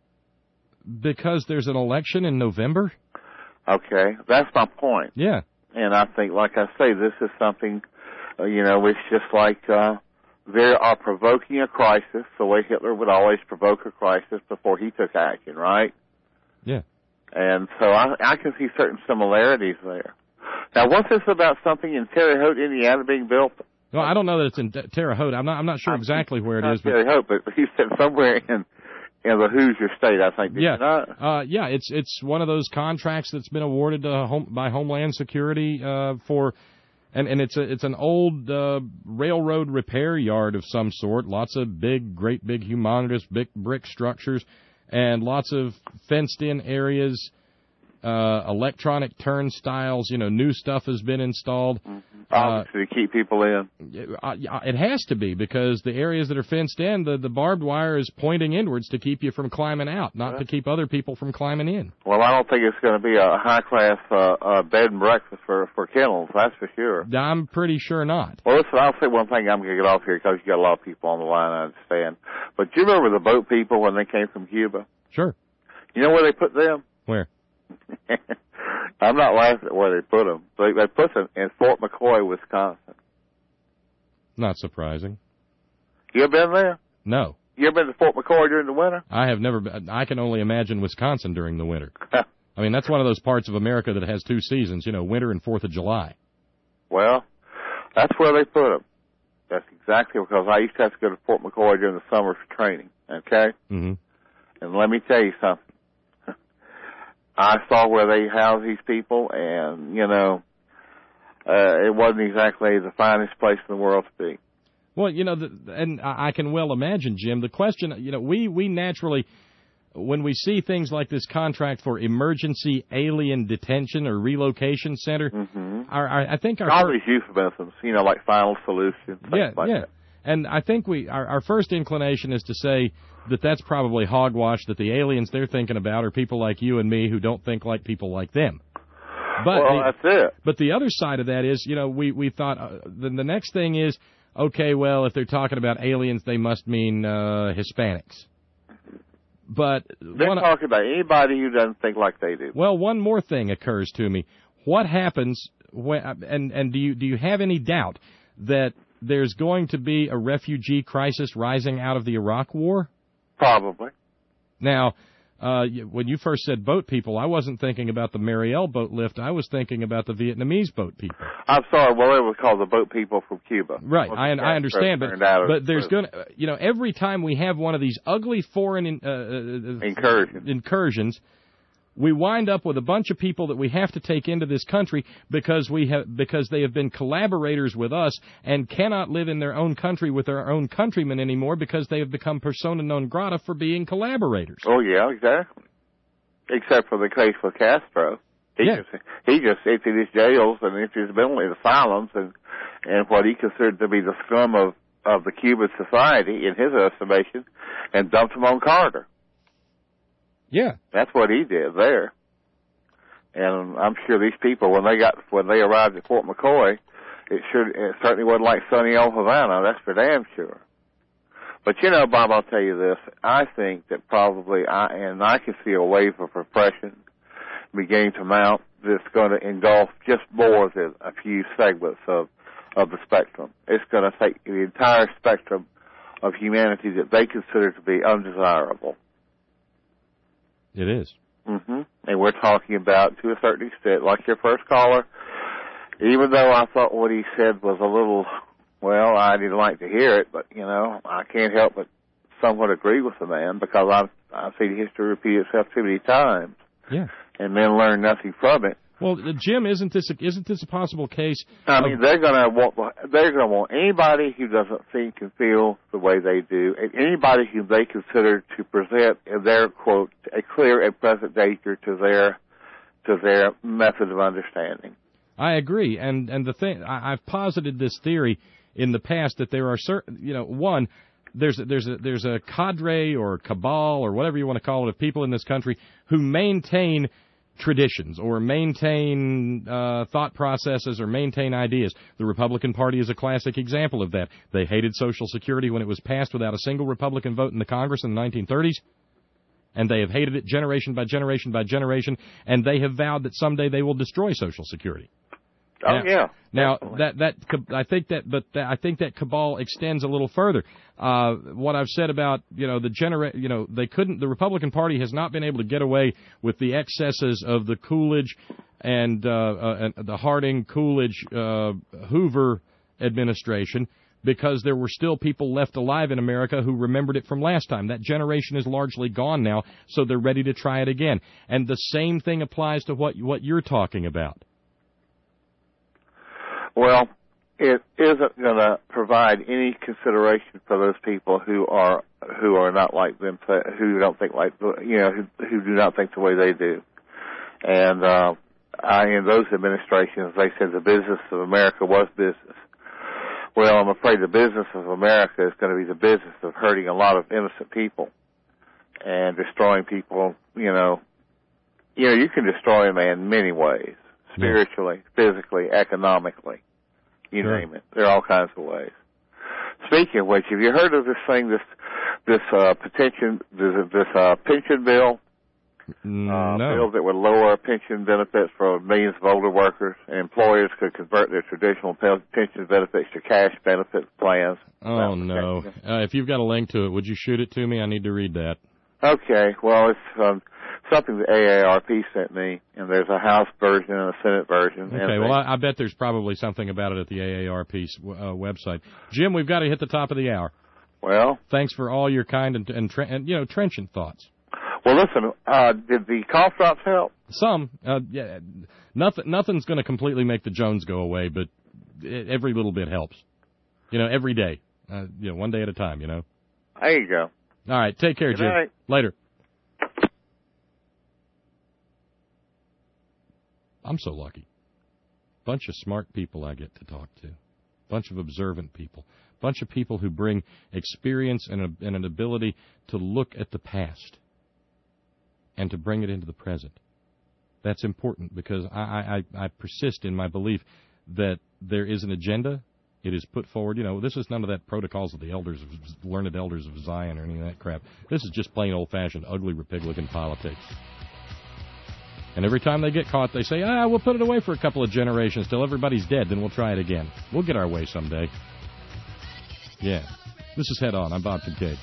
Because there's an election in November? Okay, that's my point. Yeah. And I think, like I say, this is something, uh, you know, it's just like uh, they are provoking a crisis the way Hitler would always provoke a crisis before he took action, right? Yeah. And so I, I can see certain similarities there. Now, what's this about something in Terre Haute, Indiana being built? Well, I don't know that it's in Terre Haute. I'm not. I'm not sure exactly where it is. But Terre Haute, but he said somewhere in in the Hoosier State, I think. Did Yeah. you not? Uh, yeah. It's it's one of those contracts that's been awarded to home, by Homeland Security uh, for, and and it's a it's an old uh, railroad repair yard of some sort. Lots of big, great, big, humongous, big brick structures, and lots of fenced-in areas. Uh, electronic turnstiles, you know, new stuff has been installed. Mm-hmm. Obviously, uh, to keep people in. It has to be, because the areas that are fenced in, the, the barbed wire is pointing inwards to keep you from climbing out, not yeah. to keep other people from climbing in. Well, I don't think it's going to be a high-class uh, uh, bed and breakfast for, for kennels, that's for sure. I'm pretty sure not. Well, listen, I'll say one thing. I'm going to get off here because you got a lot of people on the line, I understand. But do you remember the boat people when they came from Cuba? Sure. You know where they put them? Where? I'm not laughing at where they put them. They, they put them in Fort McCoy, Wisconsin. Not surprising. You ever been there? No. You ever been to Fort McCoy during the winter? I have never been. I can only imagine Wisconsin during the winter. I mean, that's one of those parts of America that has two seasons, you know, winter and Fourth of July. Well, that's where they put them. That's exactly because I used to have to go to Fort McCoy during the summer for training, okay? Mm-hmm. And let me tell you something. I saw where they house these people, and, you know, uh, it wasn't exactly the finest place in the world to be. Well, you know, the, and I can well imagine, Jim, the question, you know, we, we naturally, when we see things like this contract for emergency alien detention or relocation center, mm-hmm. our, our, I think our... All these euphemisms, you know, like final solution, things yeah, like yeah. that. And I think we our, our first inclination is to say that that's probably hogwash, that the aliens they're thinking about are people like you and me who don't think like people like them. But well, the, that's it. But the other side of that is, you know, we, we thought, uh, then the next thing is, okay, well, if they're talking about aliens, they must mean uh, Hispanics. But they're one, talking about anybody who doesn't think like they do. Well, one more thing occurs to me. What happens when, and, and do you do you have any doubt that there's going to be a refugee crisis rising out of the Iraq War? Probably. Now, uh, when you first said boat people, I wasn't thinking about the Mariel boat lift. I was thinking about the Vietnamese boat people. I'm sorry. Well, it was called the boat people from Cuba. Right. I, I understand. But, but there's going to, you know, every time we have one of these ugly foreign in, uh, incursions, incursions we wind up with a bunch of people that we have to take into this country because we have because they have been collaborators with us and cannot live in their own country with their own countrymen anymore because they have become persona non grata for being collaborators. Oh yeah, exactly. Except for the case with Castro, he yeah. just he just emptied his jails and emptied his mental asylums and and what he considered to be the scum of of the Cuban society in his estimation, and dumped them on Carter. Yeah, that's what he did there. And I'm sure these people, when they got when they arrived at Fort McCoy, it sure it certainly wasn't like sunny old Havana. That's for damn sure. But you know, Bob, I'll tell you this: I think that probably, I and I can see a wave of repression beginning to mount that's going to engulf just more than a few segments of of the spectrum. It's going to take the entire spectrum of humanity that they consider to be undesirable. It is. Mm-hmm. And we're talking about, to a certain extent, like your first caller, even though I thought what he said was a little, well, I didn't like to hear it, but, you know, I can't help but somewhat agree with the man because I've, I've seen history repeat itself too many times. Yeah. And men learn nothing from it. Well, Jim, isn't this a, isn't this a possible case? I mean, they're gonna want they're gonna want anybody who doesn't think and feel the way they do, and anybody who they consider to present in their quote a clear and present danger to their to their method of understanding. I agree, and and the thing I, I've posited this theory in the past that there are certain, you know, one. There's a, there's a there's a cadre or cabal or whatever you want to call it of people in this country who maintain traditions or maintain uh, thought processes or maintain ideas. The Republican Party is a classic example of that. They hated Social Security when it was passed without a single Republican vote in the Congress in the nineteen thirties, and they have hated it generation by generation by generation, and they have vowed that someday they will destroy Social Security. Oh now, yeah. Now that that I think that, but that, I think that cabal extends a little further. Uh, what I've said about you know the genera- you know they couldn't. The Republican Party has not been able to get away with the excesses of the Coolidge and, uh, uh, and the Harding, Coolidge, uh, Hoover administration because there were still people left alive in America who remembered it from last time. That generation is largely gone now, so they're ready to try it again. And the same thing applies to what what you're talking about. Well, it isn't going to provide any consideration for those people who are who are not like them, who don't think like you know who, who do not think the way they do. And uh, I, in those administrations, they said the business of America was business. Well, I'm afraid the business of America is going to be the business of hurting a lot of innocent people and destroying people. You know, you know, you can destroy a man in many ways. Spiritually, physically, economically, you sure. name it. There are all kinds of ways. Speaking of which, have you heard of this thing, this this uh, petition, this, this uh, pension bill? Uh, no. Bill that would lower pension benefits for millions of older workers, and employers could convert their traditional pension benefits to cash benefit plans. Oh no! Uh, if you've got a link to it, would you shoot it to me? I need to read that. Okay. Well, it's um, something the A A R P sent me, and there's a House version and a Senate version. Okay, well, I, I bet there's probably something about it at the A A R P's uh, website. Jim, we've got to hit the top of the hour. Well, thanks for all your kind and, and, tre- and you know, trenchant thoughts. Well, listen, uh, did the cough drops help? Some. Uh, yeah, nothing. Nothing's going to completely make the Jones go away, but it, every little bit helps. You know, every day. Uh, you know, one day at a time. You know. There you go. All right. Take care, Good Jim. night. Later. I'm so lucky. Bunch of smart people I get to talk to. Bunch of observant people. Bunch of people who bring experience and, a, and an ability to look at the past and to bring it into the present. That's important because I, I, I persist in my belief that there is an agenda. It is put forward. You know, this is none of that protocols of the elders, of learned elders of Zion or any of that crap. This is just plain old-fashioned, ugly Republican politics. And every time they get caught, they say, ah, we'll put it away for a couple of generations till everybody's dead, then we'll try it again. We'll get our way someday. Yeah. This is Head On. I'm Bob Kincaid.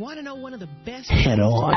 Want to know one of the best... Head on.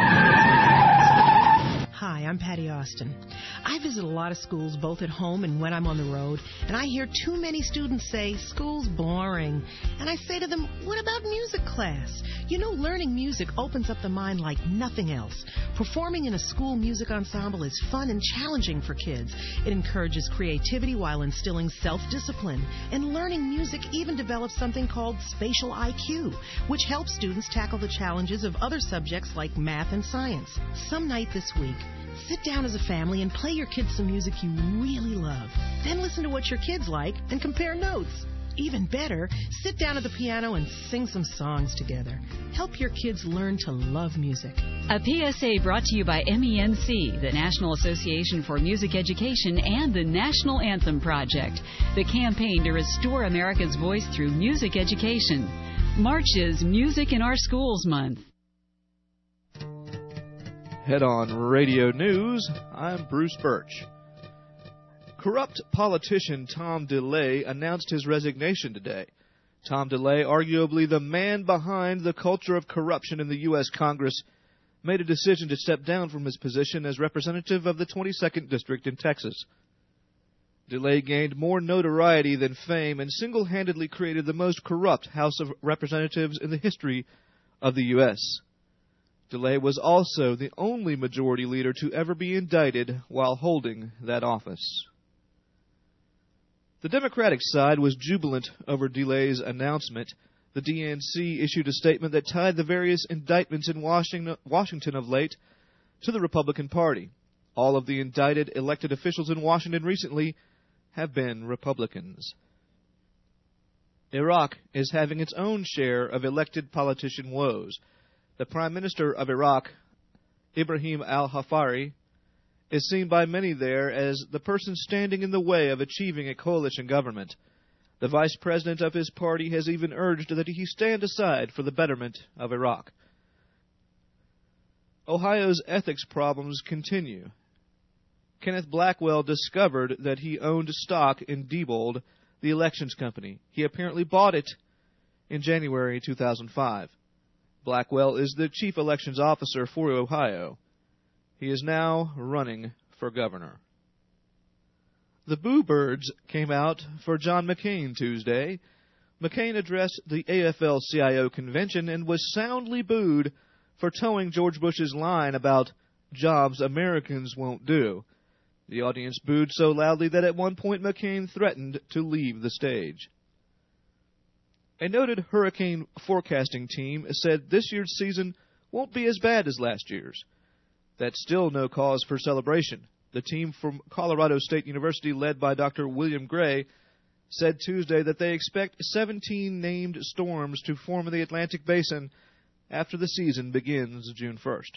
Hi, I'm Patty Austin. I visit a lot of schools, both at home and when I'm on the road, and I hear too many students say, school's boring. And I say to them, what about music class? You know, learning music opens up the mind like nothing else. Performing in a school music ensemble is fun and challenging for kids. It encourages creativity while instilling self-discipline. And learning music even develops something called spatial I Q, which helps students tackle the challenges of other subjects like math and science. Some night this week, sit down as a family and play your kids some music you really love. Then listen to what your kids like and compare notes. Even better, sit down at the piano and sing some songs together. Help your kids learn to love music. A P S A brought to you by M E N C, the National Association for Music Education, and the National Anthem Project, the campaign to restore America's voice through music education. March is Music in Our Schools Month. Head on Radio News, I'm Bruce Birch. Corrupt politician Tom DeLay announced his resignation today. Tom DeLay, arguably the man behind the culture of corruption in the U S Congress, made a decision to step down from his position as representative of the twenty-second District in Texas. DeLay gained more notoriety than fame and single-handedly created the most corrupt House of Representatives in the history of the U S DeLay was also the only majority leader to ever be indicted while holding that office. The Democratic side was jubilant over DeLay's announcement. The D N C issued a statement that tied the various indictments in Washington of late to the Republican Party. All of the indicted elected officials in Washington recently have been Republicans. Iraq is having its own share of elected politician woes. The Prime Minister of Iraq, Ibrahim al-Hafari, is seen by many there as the person standing in the way of achieving a coalition government. The Vice President of his party has even urged that he stand aside for the betterment of Iraq. Ohio's ethics problems continue. Kenneth Blackwell discovered that he owned stock in Diebold, the elections company. He apparently bought it in January two thousand five. Blackwell is the chief elections officer for Ohio. He is now running for governor. The Boo Birds came out for John McCain Tuesday. McCain addressed the A F L C I O convention and was soundly booed for towing George Bush's line about jobs Americans won't do. The audience booed so loudly that at one point McCain threatened to leave the stage. A noted hurricane forecasting team said this year's season won't be as bad as last year's. That's still no cause for celebration. The team from Colorado State University, led by Doctor William Gray, said Tuesday that they expect seventeen named storms to form in the Atlantic Basin after the season begins June first.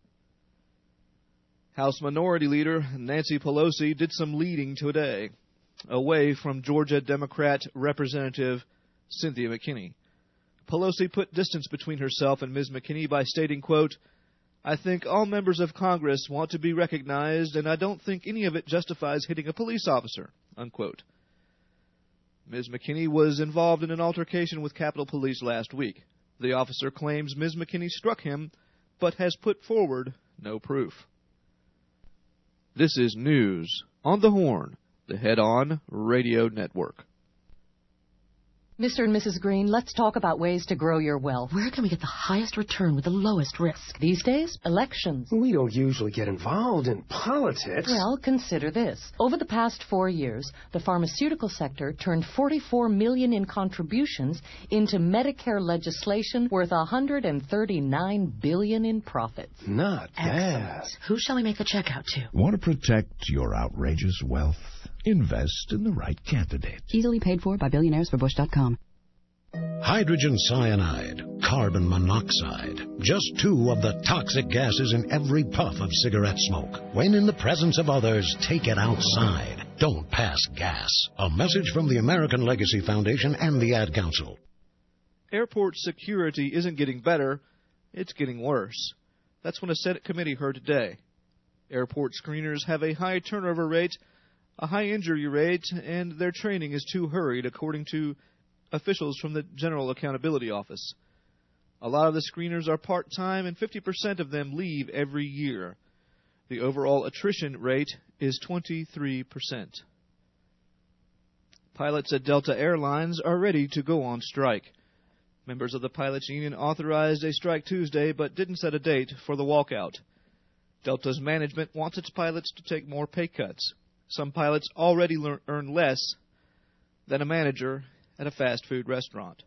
House Minority Leader Nancy Pelosi did some leading today, away from Georgia Democrat Representative Cynthia McKinney. Pelosi put distance between herself and Miz McKinney by stating, quote, "I think all members of Congress want to be recognized, and I don't think any of it justifies hitting a police officer," unquote. Miz McKinney was involved in an altercation with Capitol Police last week. The officer claims Miz McKinney struck him, but has put forward no proof. This is News on the Horn, the Head On Radio Network. Mister and Missus Green, let's talk about ways to grow your wealth. Where can we get the highest return with the lowest risk? These days, elections. We don't usually get involved in politics. Well, consider this. Over the past four years, the pharmaceutical sector turned forty-four million dollars in contributions into Medicare legislation worth one hundred thirty-nine billion dollars in profits. Not bad. Excellent. Who shall we make a check out to? Want to protect your outrageous wealth? Invest in the right candidate. Easily paid for by billionaires for bush dot com. Hydrogen cyanide, carbon monoxide, just two of the toxic gases in every puff of cigarette smoke. When in the presence of others, take it outside. Don't pass gas. A message from the American Legacy Foundation and the Ad Council. Airport security isn't getting better, it's getting worse. That's what a Senate committee heard today. Airport screeners have a high turnover rate, a high injury rate, and their training is too hurried, according to officials from the General Accountability Office. A lot of the screeners are part-time, and fifty percent of them leave every year. The overall attrition rate is twenty-three percent. Pilots at Delta Airlines are ready to go on strike. Members of the pilots' union authorized a strike Tuesday, but didn't set a date for the walkout. Delta's management wants its pilots to take more pay cuts. Some pilots already learn, earn less than a manager at a fast food restaurant.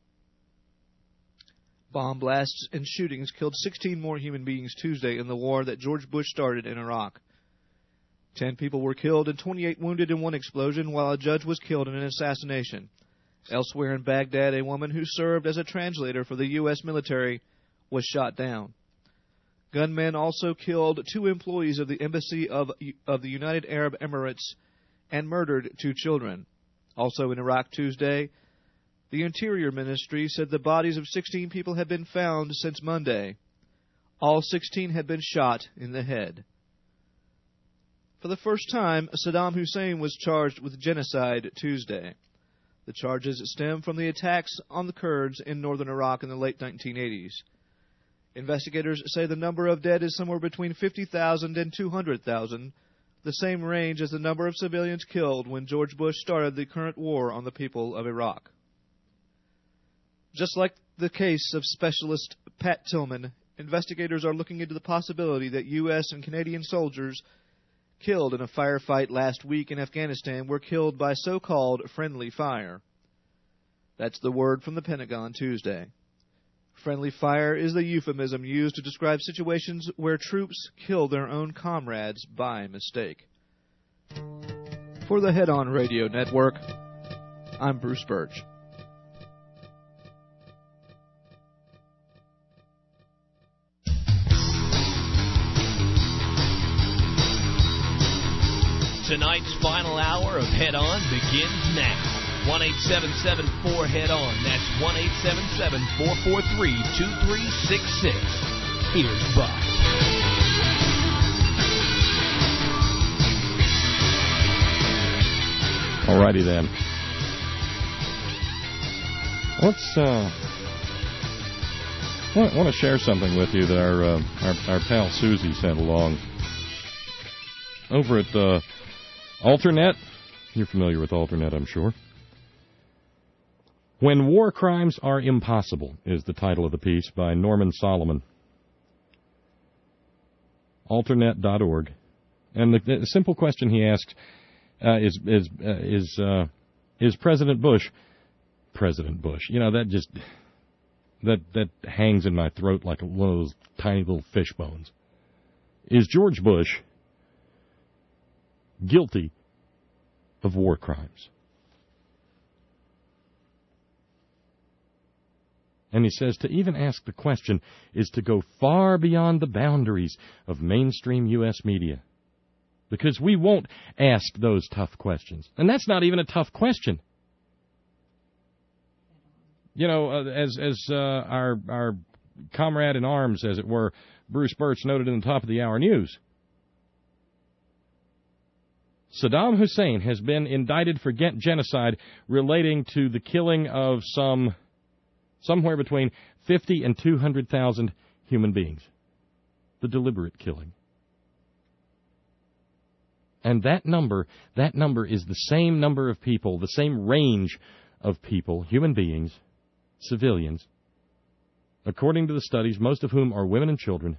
Bomb blasts and shootings killed sixteen more human beings Tuesday in the war that George Bush started in Iraq. Ten people were killed and twenty-eight wounded in one explosion, while a judge was killed in an assassination. Elsewhere in Baghdad, a woman who served as a translator for the U S military was shot down. Gunmen also killed two employees of the Embassy of, of the United Arab Emirates and murdered two children. Also in Iraq Tuesday, the Interior Ministry said the bodies of sixteen people had been found since Monday. All sixteen had been shot in the head. For the first time, Saddam Hussein was charged with genocide Tuesday. The charges stem from the attacks on the Kurds in northern Iraq in the late nineteen eighties. Investigators say the number of dead is somewhere between fifty thousand and two hundred thousand, the same range as the number of civilians killed when George Bush started the current war on the people of Iraq. Just like the case of specialist Pat Tillman, investigators are looking into the possibility that U S and Canadian soldiers killed in a firefight last week in Afghanistan were killed by so-called friendly fire. That's the word from the Pentagon Tuesday. Friendly fire is the euphemism used to describe situations where troops kill their own comrades by mistake. For the Head On Radio Network, I'm Bruce Birch. Tonight's final hour of Head On begins now. one eight seven seven four head on. That's one eight seven seven four four three two three six six. Here's Buck. Alrighty then. Let's uh, want, want to share something with you that our uh, our, our pal Susie sent along over at uh, Alternet. You're familiar with Alternet, I'm sure. When War Crimes Are Impossible is the title of the piece by Norman Solomon. Alternet dot org. And the, the simple question he asks uh, is is uh, is uh, is President Bush President Bush? You know, that just that that hangs in my throat like one of those tiny little fish bones. Is George Bush guilty of war crimes? And he says to even ask the question is to go far beyond the boundaries of mainstream U S media. Because we won't ask those tough questions. And that's not even a tough question. You know, uh, as as uh, our our comrade in arms, as it were, Bruce Birch noted in the top of the hour news, Saddam Hussein has been indicted for genocide relating to the killing of some somewhere between fifty and two hundred thousand human beings. The deliberate killing. And that number, that number is the same number of people, the same range of people, human beings, civilians, according to the studies, most of whom are women and children,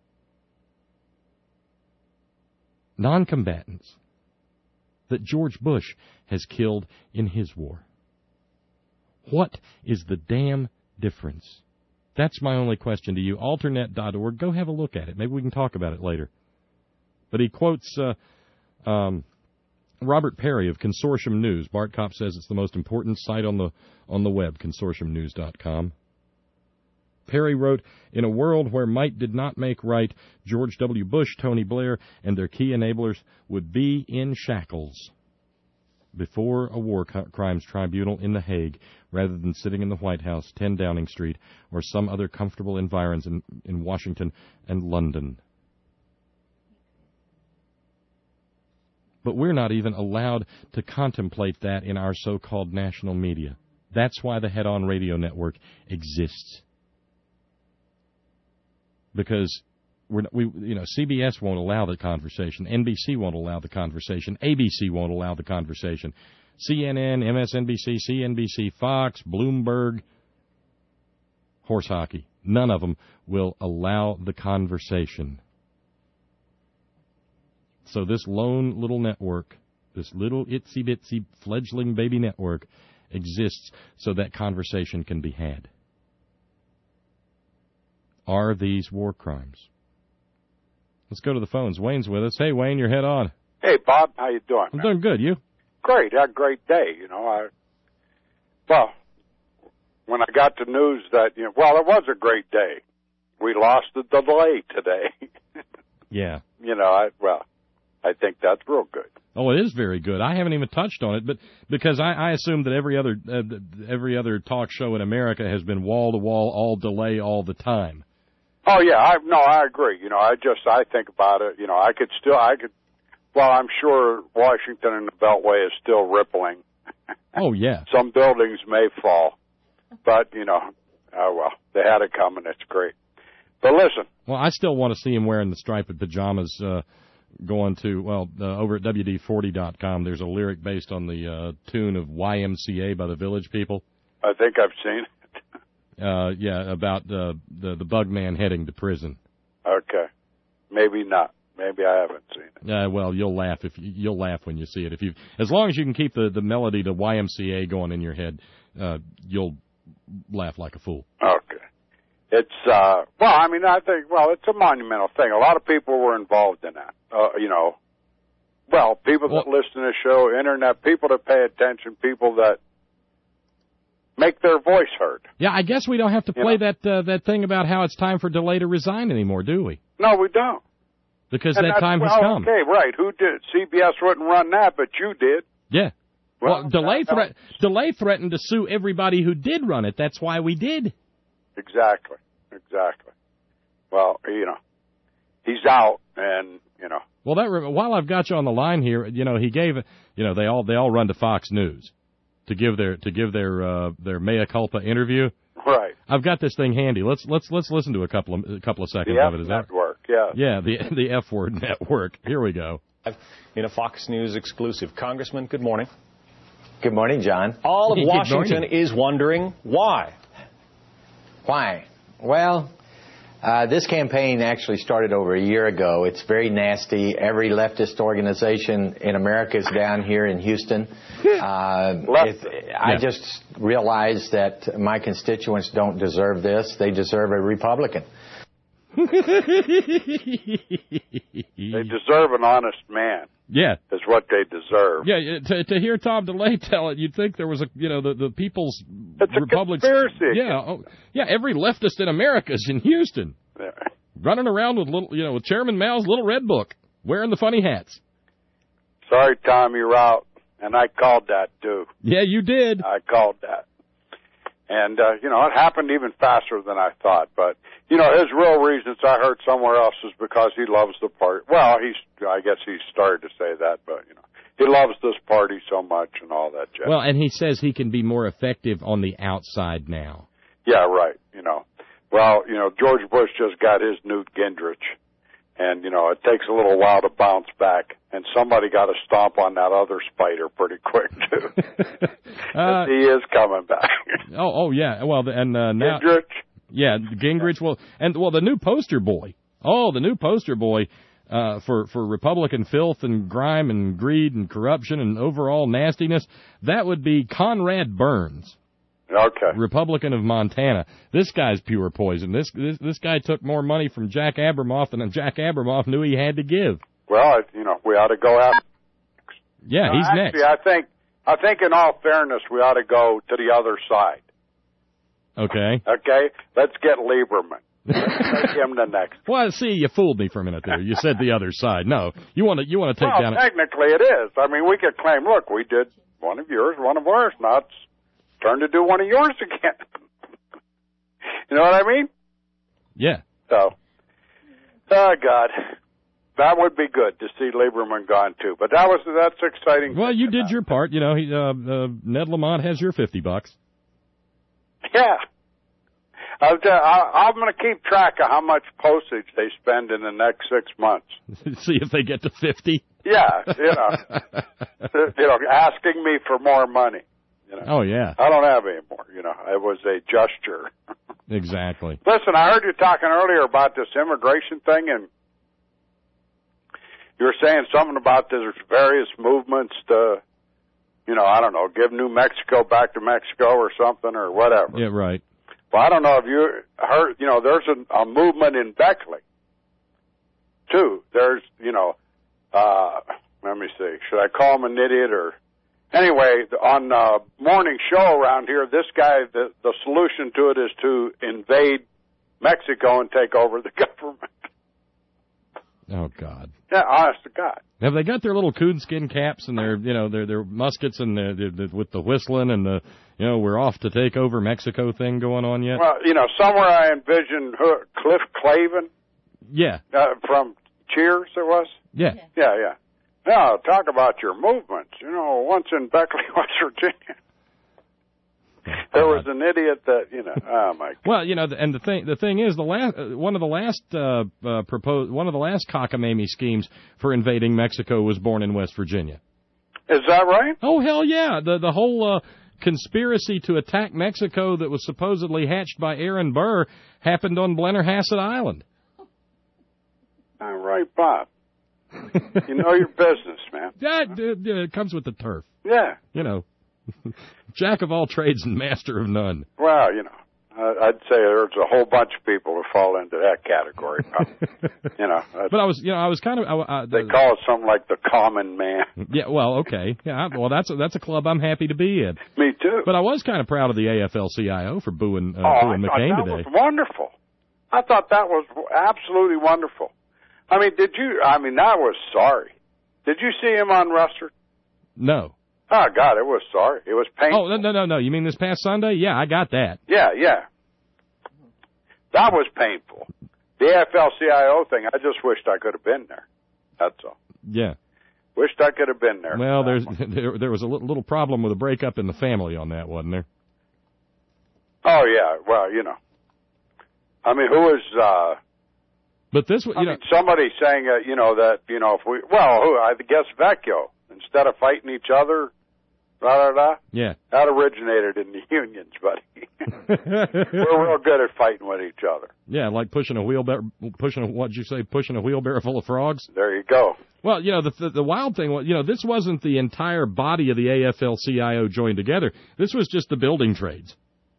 non-combatants, that George Bush has killed in his war. What is the damn difference? That's my only question to you. Alternet dot org. Go have a look at it. Maybe we can talk about it later. But he quotes uh, um, Robert Perry of Consortium News. Bart Kopp says it's the most important site on the on the web, consortium news dot com. Perry wrote, in a world where might did not make right, George W. Bush, Tony Blair, and their key enablers would be in shackles before a war crimes tribunal in The Hague, rather than sitting in the White House, ten Downing Street, or some other comfortable environs in, in Washington and London. But we're not even allowed to contemplate that in our so-called national media. That's why the Head On Radio Network exists. because we're, we, you know, C B S won't allow the conversation, N B C won't allow the conversation, A B C won't allow the conversation, C N N, M S N B C, C N B C, Fox, Bloomberg, horse hockey. None of them will allow the conversation. So this lone little network, this little itsy-bitsy fledgling baby network exists so that conversation can be had. Are these war crimes? Let's go to the phones. Wayne's with us. Hey, Wayne, you're head on. Hey, Bob, how you doing? I'm man? doing good. You? Great. Had a great day. You know, I well, when I got the news that you know, well, it was a great day. We lost the delay today. Yeah. You know, I well, I think that's real good. Oh, it is very good. I haven't even touched on it, but because I, I assume that every other uh, every other talk show in America has been wall to wall, all delay, all the time. Oh yeah, I no, I agree. You know, I just I think about it. You know, I could still I could. Well, I'm sure Washington and the Beltway is still rippling. Oh yeah. Some buildings may fall, but you know, oh well, they had it coming. It's great. But listen. Well, I still want to see him wearing the striped pajamas. Uh, Going to, well, uh, over at W D forty dot com, there's a lyric based on the uh, tune of Y M C A by the Village People. I think I've seen it. Uh, yeah, about uh, the the bug man heading to prison. Okay, maybe not. Maybe I haven't seen it. Uh, well, you'll laugh if you, you'll laugh when you see it. If you, as long as you can keep the, the melody to Y M C A going in your head, uh, you'll laugh like a fool. Okay. It's, uh, well, I mean, I think, well, it's a monumental thing. A lot of people were involved in that, uh, you know. Well, people that well, listen to the show, internet, people that pay attention, people that make their voice heard. Yeah, I guess we don't have to play you know? that uh, that thing about how it's time for delay to resign anymore, do we? No, we don't. Because and that time well, has come. Okay, right. Who did? C B S wouldn't run that, but you did. Yeah. Well, well delay, thre- delay threatened to sue everybody who did run it. That's why we did. Exactly, exactly. Well, you know, he's out, and you know. Well, that while I've got you on the line here, you know, he gave, you know, they all they all run to Fox News to give their to give their uh, their mea culpa interview. Right. I've got this thing handy. Let's let's let's listen to a couple of a couple of seconds the of it. Is that network? Yeah. Yeah, the the F word network. Here we go. In a Fox News exclusive, Congressman, good morning. Good morning, John. All of Washington is wondering why. Why? Well, uh, this campaign actually started over a year ago. It's very nasty. Every leftist organization in America is down here in Houston. Uh, it, I yeah. just realized that my constituents don't deserve this. They deserve a Republican. They deserve an honest man. Yeah, is what they deserve. Yeah, to to hear Tom DeLay tell it, you'd think there was a you know the the People's it's Republic. A conspiracy. Yeah, oh, yeah. Every leftist in America is in Houston, yeah. running around with little you know with Chairman Mao's little red book, wearing the funny hats. Sorry, Tom, you're out, and I called that too. Yeah, you did. I called that. And, uh, you know, it happened even faster than I thought. But, you know, his real reasons I heard somewhere else is because he loves the party. Well, he's, I guess he started to say that, but, you know, he loves this party so much and all that jazz. Well, and he says he can be more effective on the outside now. Yeah, right, you know. Well, you know, George Bush just got his Newt Gingrich. And, you know, it takes a little while to bounce back. And somebody got to stomp on that other spider pretty quick, too. uh, he is coming back. oh, oh, yeah. Well, and uh, now... Gingrich? Yeah, Gingrich. Well, and, well, the new poster boy. Oh, the new poster boy uh, for, for Republican filth and grime and greed and corruption and overall nastiness, that would be Conrad Burns. Okay. Republican of Montana. This guy's pure poison. This this this guy took more money from Jack Abramoff than Jack Abramoff knew he had to give. Well, you know, we ought to go out. Yeah, no, he's actually, next. I think I think in all fairness, we ought to go to the other side. Okay. Okay. Let's get Lieberman. Let's take him the next. Well, see, you fooled me for a minute there. You said the other side. No, you want to you want to take well, down. Technically, it is. I mean, we could claim, look, we did one of yours, one of ours. Now it's turn to do one of yours again. You know what I mean? Yeah. So, oh God, that would be good to see Lieberman gone too. But that was that's exciting. Well, you did your part. You know, he, uh, uh, Ned Lamont has your fifty bucks. Yeah. I'll tell, I, I'm going to keep track of how much postage they spend in the next six months. See if they get to fifty. Yeah, you know, you know, asking me for more money. You know. Oh yeah. I don't have any more. You know, it was a gesture. Exactly. Listen, I heard you talking earlier about this immigration thing, and you were saying something about there's various movements to, you know, I don't know, give New Mexico back to Mexico or something or whatever. Yeah, right. Well, I don't know if you heard, you know, there's a, a movement in Beckley, too. There's, you know, uh, let me see, should I call him an idiot or, anyway, on the morning show around here, this guy, the, the solution to it is to invade Mexico and take over the government. Oh, God. Yeah, honest to God. Have they got their little coonskin caps and their, you know, their their muskets and their, their, their, with the whistling and the, you know, we're off to take over Mexico thing going on yet? Well, you know, somewhere I envision Cliff Clavin. Yeah. Uh, from Cheers, it was? Yeah. Yeah, yeah. Now, talk about your movements. You know, once in Beckley, West Virginia, there was an idiot that, you know, oh my God. Well, you know, and the thing, the thing is, the last, uh, one of the last uh, uh, proposed, one of the last cockamamie schemes for invading Mexico was born in West Virginia. Is that right? Oh hell yeah! The the whole uh, conspiracy to attack Mexico that was supposedly hatched by Aaron Burr happened on Blennerhassett Island. All right, Bob. You know your business, man. Yeah, it, it comes with the turf. Yeah. You know, jack of all trades and master of none. Well, you know, I'd say there's a whole bunch of people who fall into that category. You know. But I was, you know, I was kind of. I, I, they call it something like the common man. Yeah. Well, okay. Yeah. Well, that's a, that's a club I'm happy to be in. Me too. But I was kind of proud of the A F L C I O for booing, uh, oh, booing I McCain thought that today. was wonderful. I thought that was absolutely wonderful. I mean, did you? I mean, I was sorry. Did you see him on Rustler? No. Oh, God, it was sorry. It was painful. Oh, no, no, no, no. You mean this past Sunday? Yeah, I got that. Yeah, yeah. That was painful. The A F L C I O thing, I just wished I could have been there. That's all. Yeah. Wished I could have been there. Well, there's there, there was a little, little problem with a breakup in the family on that, wasn't there? Oh, yeah. Well, you know. I mean, who is... Uh, But this, you I know, mean, somebody saying, uh, you know, that, you know, if we, well, who, I guess Vecchio, instead of fighting each other, da da da. Yeah. That originated in the unions, buddy. We're real good at fighting with each other. Yeah, like pushing a wheelbarrow, pushing a, what'd you say, pushing a wheelbarrow full of frogs? There you go. Well, you know, the, the the wild thing was, you know, this wasn't the entire body of the A F L C I O joined together. This was just the building trades.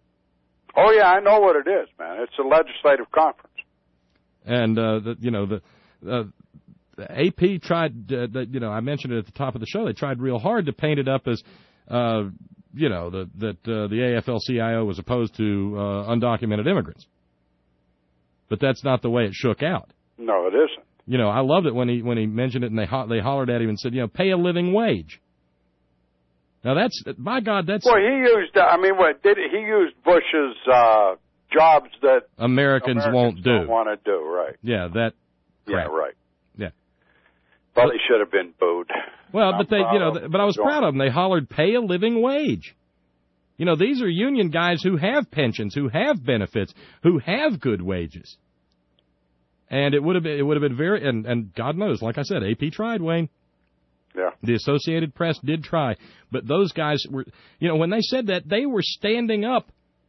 Oh yeah, I know what it is, man. It's a legislative conference. And, uh, the, you know, the, uh, the A P tried, uh, the, you know, I mentioned it at the top of the show, they tried real hard to paint it up as, uh, you know, the, that uh, the A F L C I O was opposed to uh, undocumented immigrants. But that's not the way it shook out. No, it isn't. You know, I loved it when he when he mentioned it and they ho- they hollered at him and said, you know, pay a living wage. Now that's, my God, that's... Well, he used, I mean, what, did he used Bush's, uh, jobs that Americans, Americans won't do. Don't want to do, right? Yeah, that. Crap. Yeah, right. Yeah. Well, he should have been booed. Well, I'm but they, you know, but I was going. proud of them. They hollered, "Pay a living wage." You know, these are union guys who have pensions, who have benefits, who have good wages. And it would have been, it would have been very, and and God knows, like I said, A P tried, Wayne. Yeah. The Associated Press did try, but those guys were, you know, when they said that, they were standing up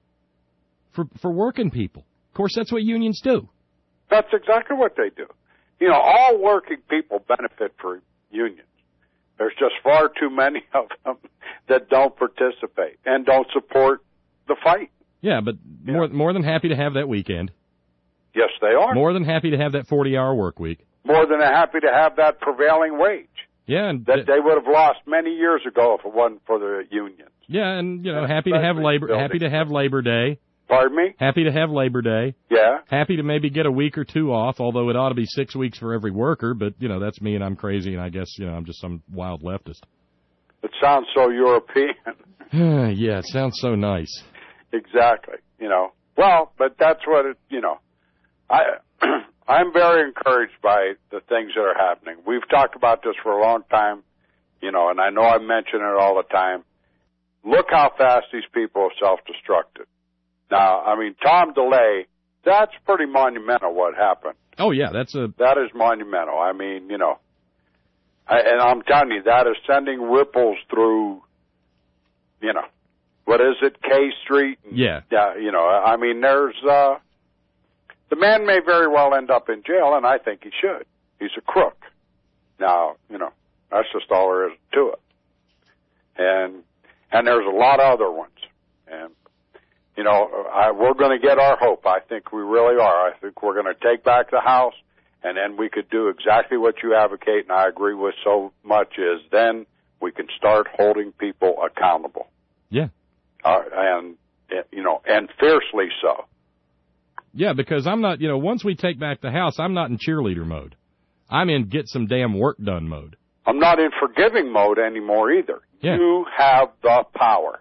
for for working people. Of course, that's what unions do. That's exactly what they do. You know, all working people benefit from unions. There's just far too many of them that don't participate and don't support the fight. Yeah, but yeah. more more than happy to have that weekend. Yes, they are. More than happy to have that forty-hour work week. More than happy to have that prevailing wage. Yeah, and that they would have lost many years ago if it wasn't for the unions. Yeah, and you know, happy to have labor, building. happy to have Labor Day. Pardon me? Happy to have Labor Day. Yeah. Happy to maybe get a week or two off, although it ought to be six weeks for every worker. But you know, that's me, and I'm crazy, and I guess you know I'm just some wild leftist. It sounds so European. Yeah, it sounds so nice. Exactly. You know. Well, but that's what it. You know, I. I'm very encouraged by the things that are happening. We've talked about this for a long time, you know, and I know I mention it all the time. Look how fast these people have self-destructed. Now, I mean, Tom DeLay, that's pretty monumental what happened. Oh, yeah, that's a... That is monumental. I mean, you know, I, and I'm telling you, that is sending ripples through, you know, what is it, K Street? And, yeah. Yeah, you know, I mean, there's, uh, the man may very well end up in jail, and I think he should. He's a crook. Now, you know, that's just all there is to it. And, and there's a lot of other ones. And, you know, I, we're going to get our hope. I think we really are. I think we're going to take back the House, and then we could do exactly what you advocate, and I agree with so much, is then we can start holding people accountable. Yeah. Uh, and, you know, and fiercely so. Yeah, because I'm not, you know, once we take back the House, I'm not in cheerleader mode. I'm in get some damn work done mode. I'm not in forgiving mode anymore either. Yeah. You have the power.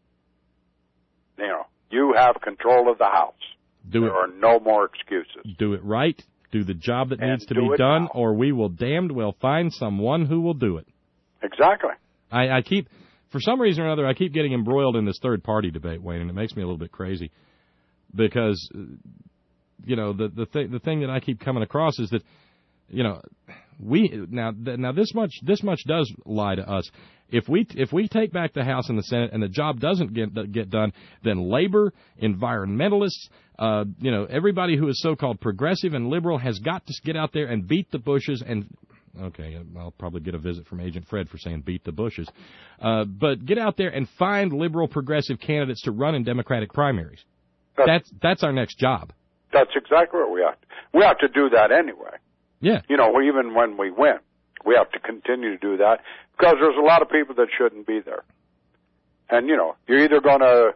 You know, you have control of the House. Do there it. are no more excuses. Do it right. Do the job that and needs to do be done, now. or we will damned well find someone who will do it. Exactly. I, I keep, for some reason or another, I keep getting embroiled in this third-party debate, Wayne, and it makes me a little bit crazy because, you know, the the thing the thing that I keep coming across is that, you know, we now now this much this much does lie to us. If we if we take back the House and the Senate and the job doesn't get get done, then labor, environmentalists, uh, you know, everybody who is so-called progressive and liberal has got to get out there and beat the Bushes and. Okay, I'll probably get a visit from Agent Fred for saying beat the Bushes. Uh, but get out there and find liberal progressive candidates to run in Democratic primaries. That's that's, that's our next job. That's exactly what we have to. We have to do that anyway. Yeah. You know, even when we win, we have to continue to do that because there's a lot of people that shouldn't be there. And, you know, you're either going to,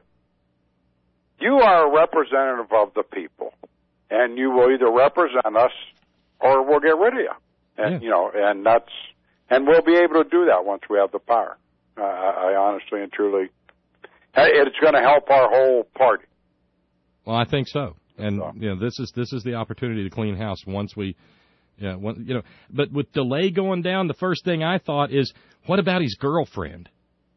you are a representative of the people, and you will either represent us or we'll get rid of you. And, yeah. you know, and that's, and we'll be able to do that once we have the power. Uh, I honestly and truly, it's going to help our whole party. Well, I think so. And, you know, this is, this is the opportunity to clean house once we, yeah, one, you know, but with DeLay going down, the first thing I thought is, what about his girlfriend?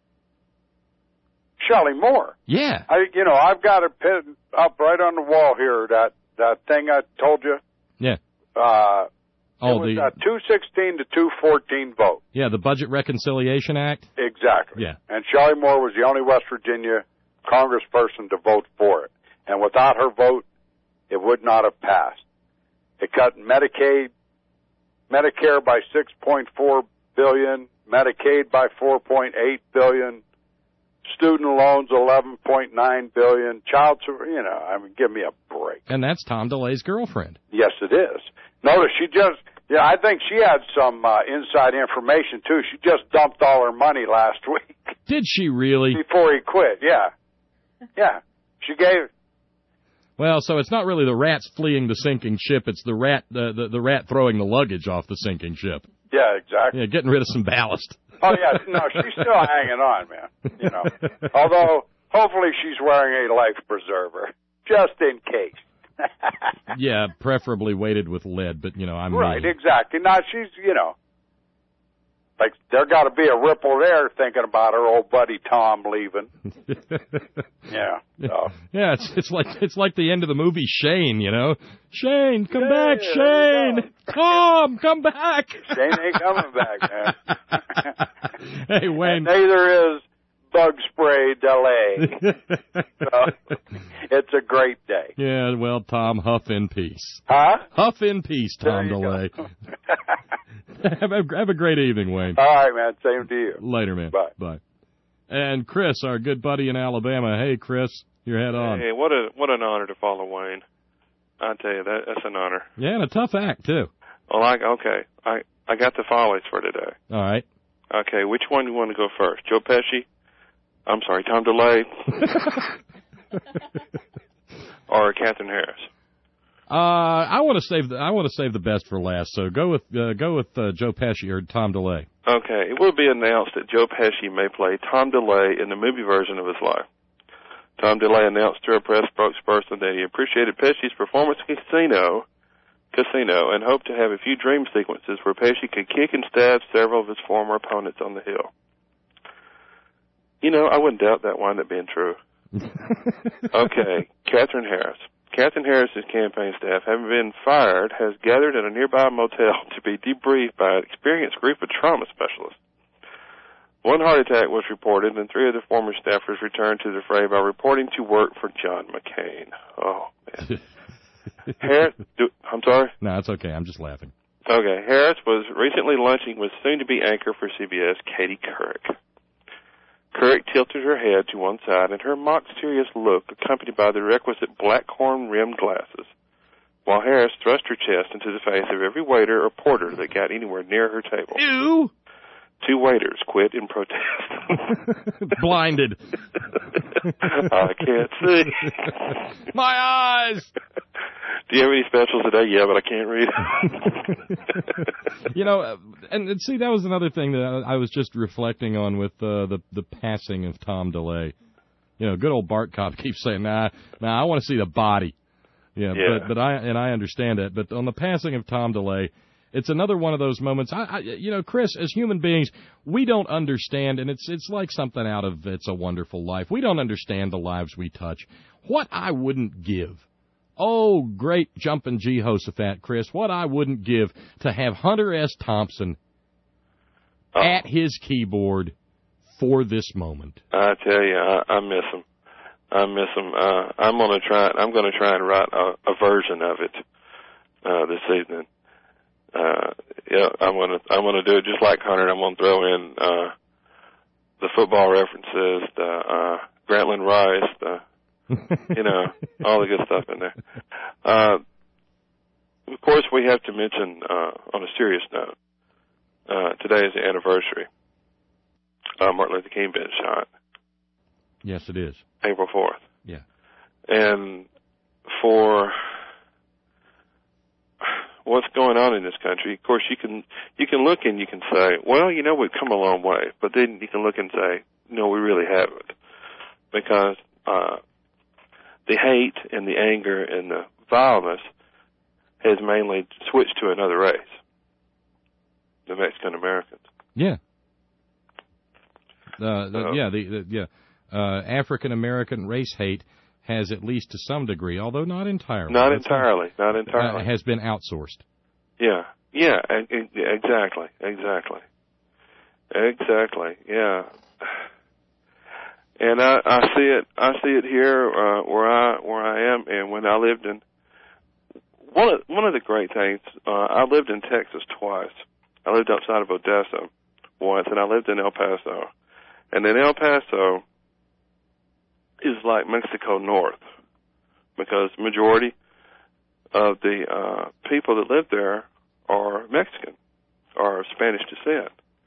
Shelley Moore. Yeah. I, you know, I've got it pinned up right on the wall here, that, that thing I told you. Yeah. Uh, Oh, it was the, a two sixteen to two fourteen vote. Yeah, the Budget Reconciliation Act? Exactly. Yeah. And Shelley Moore was the only West Virginia congressperson to vote for it. And without her vote, it would not have passed. It cut Medicaid, Medicare by six point four billion dollars, Medicaid by four point eight billion dollars, student loans eleven point nine billion dollars, child support, you know, I mean, give me a break. And that's Tom DeLay's girlfriend. Yes, it is. Notice she just, yeah, I think she had some uh, inside information, too. She just dumped all her money last week. Did she really? Before he quit, yeah. Yeah. She gave... Well, so it's not really the rats fleeing the sinking ship. It's the rat the, the, the rat throwing the luggage off the sinking ship. Yeah, exactly. Yeah, getting rid of some ballast. Oh, yeah. No, she's still hanging on, man. You know. Although, hopefully she's wearing a life preserver, just in case. Yeah, preferably weighted with lead, but, you know, I'm... Right, really... exactly. Now, she's, you know, like, there got to be a ripple there thinking about her old buddy Tom leaving. Yeah. So. Yeah, it's it's like it's like the end of the movie Shane, you know? Shane, come yeah, back, Shane! Tom, come back! Shane ain't coming back, man. Hey, Wayne. And neither is bug spray delay. So, it's a great day. Yeah, well, Tom, huff in peace. Huh? Huff in peace, Tom DeLay. have, a, have a great evening, Wayne. All right, man. Same to you. Later, man. Bye. Bye. And Chris, our good buddy in Alabama. Hey, Chris, your head on. Hey, what a what an honor to follow Wayne. I tell you, that that's an honor. Yeah, and a tough act, too. Well, I, okay. I, I got the follies for today. All right. Okay, which one do you want to go first? Joe Pesci? I'm sorry, Tom DeLay? Or Catherine Harris? Uh, I want to save the I want to save the best for last. So go with uh, go with uh, Joe Pesci or Tom DeLay. Okay, it will be announced that Joe Pesci may play Tom DeLay in the movie version of his life. Tom DeLay announced to a press spokesperson that he appreciated Pesci's performance in Casino, Casino, and hoped to have a few dream sequences where Pesci could kick and stab several of his former opponents on the hill. You know, I wouldn't doubt that wind up being true. Okay, Katherine Harris. Katherine Harris's campaign staff, having been fired, has gathered at a nearby motel to be debriefed by an experienced group of trauma specialists. One heart attack was reported, and three of the former staffers returned to the fray by reporting to work for John McCain. Oh, man. Harris, do, I'm sorry? No, it's okay. I'm just laughing. Okay. Harris was recently lunching with soon-to-be anchor for C B S, Katie Couric. Couric tilted her head to one side, and her mock-serious look accompanied by the requisite black horn-rimmed glasses, while Harris thrust her chest into the face of every waiter or porter that got anywhere near her table. Ew! Two waiters quit in protest. Blinded. I can't see. My eyes! Do you have any specials today? Yeah, but I can't read. You know, and, and see, that was another thing that I, I was just reflecting on with uh, the the passing of Tom DeLay. You know, good old Bart Kopp keeps saying, "Nah, nah, I want to see the body." Yeah, yeah. but but I and I understand that. But on the passing of Tom DeLay, it's another one of those moments. I, I, you know, Chris, as human beings, we don't understand, and it's it's like something out of It's a Wonderful Life. We don't understand the lives we touch. What I wouldn't give. Oh, great jumping Jehoshaphat, Chris, what I wouldn't give to have Hunter S. Thompson oh. at his keyboard for this moment. I tell you, I, I miss him. I miss him. Uh, I'm gonna try. I'm gonna try and write a, a version of it uh, this evening. Uh, yeah, I'm gonna I'm gonna do it just like Hunter. I'm gonna throw in uh, the football references, the uh, Grantland Rice, the you know, all the good stuff in there. Uh, of course, we have to mention, uh, on a serious note, uh, today is the anniversary of Martin Luther King being shot. Yes, it is. April fourth. Yeah. And for what's going on in this country, of course, you can, you can look and you can say, well, you know, we've come a long way. But then you can look and say, no, we really haven't. Because, uh, the hate and the anger and the violence has mainly switched to another race, the Mexican Americans. Yeah. Uh, the, uh, yeah, the, the yeah uh, African American race hate has, at least to some degree, although not entirely, not entirely, not entirely, uh, has been outsourced. Yeah, yeah, exactly, exactly, exactly. Yeah. And I, I see it. I see it here uh, where I where I am, and when I lived in one of one of the great things. Uh, I lived in Texas twice. I lived outside of Odessa once, and I lived in El Paso. And then El Paso is like Mexico North, because the majority of the uh, people that live there are Mexican or of Spanish descent,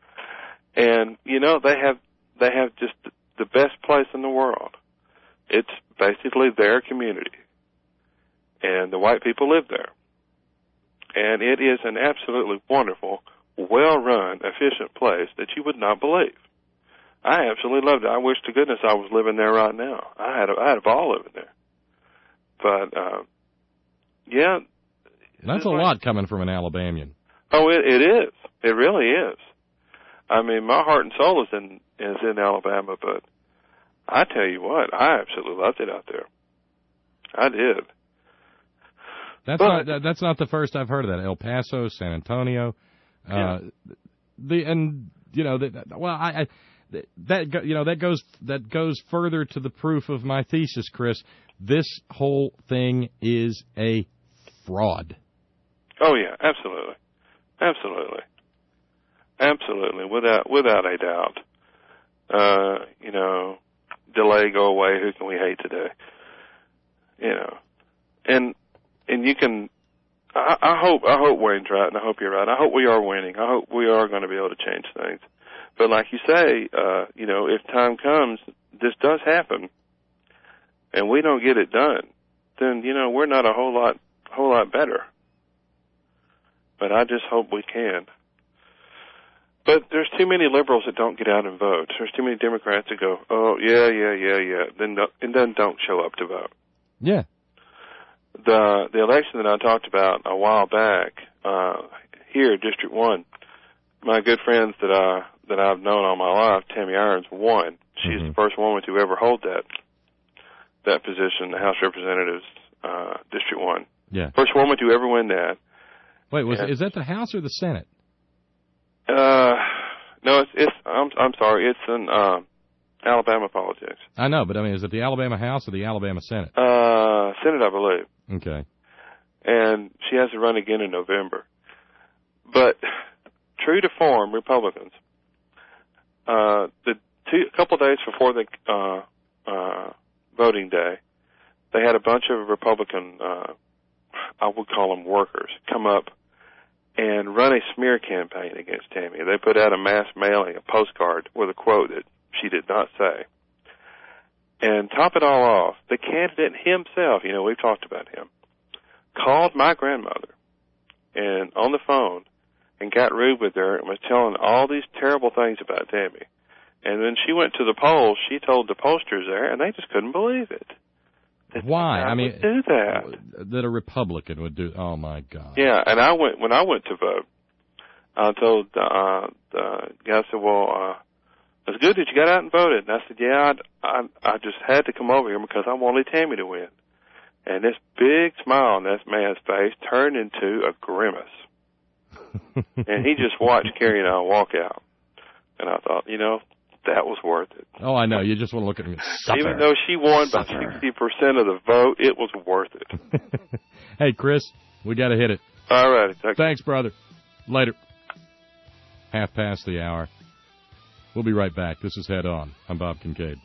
and you know they have they have just the best place in the world. It's basically their community, and the white people live there. And it is an absolutely wonderful, well-run, efficient place that you would not believe. I absolutely loved it. I wish to goodness I was living there right now. I had a, I had a ball living there. But, uh, yeah. That's a like, lot coming from an Alabamian. Oh, it, it is. It really is. I mean, my heart and soul is in is in Alabama, but I tell you what, I absolutely loved it out there. I did. That's but, not that's not the first I've heard of that. El Paso, San Antonio, yeah. uh, the and you know that well I, I that you know that goes that goes further to the proof of my thesis, Chris. This whole thing is a fraud. Oh yeah, absolutely, absolutely. Absolutely, without without a doubt. Uh, you know, delay, go away. Who can we hate today? You know, and and you can. I, I hope I hope Wayne's right, and I hope you're right. I hope we are winning. I hope we are going to be able to change things. But like you say, uh, you know, if time comes, this does happen, and we don't get it done, then you know we're not a whole lot whole lot better. But I just hope we can. But there's too many liberals that don't get out and vote. There's too many Democrats that go, oh, yeah, yeah, yeah, yeah, then and then don't show up to vote. Yeah. The the election that I talked about a while back, uh, here, District one, my good friends that, I, that I've known all my life, Tammy Irons, won. She's mm-hmm. the first woman to ever hold that that position, the House Representatives, uh, District one. Yeah. First woman to ever win that. Wait, was and, is that the House or the Senate? Uh, no, it's, it's I'm I'm sorry, it's in uh, Alabama politics. I know, but I mean, is it the Alabama House or the Alabama Senate? Uh, Senate, I believe. Okay. And she has to run again in November. But true to form, Republicans, uh, the two, a couple of days before the uh, uh, voting day, they had a bunch of Republican, uh, I would call them workers, come up and run a smear campaign against Tammy. They put out a mass mailing, a postcard with a quote that she did not say. And top it all off, the candidate himself, you know, we've talked about him, called my grandmother and on the phone and got rude with her and was telling all these terrible things about Tammy. And when she went to the polls, she told the pollsters there, and they just couldn't believe it. Why? I mean, do that. That a Republican would do. Oh my God. Yeah, and I went when I went to vote. I told uh, the guy, I said, "Well, uh, it's good that you got out and voted." And I said, "Yeah, I, I, I just had to come over here because I wanted Tammy to win." And this big smile on this man's face turned into a grimace, and he just watched Carrie and I walk out. And I thought, you know, that was worth it. Oh, I know. You just want to look at him. Suffer. Even though she won by sixty percent of the vote, it was worth it. Hey, Chris, we got to hit it. All right. Thanks. Thanks, brother. Later. Half past the hour. We'll be right back. This is Head On. I'm Bob Kincaid.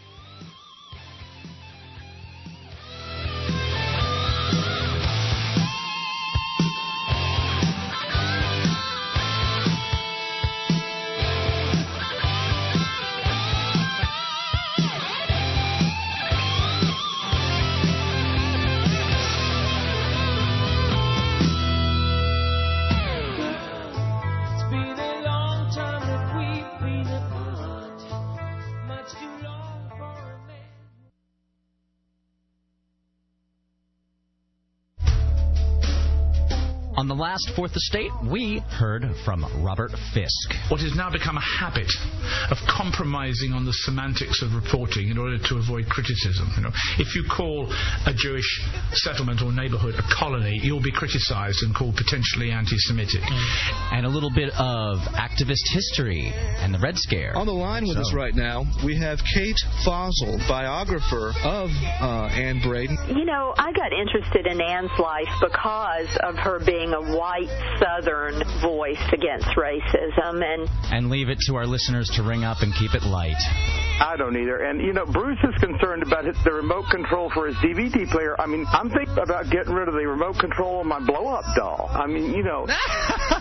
On the last Fourth Estate, we heard from Robert Fisk. What has now become a habit of compromising on the semantics of reporting in order to avoid criticism. You know, if you call a Jewish settlement or neighborhood a colony, you'll be criticized and called potentially anti-Semitic. And a little bit of activist history and the Red Scare. On the line with so. us right now, we have Kate Fossil, biographer of uh, Ann Braden. You know, I got interested in Ann's life because of her being a white Southern voice against racism. And and leave it to our listeners to ring up and keep it light. I don't either. And, you know, Bruce is concerned about his, the remote control for his D V D player. I mean, I'm thinking about getting rid of the remote control on my blow-up doll. I mean, you know. that,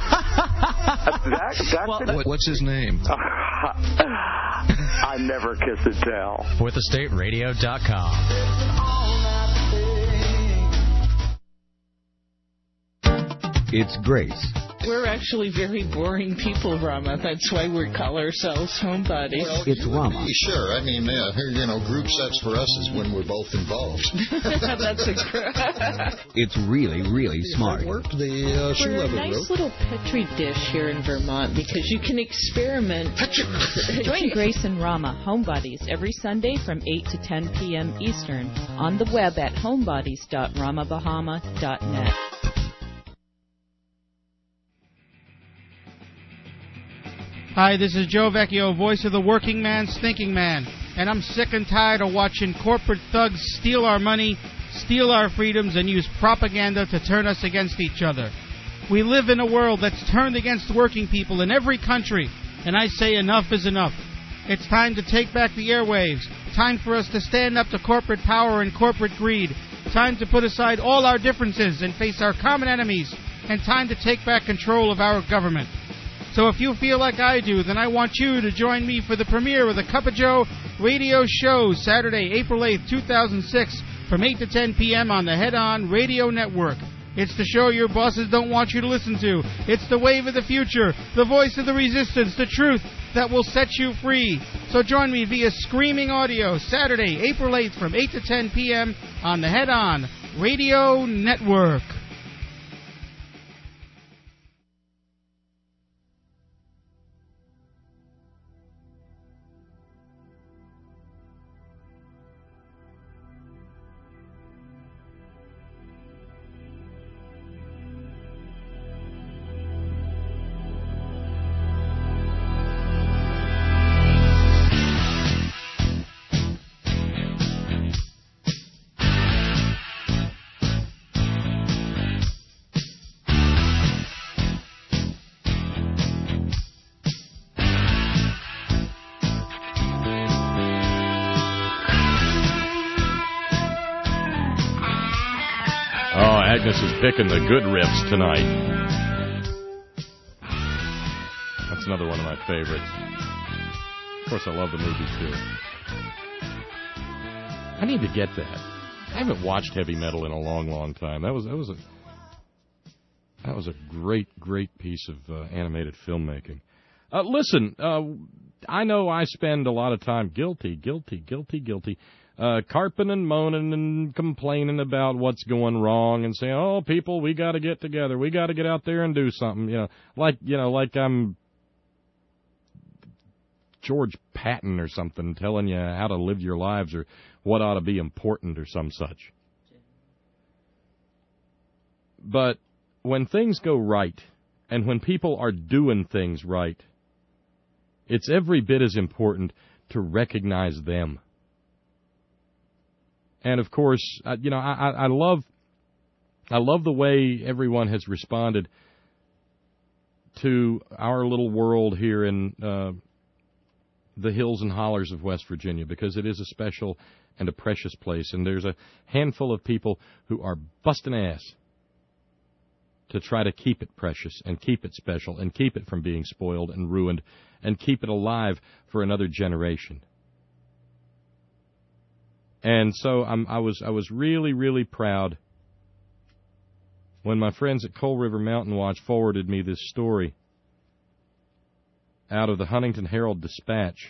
that's well, it. What's his name? I never kiss and tell. fourth estate radio dot com. It's Grace. We're actually very boring people, Rama. That's why we call ourselves homebodies. Well, it's Rama. Sure. I mean, uh, you know, group sex for us is when we're both involved. That's a It's really, really smart. I worked the uh, shoe We're a leather nice rope. little petri dish here in Vermont because you can experiment. Join Grace and Rama, Homebodies, every Sunday from eight to ten p.m. Eastern on the web at homebodies dot rama bahama dot net. Hi, this is Joe Vecchio, voice of the working man's thinking man, and I'm sick and tired of watching corporate thugs steal our money, steal our freedoms, and use propaganda to turn us against each other. We live in a world that's turned against working people in every country, and I say enough is enough. It's time to take back the airwaves. Time for us to stand up to corporate power and corporate greed. Time to put aside all our differences and face our common enemies, and time to take back control of our government. So if you feel like I do, then I want you to join me for the premiere of the Cup of Joe radio show, Saturday, April eighth, two thousand six, from eight to ten p.m. on the Head On Radio Network. It's the show your bosses don't want you to listen to. It's the wave of the future, the voice of the resistance, the truth that will set you free. So join me via streaming audio, Saturday, April eighth, from eight to ten p.m. on the Head On Radio Network. Oh, Agnes is picking the good riffs tonight. That's another one of my favorites. Of course, I love the movie, too. I need to get that. I haven't watched heavy metal in a long, long time. That was that was a that was a great, great piece of uh, animated filmmaking. Uh, listen, uh, I know I spend a lot of time guilty, guilty, guilty, guilty, uh, carping and moaning and complaining about what's going wrong and saying, "Oh, people, we got to get together. We got to get out there and do something." You know, like you know, like I'm George Patton or something telling you how to live your lives or what ought to be important or some such. But when things go right and when people are doing things right, it's every bit as important to recognize them. And of course, uh, you know, I, I love, I love the way everyone has responded to our little world here in uh, the hills and hollers of West Virginia, because it is a special and a precious place, and there's a handful of people who are busting ass to try to keep it precious and keep it special and keep it from being spoiled and ruined and keep it alive for another generation. And so I'm, I was I was really, really proud when my friends at Coal River Mountain Watch forwarded me this story out of the Huntington Herald Dispatch.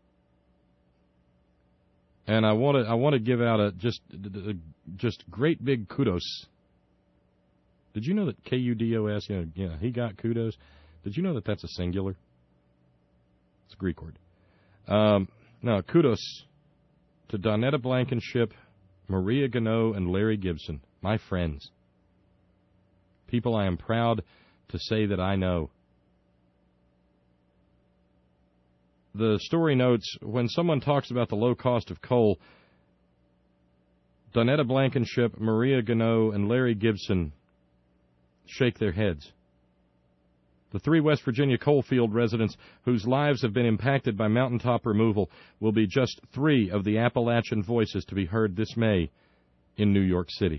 And I want to I want to give out a just a, just great big kudos. Did you know that K U D O S, you know, yeah, he got kudos? Did you know that that's a singular? It's a Greek word. Um, no, kudos to Donetta Blankenship, Maria Gano, and Larry Gibson, my friends. People I am proud to say that I know. The story notes, when someone talks about the low cost of coal, Donetta Blankenship, Maria Gano, and Larry Gibson shake their heads. The three West Virginia coalfield residents whose lives have been impacted by mountaintop removal will be just three of the Appalachian voices to be heard this May in New York City.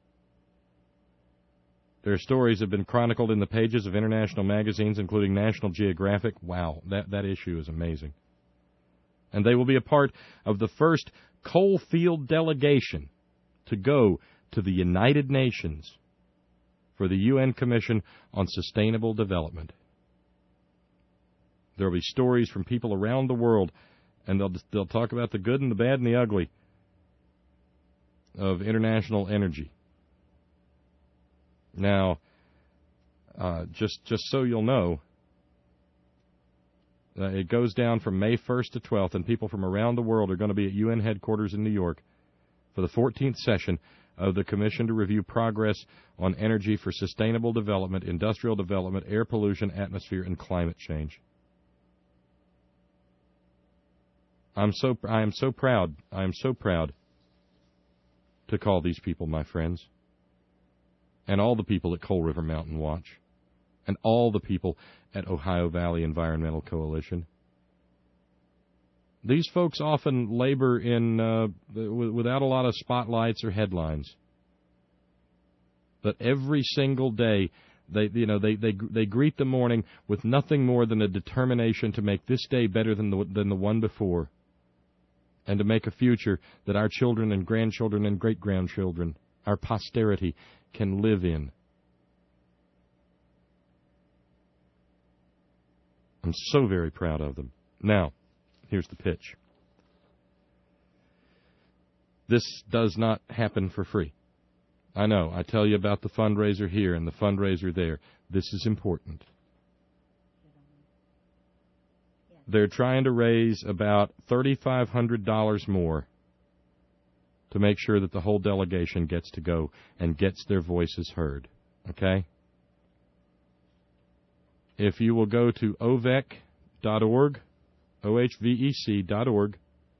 Their stories have been chronicled in the pages of international magazines, including National Geographic. Wow, that, that issue is amazing. And they will be a part of the first coalfield delegation to go to the United Nations for the U N Commission on Sustainable Development. There will be stories from people around the world, and they'll they'll talk about the good and the bad and the ugly of international energy. Now, uh, just just so you'll know, uh, it goes down from May first to twelfth, and people from around the world are going to be at U N headquarters in New York for the fourteenth session of the Commission to review progress on energy for sustainable development, industrial development, air pollution, atmosphere, and climate change. I'm so I am so proud. I am so proud to call these people my friends, and all the people at Coal River Mountain Watch, and all the people at Ohio Valley Environmental Coalition. These folks often labor in uh, without a lot of spotlights or headlines, but every single day, they you know they they they greet the morning with nothing more than a determination to make this day better than the than the one before, and to make a future that our children and grandchildren and great grandchildren, our posterity, can live in. I'm so very proud of them. Now, here's the pitch. This does not happen for free. I know, I tell you about the fundraiser here and the fundraiser there. This is important. They're trying to raise about three thousand five hundred dollars more to make sure that the whole delegation gets to go and gets their voices heard. Okay? If you will go to O V E C dot org, O H V E C dot org,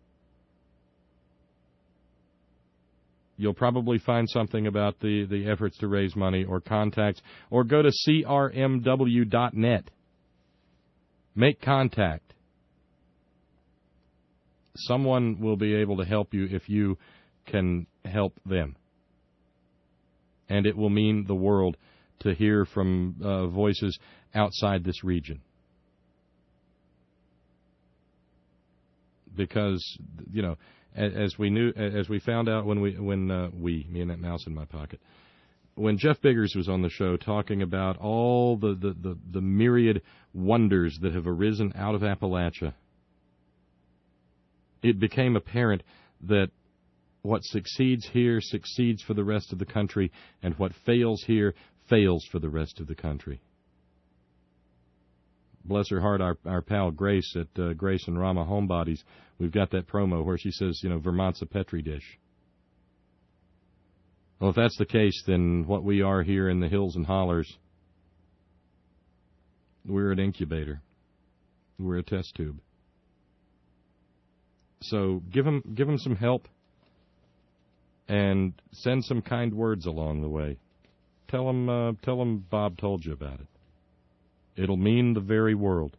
you'll probably find something about the, the efforts to raise money or contacts, or go to C R M W dot net. Make contact. Someone will be able to help you if you can help them. and it will mean the world to hear from uh, voices outside this region. Because, you know, as, as we knew, as we found out when we, when uh, we, me and that mouse in my pocket, when Jeff Biggers was on the show talking about all the, the, the, the myriad wonders that have arisen out of Appalachia, it became apparent that what succeeds here succeeds for the rest of the country, and what fails here fails for the rest of the country. Bless her heart, our, our pal Grace at uh, Grace and Rama Homebodies, we've got that promo where she says, you know, Vermont's a Petri dish. Well, if that's the case, then what we are here in the hills and hollers, we're an incubator. We're a test tube. So give them, give them some help and send some kind words along the way. Tell them, uh, tell them Bob told you about it. It'll mean the very world.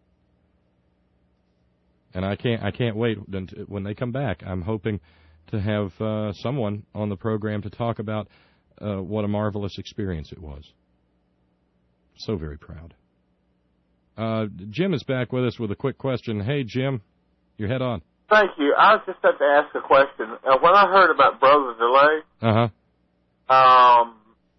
And I can't, I can't wait when they come back. I'm hoping to have uh, someone on the program to talk about uh, what a marvelous experience it was. So very proud. Uh, Jim is back with us with a quick question. Hey, Jim, your head on. Thank you. I was just about to ask a question. Uh, when I heard about Brother DeLay, uh-huh. um,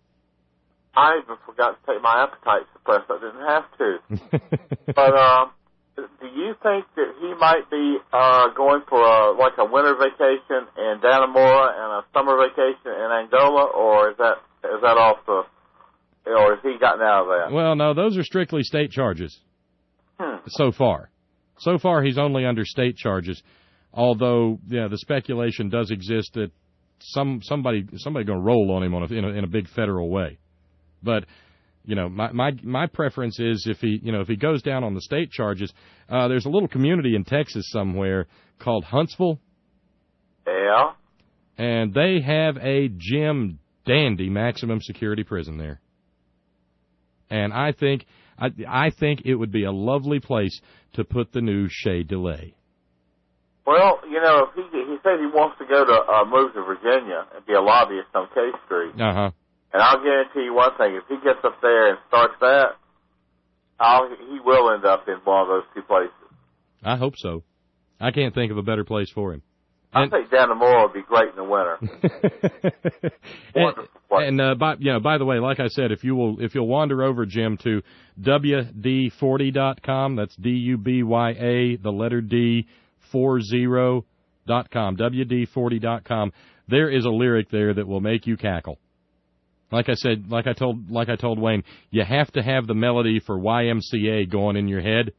I even forgot to take my appetite suppressant. I didn't have to. But um, do you think that he might be uh, going for a, like a winter vacation in Dannemora and a summer vacation in Angola, or is that is that off the, or has he gotten out of that? Well, no, those are strictly state charges. Hmm. So far. So far, he's only under state charges, although, yeah, the speculation does exist that some somebody somebody going to roll on him on a, in, a, in a big federal way. But, you know, my, my my preference is if he, you know, if he goes down on the state charges, uh, there's a little community in Texas somewhere called Huntsville. Yeah. And they have a Jim Dandy maximum security prison there. And I think I, I think it would be a lovely place to put the new Shea DeLay. Well, you know, if he he said he wants to go to uh, move to Virginia and be a lobbyist on K Street. Uh huh. And I'll guarantee you one thing: if he gets up there and starts that, I'll, he will end up in one of those two places. I hope so. I can't think of a better place for him. I think Dannemora would be great in the winter. and and uh, by, you know, by the way, like I said, if you will, if you'll wander over, Jim, to W D forty dot com, that's D U B Y A, the letter D, forty dot com, W D forty dot com. There is a lyric there that will make you cackle. Like I said, like I told, like I told Wayne, you have to have the melody for Y M C A going in your head.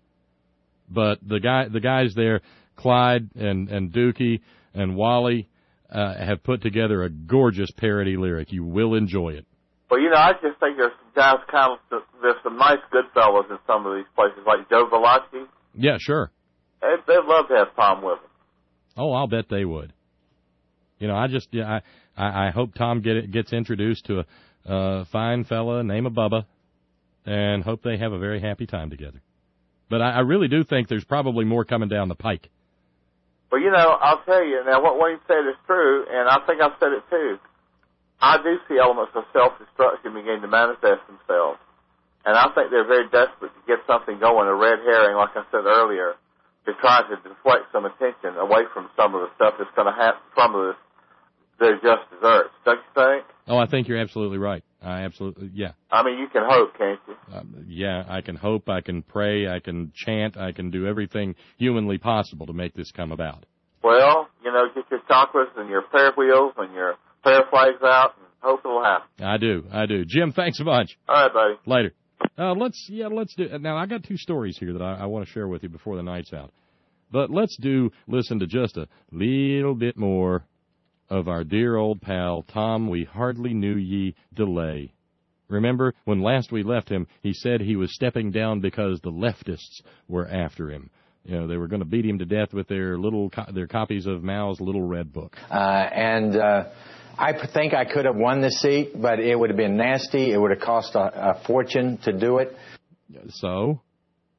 But the guy, the guys there, Clyde and and Dookie and Wally, uh, have put together a gorgeous parody lyric. You will enjoy it. Well, you know, I just think there's some guys kind of, there's some nice good fellows in some of these places, like Joe Velocki. Yeah, sure. They'd, they'd love to have Tom with them. Oh, I'll bet they would. You know, I just, yeah, I, I, I hope Tom get it, gets introduced to a uh, fine fella named Bubba, and hope they have a very happy time together. But I, I really do think there's probably more coming down the pike. Well, you know, I'll tell you, now what Wayne said is true, and I think I've said it too. I do see elements of self-destruction beginning to manifest themselves. And I think they're very desperate to get something going, a red herring, like I said earlier, to try to deflect some attention away from some of the stuff that's going to happen from this. They're just desserts, don't you think? Oh, I think you're absolutely right. I absolutely, yeah. I mean, you can hope, can't you? Um, yeah, I can hope, I can pray, I can chant, I can do everything humanly possible to make this come about. Well, you know, get your chocolates and your prayer wheels and your prayer flags out and hope it'll happen. I do, I do. Jim, thanks a bunch. All right, buddy. Later. Uh, let's, yeah, let's do, now I got two stories here that I, I want to share with you before the night's out. But let's do, listen to just a little bit more of our dear old pal, Tom We Hardly Knew Ye DeLay. Remember, when last we left him, he said he was stepping down because the leftists were after him. You know, they were going to beat him to death with their little co- their copies of Mao's Little Red Book. Uh, and uh, I think I could have won the seat, but it would have been nasty. It would have cost a, a fortune to do it. So,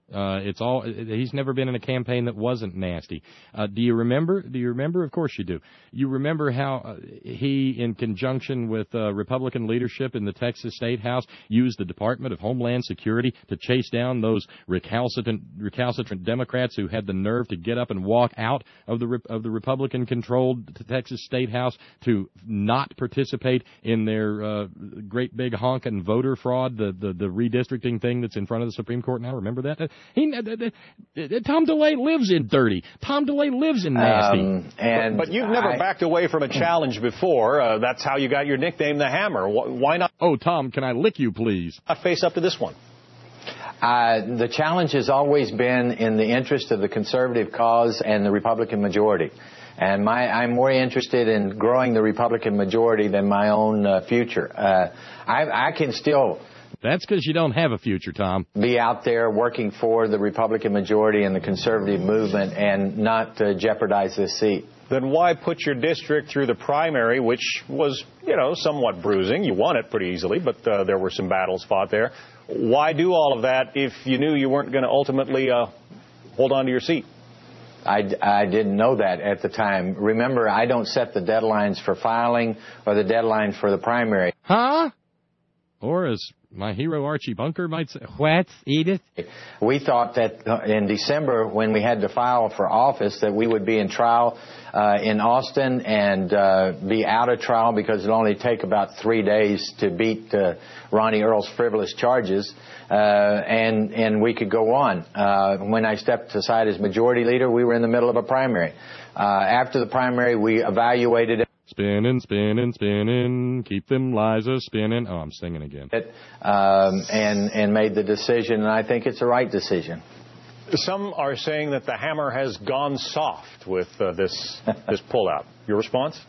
Uh, it's all. He's never been in a campaign that wasn't nasty. Uh, do you remember? Do you remember? Of course you do. You remember how uh, he, in conjunction with uh, Republican leadership in the Texas State House, used the Department of Homeland Security to chase down those recalcitrant, recalcitrant Democrats who had the nerve to get up and walk out of the of the Republican-controlled Texas State House to not participate in their uh, great big honkin' voter fraud, the, the the redistricting thing that's in front of the Supreme Court now. Remember that? He, uh, uh, Tom DeLay lives in dirty. Tom DeLay lives in nasty. Um, and but, but you've never I, backed away from a challenge before. Uh, that's how you got your nickname, the Hammer. Why not? Oh, Tom, can I lick you, please? Not face up to this one. Uh, the challenge has always been in the interest of the conservative cause and the Republican majority. And my, I'm more interested in growing the Republican majority than my own uh, future. Uh, I, I can still... That's because you don't have a future, Tom. Be out there working for the Republican majority and the conservative movement and not uh, jeopardize this seat. Then why put your district through the primary, which was, you know, somewhat bruising? You won it pretty easily, but uh, there were some battles fought there. Why do all of that if you knew you weren't going to ultimately uh, hold on to your seat? I, I didn't know that at the time. Remember, I don't set the deadlines for filing or the deadline for the primary. Huh? Or as my hero Archie Bunker might say, what, Edith? We thought that in December, when we had to file for office, that we would be in trial uh, in Austin and uh, be out of trial because it'll only take about three days to beat uh, Ronnie Earl's frivolous charges, uh, and and we could go on. Uh, when I stepped aside as majority leader, we were in the middle of a primary. Uh, after the primary, we evaluated it. Spinning, spinning, spinning, keep them Liza spinning. Oh, I'm singing again. Um, and, and made the decision, and I think it's the right decision. Some are saying that the Hammer has gone soft with uh, this this pullout. Your response?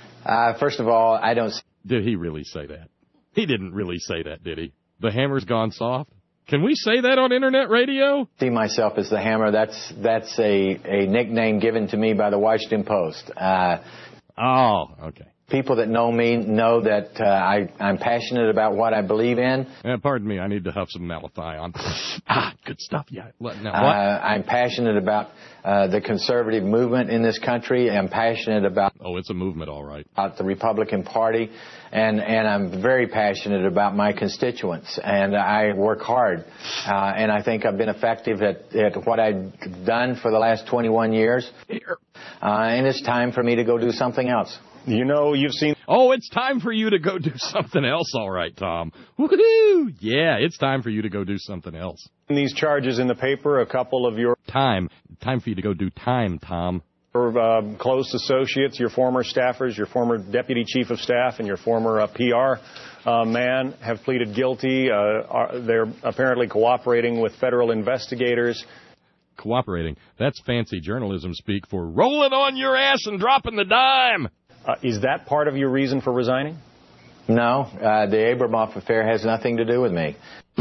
Uh, first of all, I don't... Did he really say that? He didn't really say that, did he? The Hammer's gone soft? Can we say that on Internet radio? See myself as the Hammer. That's, that's a, a nickname given to me by the Washington Post. Uh, Oh, okay. People that know me know that uh, I, I'm passionate about what I believe in. Uh, pardon me, I need to huff some malathion. Ah, good stuff. Yeah. Now, what? Uh, I'm passionate about uh, the conservative movement in this country. I'm passionate about... Oh, it's a movement, all right. About the Republican Party. And, and I'm very passionate about my constituents. And I work hard. Uh, and I think I've been effective at, at what I've done for the last twenty-one years. Here. Uh, and it's time for me to go do something else. You know, you've seen... Oh, it's time for you to go do something else, all right, Tom. Woohoo! Yeah, it's time for you to go do something else. These charges in the paper, a couple of your... Time. Time for you to go do time, Tom. Your uh, close associates, your former staffers, your former deputy chief of staff, and your former uh, P R uh, man have pleaded guilty. Uh, are, they're apparently cooperating with federal investigators. Cooperating. That's fancy journalism speak for rolling on your ass and dropping the dime. Uh, is that part of your reason for resigning? No. Uh, the Abramoff affair has nothing to do with me.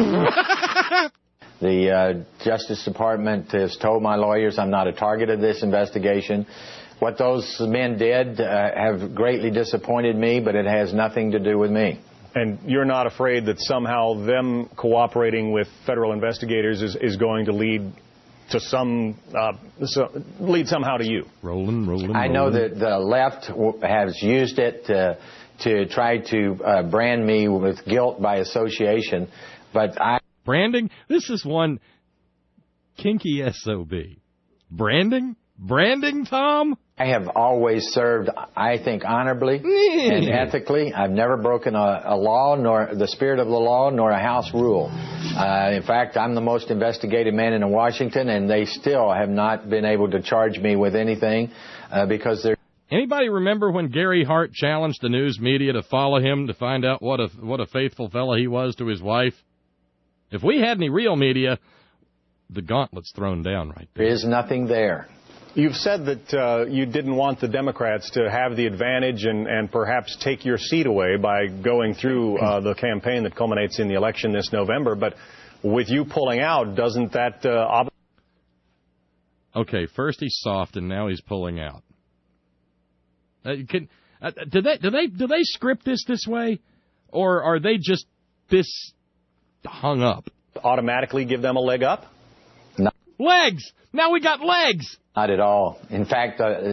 The uh, Justice Department has told my lawyers I'm not a target of this investigation. What those men did uh, have greatly disappointed me, but it has nothing to do with me. And you're not afraid that somehow them cooperating with federal investigators is, is going to lead to some, uh, so, lead somehow to you? Rolling, rolling, I know that the left has used it to, to try to uh, brand me with guilt by association, but I... Branding? This is one kinky S O B. Branding? Branding, Tom? I have always served, I think, honorably and ethically. I've never broken a, a law, nor the spirit of the law, nor a House rule. Uh, in fact, I'm the most investigated man in Washington, and they still have not been able to charge me with anything uh, because they're... Anybody remember when Gary Hart challenged the news media to follow him to find out what a what a faithful fellow he was to his wife? If we had any real media, the gauntlet's thrown down right there. There is nothing there. You've said that uh, you didn't want the Democrats to have the advantage and, and perhaps take your seat away by going through uh, the campaign that culminates in the election this November. But with you pulling out, doesn't that... Uh, ob- okay, first he's soft and now he's pulling out. Uh, can, uh, do they do they do they script this this way, or are they just this hung up? Automatically give them a leg up? Legs! Now we got legs! Not at all. In fact, uh,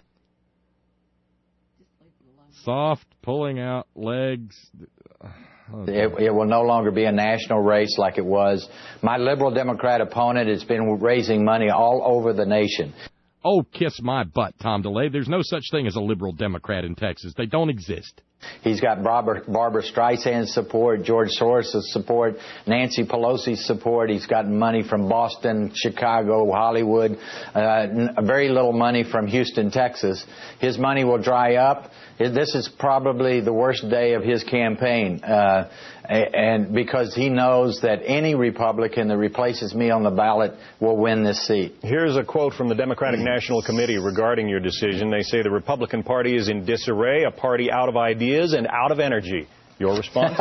soft, pulling out legs. Oh, it, it will no longer be a national race like it was. My liberal Democrat opponent has been raising money all over the nation. Oh, kiss my butt, Tom DeLay. There's no such thing as a liberal Democrat in Texas. They don't exist. He's got Barbara, Barbara Streisand's support, George Soros' support, Nancy Pelosi's support. He's gotten money from Boston, Chicago, Hollywood, uh, very little money from Houston, Texas. His money will dry up. This is probably the worst day of his campaign, uh, and because he knows that any Republican that replaces me on the ballot will win this seat. Here's a quote from the Democratic National Committee regarding your decision. They say the Republican Party is in disarray, a party out of ideas and out of energy. Your response?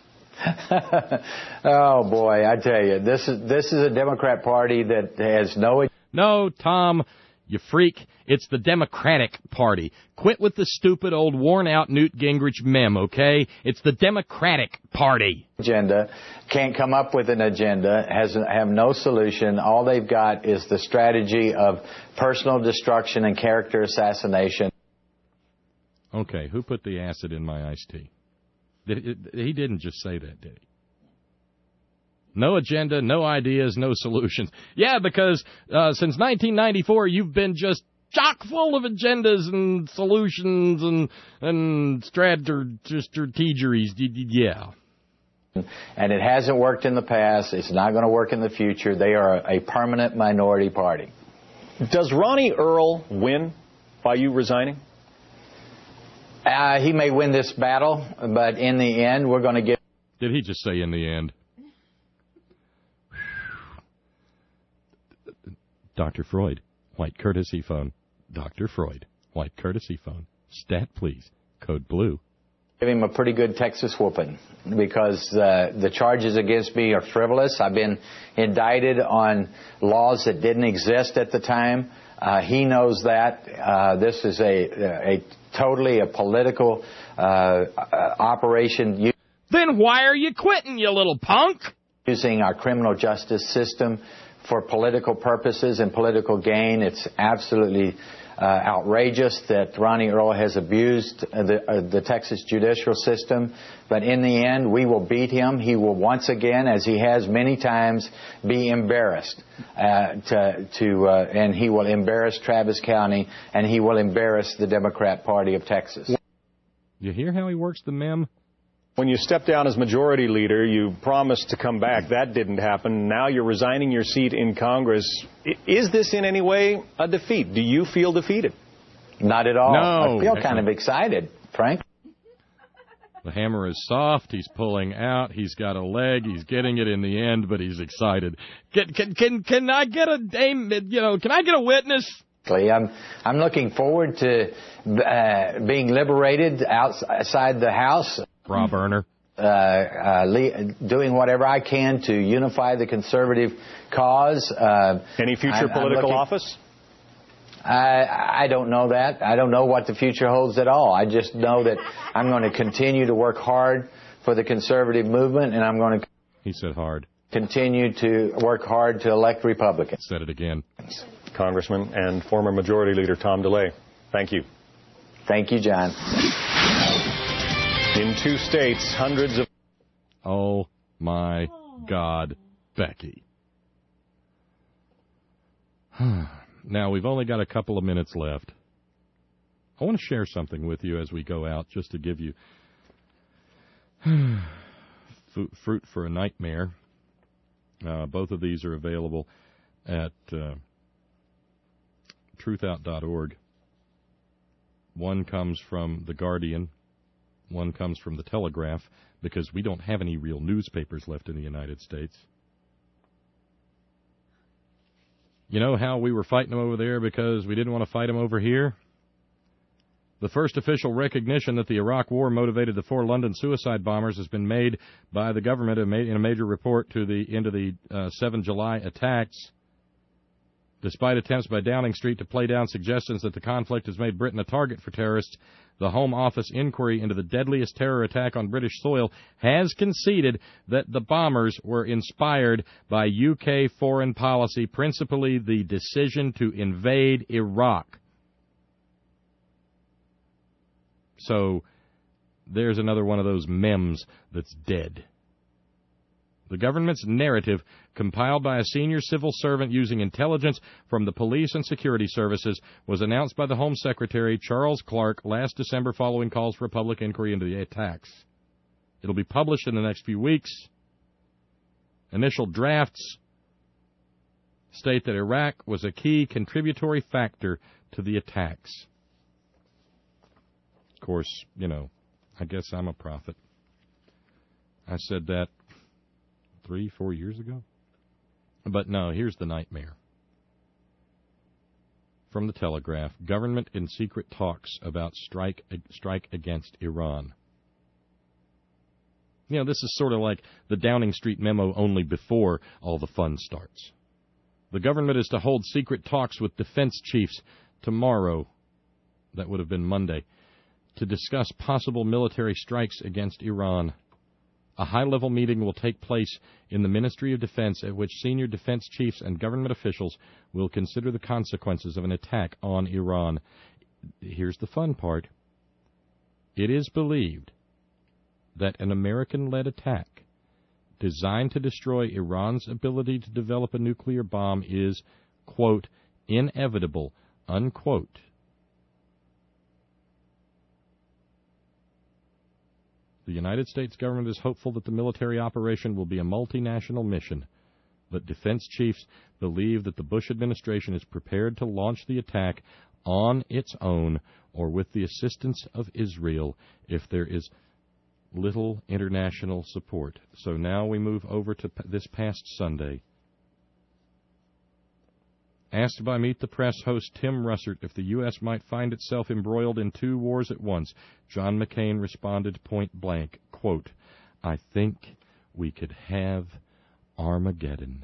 Oh, boy, I tell you, this is this is a Democrat Party that has no... No, Tom, you freak. It's the Democratic Party. Quit with the stupid old worn-out Newt Gingrich meme, okay? It's the Democratic Party. Agenda, can't come up with an agenda, has have no solution. All they've got is the strategy of personal destruction and character assassination. Okay, who put the acid in my iced tea? Did, he didn't just say that, did he? No agenda, no ideas, no solutions. Yeah, because uh, since nineteen ninety-four, you've been just chock full of agendas and solutions and and strategies. Yeah. And it hasn't worked in the past. It's not going to work in the future. They are a permanent minority party. Does Ronnie Earl win by you resigning? Uh, he may win this battle, but in the end, we're going to get... Did he just say in the end? Doctor Freud, white courtesy phone. Doctor Freud, white courtesy phone. Stat, please. Code blue. Give him a pretty good Texas whooping because uh, the charges against me are frivolous. I've been indicted on laws that didn't exist at the time. Uh, he knows that. Uh, this is a, a totally a political uh, uh, operation. Then why are you quitting, you little punk? Using our criminal justice system for political purposes and political gain. It's absolutely uh, outrageous that Ronnie Earl has abused the, uh, the Texas judicial system. But in the end, we will beat him. He will once again, as he has many times, be embarrassed. Uh, to, to uh, and he will embarrass Travis County, and he will embarrass the Democrat Party of Texas. You hear how he works the mem? When you stepped down as majority leader, you promised to come back. That didn't happen. Now you're resigning your seat in Congress. Is this in any way a defeat? Do you feel defeated? Not at all. No. I feel kind of excited, Frank. The hammer is soft. He's pulling out. He's got a leg. He's getting it in the end, but he's excited. Can can can, can I get a dame? You know, can I get a witness? I'm I'm looking forward to uh, being liberated outside the House. Rob Erner. Uh, uh, le- doing whatever I can to unify the conservative cause. Uh, Any future I, political looking, office? I, I don't know that. I don't know what the future holds at all. I just know that I'm going to continue to work hard for the conservative movement, and I'm going to... He said hard. Continue to work hard to elect Republicans. Said it again. Congressman and former Majority Leader Tom DeLay, thank you. Thank you, John. In two states, hundreds of... Oh, my God, Becky. Now, we've only got a couple of minutes left. I want to share something with you as we go out, just to give you fruit for a nightmare. Uh, both of these are available at uh, truth out dot org. One comes from The Guardian. One comes from The Telegraph, because we don't have any real newspapers left in the United States. You know how we were fighting them over there because we didn't want to fight them over here? The first official recognition that the Iraq War motivated the four London suicide bombers has been made by the government in a major report to the into the uh, seven July attacks. Despite attempts by Downing Street to play down suggestions that the conflict has made Britain a target for terrorists, the Home Office inquiry into the deadliest terror attack on British soil has conceded that the bombers were inspired by U K foreign policy, principally the decision to invade Iraq. So there's another one of those memes that's dead. The government's narrative, compiled by a senior civil servant using intelligence from the police and security services, was announced by the Home Secretary, Charles Clarke, last December following calls for a public inquiry into the attacks. It'll be published in the next few weeks. Initial drafts state that Iraq was a key contributory factor to the attacks. Of course, you know, I guess I'm a prophet. I said that three, four years ago. But no, here's the nightmare. From the Telegraph, government in secret talks about strike strike against Iran. You know, this is sort of like the Downing Street memo only before all the fun starts. The government is to hold secret talks with defense chiefs tomorrow, that would have been Monday, to discuss possible military strikes against Iran. A high-level meeting will take place in the Ministry of Defense at which senior defense chiefs and government officials will consider the consequences of an attack on Iran. Here's the fun part. It is believed that an American-led attack designed to destroy Iran's ability to develop a nuclear bomb is, quote, inevitable, unquote. The United States government is hopeful that the military operation will be a multinational mission, but defense chiefs believe that the Bush administration is prepared to launch the attack on its own or with the assistance of Israel if there is little international support. So now we move over to this past Sunday. Asked by Meet the Press host Tim Russert if the U S might find itself embroiled in two wars at once, John McCain responded point blank, quote, I think we could have Armageddon.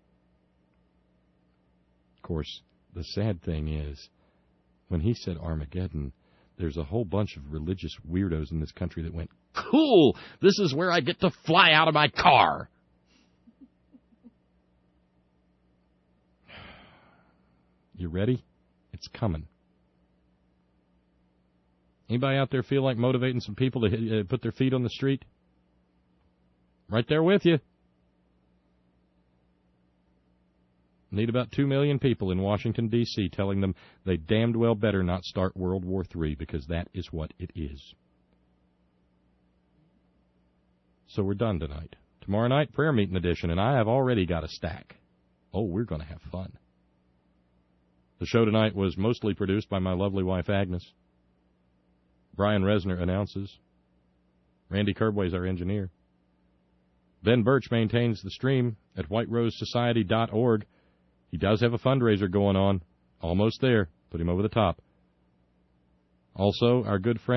Of course, the sad thing is, when he said Armageddon, there's a whole bunch of religious weirdos in this country that went, cool, this is where I get to fly out of my car. You ready? It's coming. Anybody out there feel like motivating some people to hit, uh, put their feet on the street? Right there with you. Need about two million people in Washington, D C telling them they damned well better not start World War Three, because that is what it is. So we're done tonight. Tomorrow night, prayer meeting edition, and I have already got a stack. Oh, we're going to have fun. The show tonight was mostly produced by my lovely wife, Agnes. Brian Resner announces. Randy Kerbway's our engineer. Ben Birch maintains the stream at white rose society dot org. He does have a fundraiser going on. Almost there. Put him over the top. Also, our good friend